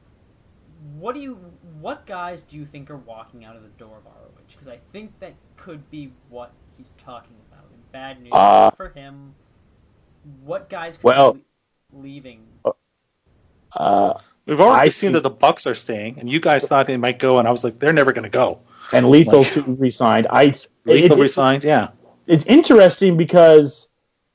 What do you, what guys do you think are walking out of the door of R O H? Because I think that could be what he's talking about. And bad news uh, for him. What guys could well, be leaving? Uh, We've already I seen think, that the Bucks are staying, and you guys thought they might go, and I was like, they're never going to go. And Lethal like, resigned. I Lethal resigned, yeah. It's interesting because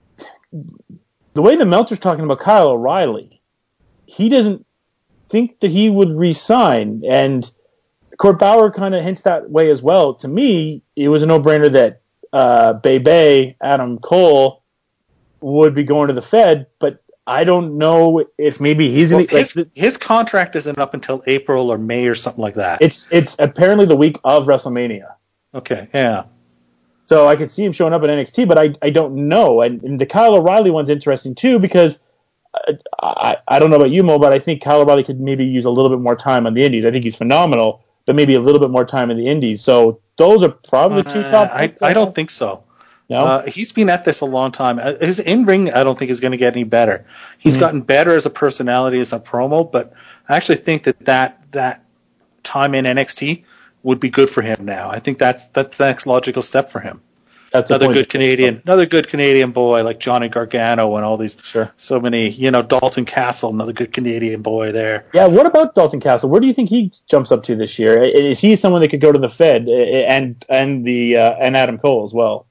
the way that Meltzer's talking about Kyle O'Reilly, he doesn't think that he would resign, and Court Bauer kind of hints that way as well. To me, it was a no-brainer that uh, Bebe, Adam Cole, would be going to the Fed, but I don't know if maybe he's well, in the, his, like, his contract isn't up until April or May or something like that. It's it's apparently the week of WrestleMania. Okay, yeah. So I could see him showing up at N X T, but I, I don't know. And, and the Kyle O'Reilly one's interesting too, because I, I I don't know about you, Mo, but I think Kyle O'Reilly could maybe use a little bit more time on the Indies. I think he's phenomenal, but maybe a little bit more time in the Indies. So those are probably the two top. Uh, I, I don't think so. No? Uh, he's been at this a long time. Uh, His in-ring, I don't think, is going to get any better. He's Mhm. gotten better as a personality, as a promo, but I actually think that that, that time in N X T would be good for him now. I think that's that's the next logical step for him. That's the Another point. good Canadian, another good Canadian boy like Johnny Gargano and all these, Sure. so many, you know, Dalton Castle, another good Canadian boy there. Yeah, what about Dalton Castle? Where do you think he jumps up to this year? Is he someone that could go to the Fed and and the uh, and Adam Cole as well?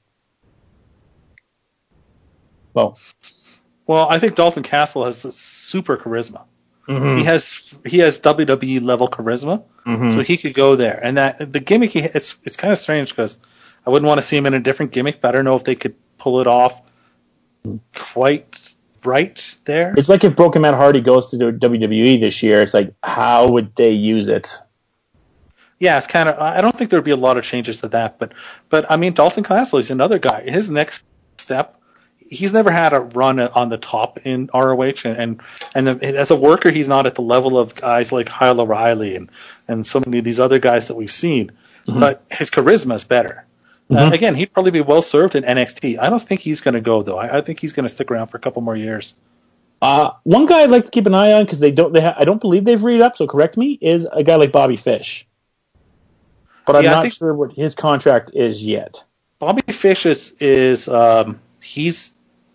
Well, Well, I think Dalton Castle has super charisma. mm-hmm. He has he has W W E level charisma, Mm-hmm. so he could go there. And that the gimmick, he, it's it's kind of strange because I wouldn't want to see him in a different gimmick, but I don't know if they could pull it off quite right there. It's like if Broken Matt Hardy goes to W W E this year, it's like, how would they use it? Yeah, it's kind of. I don't think there'd be a lot of changes to that, but but I mean, Dalton Castle is another guy. His next step. He's never had a run on the top in R O H, and and, and the, as a worker, he's not at the level of guys like Kyle O'Reilly and, and so many of these other guys that we've seen. Mm-hmm. But his charisma is better. Mm-hmm. Uh, again, he'd probably be well served in N X T. I don't think he's going to go though. I, I think he's going to stick around for a couple more years. Uh, one guy I'd like to keep an eye on because they don't. They ha- I don't believe they've read up. So correct me. Is a guy like Bobby Fish, but I'm yeah, not think sure what his contract is yet. Bobby Fish is is um, he's.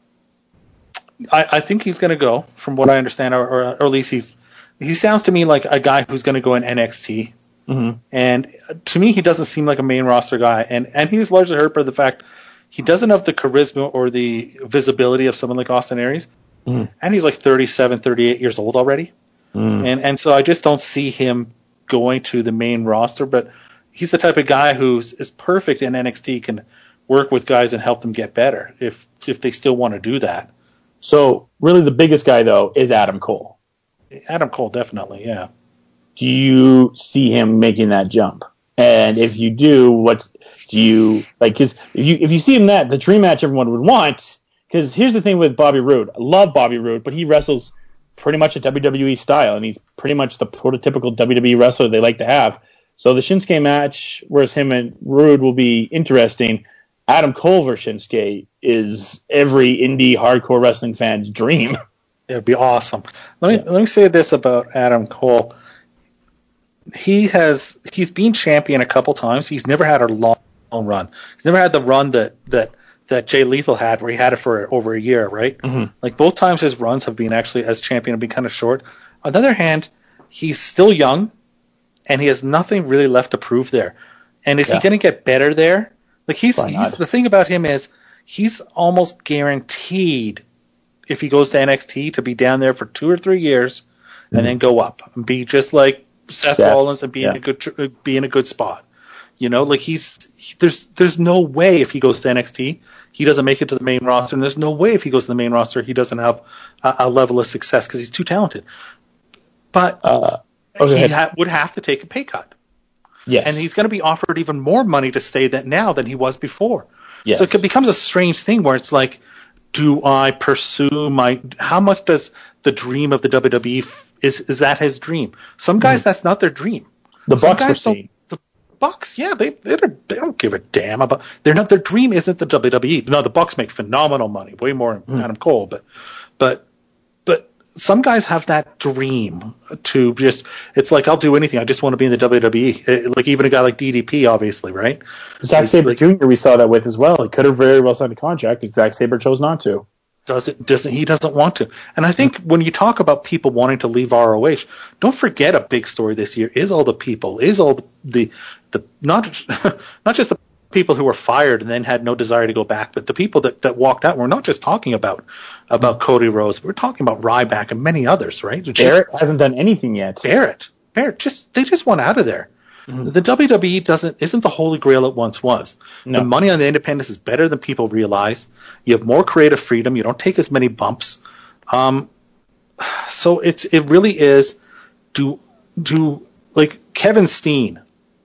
I, I think he's going to go, from what I understand, or, or, or at least he's. He sounds to me like a guy who's going to go in N X T, mm-hmm. and to me, he doesn't seem like a main roster guy, and and he's largely hurt by the fact he doesn't have the charisma or the visibility of someone like Austin Aries, mm-hmm. and he's like thirty-seven, thirty-eight years old already, mm-hmm. and and so I just don't see him going to the main roster, but he's the type of guy who's is perfect in N X T, can work with guys and help them get better if if they still want to do that. So really the biggest guy, though, is Adam Cole. Adam Cole, definitely, yeah. Do you see him making that jump? And if you do, what do you like? Because if you if you see him that, the dream match everyone would want. Because here's the thing with Bobby Roode. I love Bobby Roode, but he wrestles pretty much a W W E style, and he's pretty much the prototypical W W E wrestler they like to have. So the Shinsuke match, whereas him and Roode will be interesting. Adam Cole versus Shinsuke is every indie hardcore wrestling fan's dream. It would be awesome. Let me Yeah. let me say this about Adam Cole. He has he's been champion a couple times. He's never had a long, long run. He's never had the run that that that Jay Lethal had, where he had it for over a year, right? Mm-hmm. Like both times his runs have been actually as champion have been kind of short. On the other hand, he's still young, and he has nothing really left to prove there. And is Yeah. he going to get better there? Like he's, Why he's not? the thing about him is he's almost guaranteed, if he goes to N X T, to be down there for two or three years and Mm-hmm. then go up and be just like Seth, Seth, Rollins and be in yeah. a good tr- be in a good spot. You know, like he's he, there's there's no way if he goes to N X T he doesn't make it to the main roster, and there's no way if he goes to the main roster he doesn't have a, a level of success because he's too talented. But Uh, oh, go he ahead. ha- would have to take a pay cut. Yes. And he's going to be offered even more money to stay that now than he was before. Yes. So it becomes a strange thing where it's like, do I pursue my? How much does the dream of the W W E f- is? Is that his dream? Some guys, that's not their dream. the Some Bucks were guys don't. saying. The Bucks, yeah, they they don't, they don't give a damn about. They're not. Their dream isn't the W W E. No, the Bucks make phenomenal money, way more than Adam Cole, but but but some guys have that dream to just. It's like, I'll do anything. I just want to be in the W W E. Eh, Like even a guy like D D P, obviously, right? Zack Like- Sabre like- Junior we saw that with as well. He could have very well signed a contract, but Zack Sabre chose not to. Doesn't doesn't he doesn't want to. And I think when you talk about people wanting to leave R O H, don't forget a big story this year is all the people, is all the the, the not not just the people who were fired and then had no desire to go back, but the people that, that walked out. We're not just talking about about Cody Rhodes, we're talking about Ryback and many others, right? Just Barrett hasn't done anything yet. Barrett. Barrett just they just want out of there. Mm-hmm. The W W E doesn't isn't the holy grail it once was. No. The money on the independents is better than people realize. You have more creative freedom. You don't take as many bumps. Um, so it's it really is do do like Kevin Steen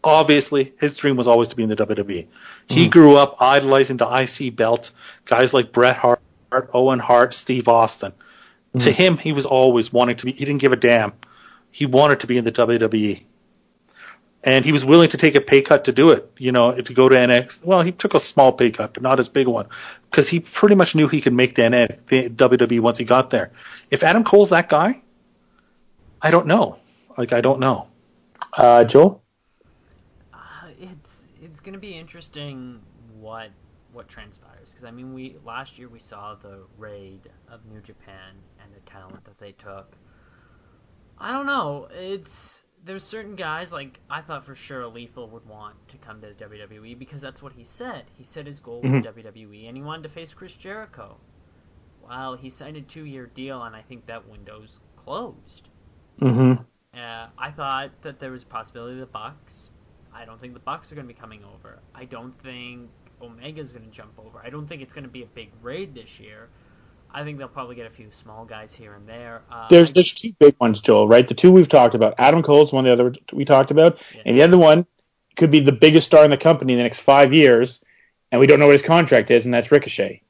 obviously his dream was always to be in the W W E. He Mm-hmm. grew up idolizing the I C belt, guys like Bret Hart, Owen Hart, Steve Austin. Mm-hmm. To him, he was always wanting to be. He didn't give a damn. He wanted to be in the W W E. And he was willing to take a pay cut to do it, you know, to go to N X T. Well, he took a small pay cut, but not as big a one, because he pretty much knew he could make the, N X T, the W W E once he got there. If Adam Cole's that guy, I don't know. Like, I don't know. Uh, Joel? Uh, it's it's going to be interesting what what transpires, because I mean, we last year we saw the raid of New Japan and the talent that they took. I don't know. It's There's certain guys, like, I thought for sure Lethal would want to come to the W W E because that's what he said. He said his goal was mm-hmm. W W E, and he wanted to face Chris Jericho. Well, he signed a two-year deal, and I think that window's closed. Mm-hmm. Uh, I thought that there was a possibility of the Bucks. I don't think the Bucks are going to be coming over. I don't think Omega's going to jump over. I don't think it's going to be a big raid this year. I think they'll probably get a few small guys here and there. Uh, there's I, there's two big ones, Joel, right? The two we've talked about. Adam Cole's one, the other we talked about. Yeah. And the other one could be the biggest star in the company in the next five years, and we don't know what his contract is, and that's Ricochet.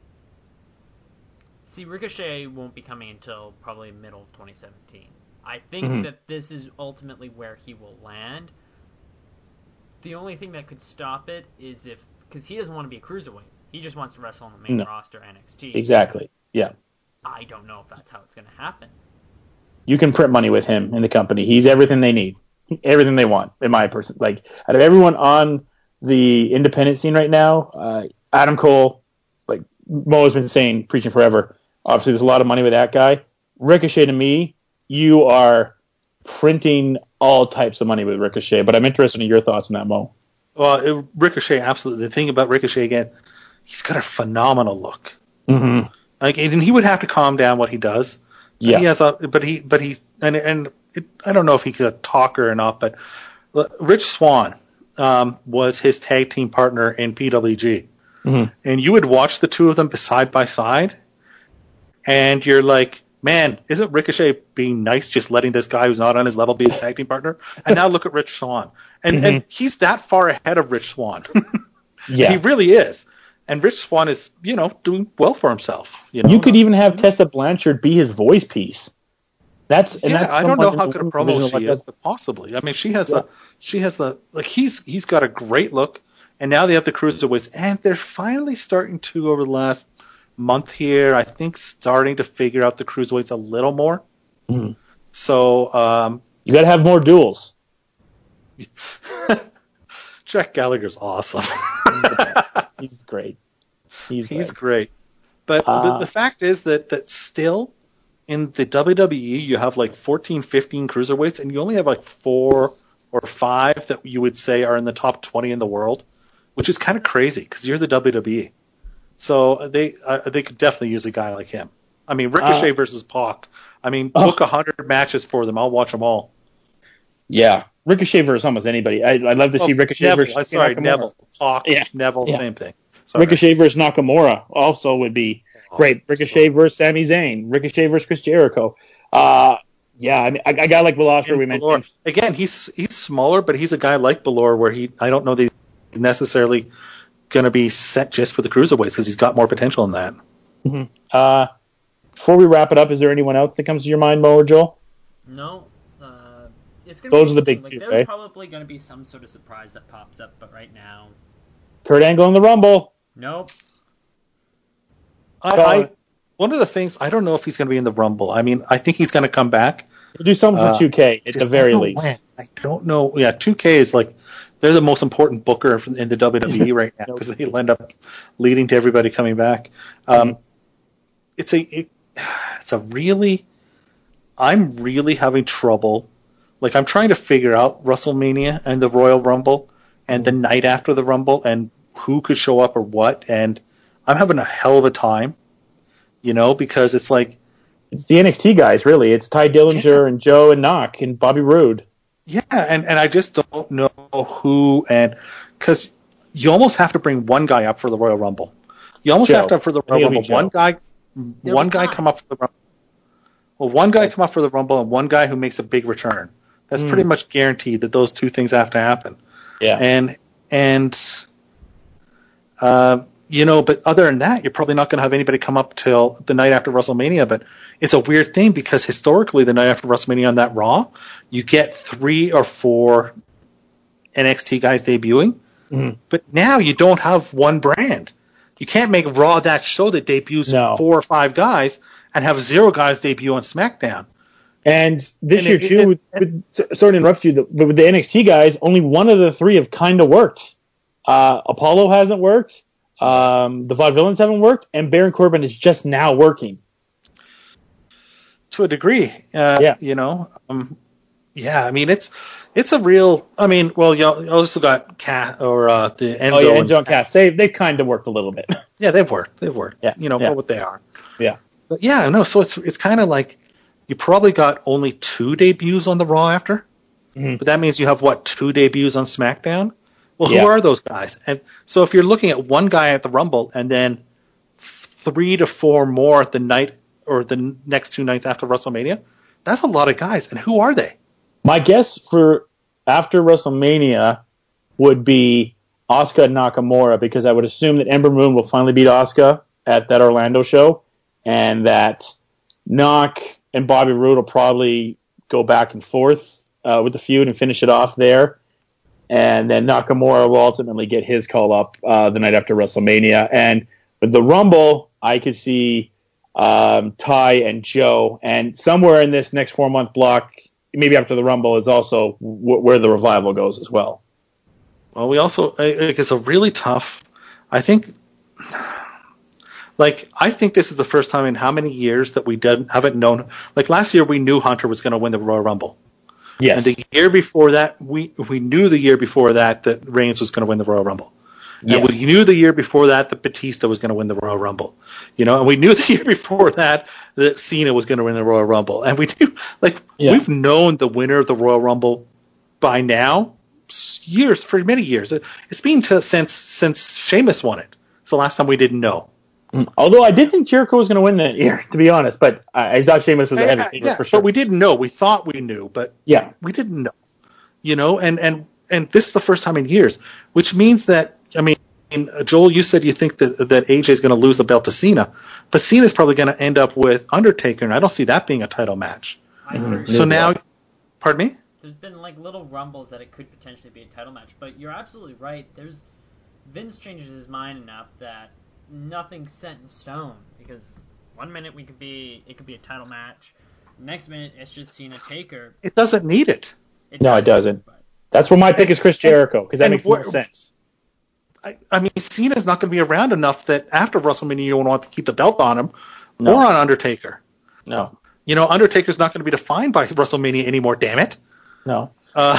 See, Ricochet won't be coming until probably middle of twenty seventeen. I think mm-hmm. that this is ultimately where he will land. The only thing that could stop it is if... Because he doesn't want to be a cruiserweight. He just wants to wrestle on the main no. roster N X T. Exactly, yeah. I don't know if that's how it's going to happen. You can print money with him in the company. He's everything they need. Everything they want, in my person. Like, out of everyone on the independent scene right now, uh, Adam Cole, like Mo has been saying, preaching forever, obviously there's a lot of money with that guy. Ricochet, to me, you are printing all types of money with Ricochet, but I'm interested in your thoughts on that, Mo. Well, it, Ricochet, absolutely. The thing about Ricochet, again, he's got a phenomenal look. Mm-hmm. Like, and he would have to calm down what he does. Yeah. He has a, but he, but he's, and and it, I don't know if he's a talker or not, but Rich Swann um, was his tag team partner in P W G, mm-hmm. and you would watch the two of them side by side, and you're like, man, isn't Ricochet being nice, just letting this guy who's not on his level be his tag team partner? And now look at Rich Swann, and mm-hmm. and he's that far ahead of Rich Swann. Yeah, he really is. And Rich Swann is, you know, doing well for himself. You know, you could even have Tessa Blanchard be his voice piece. That's and yeah, that's I don't know how good a promo she is, but possibly. I mean, she has yeah. the she has the like he's he's got a great look, and now they have the cruiserweights, and they're finally starting to over the last month here, I think, starting to figure out the cruiserweights a little more. Mm-hmm. So um, you got to have more duels. Jack Gallagher's awesome. He's the best. He's great. He's, He's great. But, uh, but the fact is that, that still in the W W E you have like fourteen, fifteen cruiserweights, and you only have like four or five that you would say are in the top twenty in the world, which is kind of crazy because you're the W W E. So they uh, they could definitely use a guy like him. I mean, Ricochet uh, versus Pac. I mean, book a oh. hundred matches for them. I'll watch them all. Yeah. Ricochet versus almost anybody. I, I'd love to see oh, Ricochet Neville, versus sorry, Nakamura. Neville. Pac, yeah. Neville, yeah. same thing. Sorry. Ricochet versus Nakamura also would be oh, great. Ricochet so... versus Sami Zayn. Ricochet versus Chris Jericho. Uh, yeah, I mean, a, a guy like Bill Oscar we Balor. mentioned. Again, he's he's smaller, but he's a guy like Balor where he I don't know that he's necessarily going to be set just for the cruiserweights because he's got more potential in that. Mm-hmm. Uh, before we wrap it up, is there anyone else that comes to your mind, Mo or Joel? No. It's gonna Those be are the big like, two, There's right? probably going to be some sort of surprise that pops up, but right now... Kurt Angle in the Rumble. Nope. I, I, one of the things, I don't know if he's going to be in the Rumble. I mean, I think he's going to come back. He'll do something for uh, two K at the very least. When. I don't know. Yeah, two K is like, they're the most important booker in the W W E right now because nope. they'll end up leading to everybody coming back. Um, mm-hmm. It's a, it, it's a really, I'm really having trouble. Like, I'm trying to figure out WrestleMania and the Royal Rumble and the night after the Rumble and who could show up or what. And I'm having a hell of a time, you know, because it's like... It's the N X T guys, really. It's Ty Dillinger yeah. and Joe and Knock and Bobby Roode. Yeah, and, and I just don't know who. And because you almost have to bring one guy up for the Royal Rumble. You almost Joe. have to, for the Royal Rumble, one guy, one guy come up for the Rumble. Well, one guy come up for the Rumble and one guy who makes a big return. That's Mm. pretty much guaranteed that those two things have to happen. Yeah. And and uh, you know, but other than that, you're probably not going to have anybody come up till the night after WrestleMania. But it's a weird thing because historically, the night after WrestleMania on that Raw, you get three or four N X T guys debuting. Mm. But now you don't have one brand. You can't make Raw that show that debuts No. four or five guys and have zero guys debut on SmackDown. And this And year, it- too, it- with, with, sorry to interrupt you, but with the N X T guys, only one of the three have kind of worked. Uh, Apollo hasn't worked, um, the Vaudevillains haven't worked, and Baron Corbin is just now working. To a degree, uh, Yeah. you know, um, yeah. I mean, it's it's a real. I mean, well, you also got Cat or uh, the Enzo. Oh, yeah, and Enzo and Cass. They, they kind of worked a little bit. Yeah, they've worked. They've worked. Yeah, You know, yeah. for what they are. Yeah. But yeah, no. So it's it's kind of like you probably got only two debuts on the Raw after, Mhm. but that means you have what two debuts on SmackDown. Well, Yeah. who are those guys? And so if you're looking at one guy at the Rumble and then three to four more at the night or the next two nights after WrestleMania, that's a lot of guys. And who are they? My guess for after WrestleMania would be Asuka and Nakamura, because I would assume that Ember Moon will finally beat Asuka at that Orlando show, and that Nak and Bobby Roode will probably go back and forth uh, with the feud and finish it off there. And then Nakamura will ultimately get his call up uh, the night after WrestleMania. And with the Rumble, I could see um, Ty and Joe, and somewhere in this next four month block, maybe after the Rumble, is also w- where the Revival goes as well. Well, we also it's a really tough. I think, like I think this is the first time in how many years that we didn't haven't known. Like last year, we knew Hunter was going to win the Royal Rumble. Yes. And the year before that, we we knew the year before that that Reigns was going to win the Royal Rumble. Yes. And we knew the year before that that Batista was going to win the Royal Rumble. You know, and we knew the year before that that Cena was going to win the Royal Rumble. And we knew, like, Yeah. we've known the winner of the Royal Rumble by now, years, for many years. It, it's been to, since since Sheamus won it. It's the last time we didn't know. Although I did think Jericho was going to win that year, to be honest, but I, I thought Sheamus was a heavy Yeah, favorite yeah, for sure. But we didn't know. We thought we knew, but Yeah. we didn't know. You know, and, and, and this is the first time in years, which means that, I mean, Joel, you said you think that, that A J is going to lose the belt to Cena, but Cena's probably going to end up with Undertaker, and I don't see that being a title match. I agree. So now, pardon me? There's been like little rumbles that it could potentially be a title match, but you're absolutely right. There's Vince changes his mind enough that nothing's set in stone, because one minute we could be it could be a title match, next minute it's just Cena Taker. It doesn't need it. It No, it doesn't. but That's where my pick is Chris Jericho, because that and makes the where- most sense. I, I mean, Cena's not going to be around enough that after WrestleMania you don't want to keep the belt on him No. or on Undertaker. No. You know, Undertaker's not going to be defined by WrestleMania anymore, damn it. No. Uh,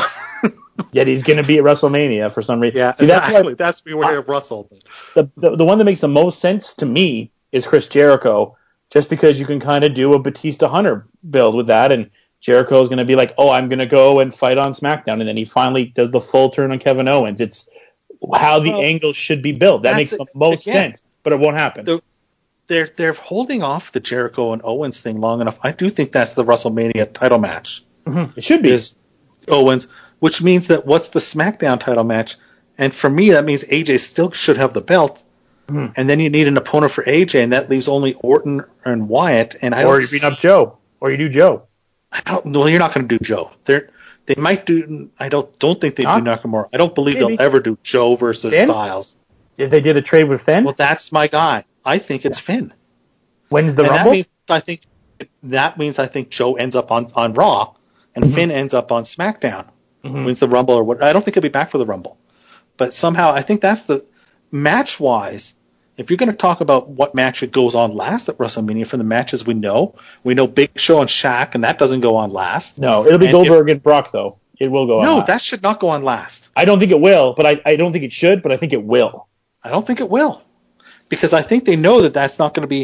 Yet he's going to be at WrestleMania for some reason. yeah, See, that's exactly. why That's we were here, Russell. the, the the one that makes the most sense to me is Chris Jericho, just because you can kind of do a Batista Hunter build with that, and Jericho is going to be like, oh, I'm going to go and fight on SmackDown, and then he finally does the full turn on Kevin Owens. It's how the Well, angle should be built. That makes that's the it. most Again, sense, but it won't happen. the- They're they're holding off the Jericho and Owens thing long enough. I do think that's the WrestleMania title match. Mm-hmm. It should be. Is Owens, which means that what's the SmackDown title match? And for me, that means A J still should have the belt. Mhm. And then you need an opponent for A J, and that leaves only Orton and Wyatt. And I Or don't you beat see- up Joe, or you do Joe. I don't. No, you're not going to do Joe. They're they might do. I don't don't think they Huh? do Nakamura. I don't believe Maybe. they'll ever do Joe versus Finn? Styles. If they did a trade with Finn, Well, that's my guy. I think it's Finn. when's the and Rumble? that means I think that means I think Joe ends up on, on Raw and Mhm. Finn ends up on SmackDown. Mhm. Wins the Rumble or what? I don't think he'll be back for the Rumble, but somehow I think that's the match wise. If you're going to talk about what match it goes on last at WrestleMania, from the matches we know, we know Big Show and Shaq, and that doesn't go on last. No, it'll be And Goldberg and Brock, though. It will go on No, last. that should not go on last. I don't think it will, but I, I don't think it should, but I think it will. I don't think it will, because I think they know that that's not going to be.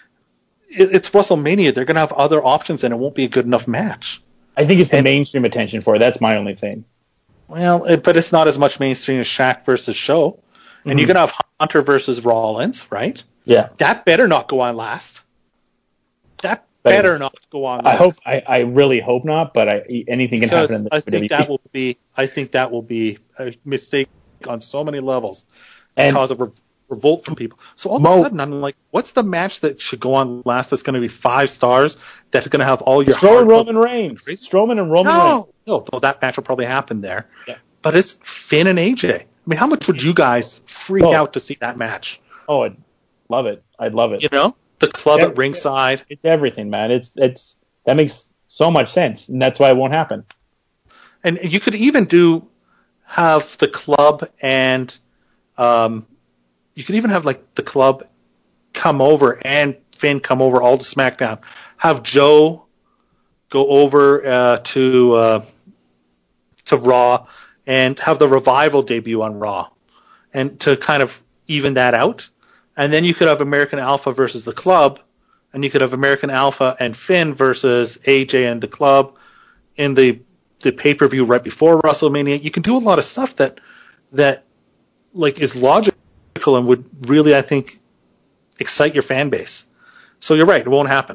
It, it's WrestleMania. They're going to have other options, and it won't be a good enough match. I think it's the And- mainstream attention for it. That's my only thing. Well, it, but it's not as much mainstream as Shaq versus Show. And Mhm. you're going to have Hunter versus Rollins, right? Yeah. That better not go on last. That better not go on. I hope. Last. I, I really hope not. But I, anything can because happen in the I W W E. think that will be. I think that will be a mistake on so many levels and, And cause a re- revolt from people. So all Mo, of a sudden, I'm like, what's the match that should go on last? That's going to be five stars. That's going to have all your Strowman, hard Roman Reigns. Strowman and Roman no, Reigns. No, no, that match will probably happen there. Yeah. But it's Finn and A J. I mean, how much would you guys freak oh. out to see that match? Oh, I'd love it. I'd love it. You know, the club it's at ringside. It's everything, man. It's it's that makes so much sense, and that's why it won't happen. And you could even do have the club and um, you could even have like the club come over and Finn come over all to SmackDown. Have Joe go over uh, to uh, to Raw and have the Revival debut on Raw, and to kind of even that out. And then you could have American Alpha versus the club, and you could have American Alpha and Finn versus A J and the club in the the pay-per-view right before WrestleMania. You can do a lot of stuff that that like is logical and would really, I think, excite your fan base. So you're right, it won't happen.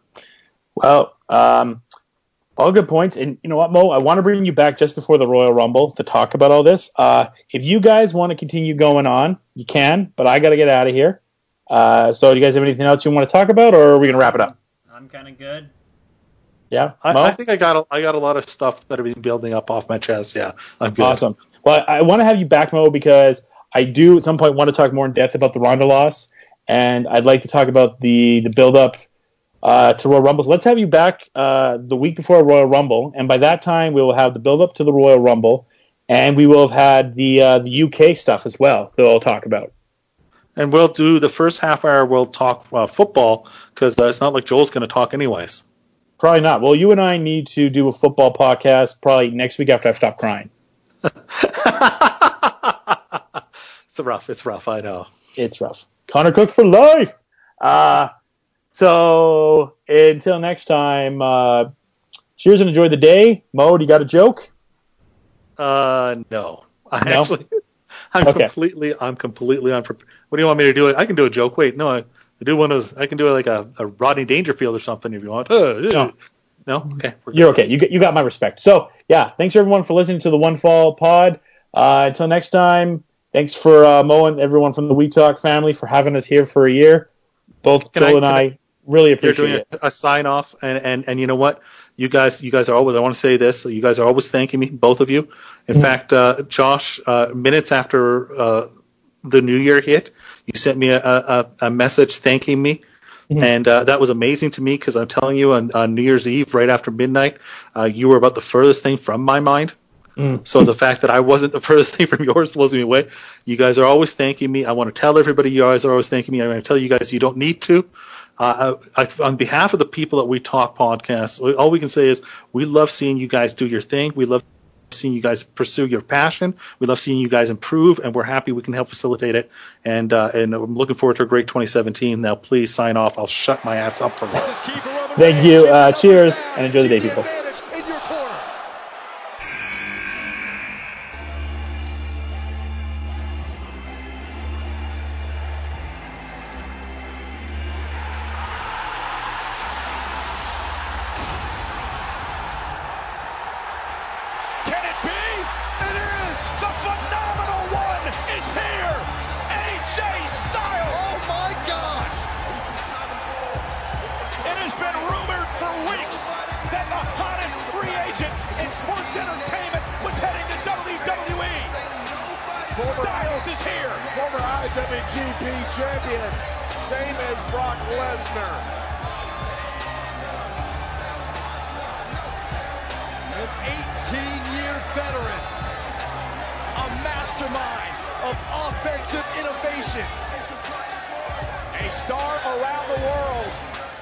Well, um, all good points. And you know what, Mo? I want to bring you back just before the Royal Rumble to talk about all this. Uh, if you guys want to continue going on, you can, but I got to get out of here. Uh, so do you guys have anything else you want to talk about, or are we going to wrap it up? I'm kind of good. Yeah, I, Mo? I think I got a, I got a lot of stuff that have been building up off my chest. Yeah, I'm good. Awesome. Well, I want to have you back, Mo, because I do at some point want to talk more in depth about the Ronda loss, and I'd like to talk about the the build up uh, to Royal Rumble. So let's have you back uh, the week before Royal Rumble, and by that time we will have the build up to the Royal Rumble, and we will have had the uh, the U K stuff as well that we'll talk about. And we'll do the first half hour. We'll talk uh, football because uh, it's not like Joel's going to talk anyways. Probably not. Well, you and I need to do a football podcast probably next week after I've stopped crying. It's rough. It's rough. I know. It's rough. Connor Cook for life. Uh, so until next time, uh, cheers and enjoy the day. Mo, do you got a joke? Uh, no. I No? actually, I'm Okay. completely, I'm completely unprepared. What do you want me to do? I can do a joke. Wait, no, I, I do one of, I can do like a, a Rodney Dangerfield or something if you want. No. No? Okay. We're You're okay. You got, you got my respect. So, yeah, thanks everyone for listening to the One Fall pod. Uh, until next time, thanks for uh, Mo and everyone from the We Talk family for having us here for a year. Both Can Joel I- and can I, I- really You're appreciate doing it. a, a sign off, and, and, and you know what? You guys, you guys are always. I want to say this. You guys are always thanking me, both of you. In Mm. fact, uh, Josh, uh, minutes after uh, the New Year hit, you sent me a, a, a message thanking me, Mhm. and uh, that was amazing to me because I'm telling you, on, on New Year's Eve, right after midnight, uh, you were about the furthest thing from my mind. Mm. So the fact that I wasn't the furthest thing from yours blows me away. You guys are always thanking me. I want to tell everybody you guys are always thanking me. I'm going to tell you guys you don't need to. Uh, I, on behalf of the people that We Talk podcast, all we can say is we love seeing you guys do your thing. We love seeing you guys pursue your passion. We love seeing you guys improve, and we're happy we can help facilitate it. And uh, and I'm looking forward to a great twenty seventeen. Now, please sign off. I'll shut my ass up for once. Thank you. Uh, cheers and enjoy the day, people. Can it be? It is! The phenomenal one is here! A J Styles! Oh my gosh! It has been rumored for weeks that the hottest free agent in sports entertainment was heading to W W E. Styles is here! Former I W G P champion, same as Brock Lesnar. An eighteen-year veteran, a mastermind of offensive innovation, a star around the world.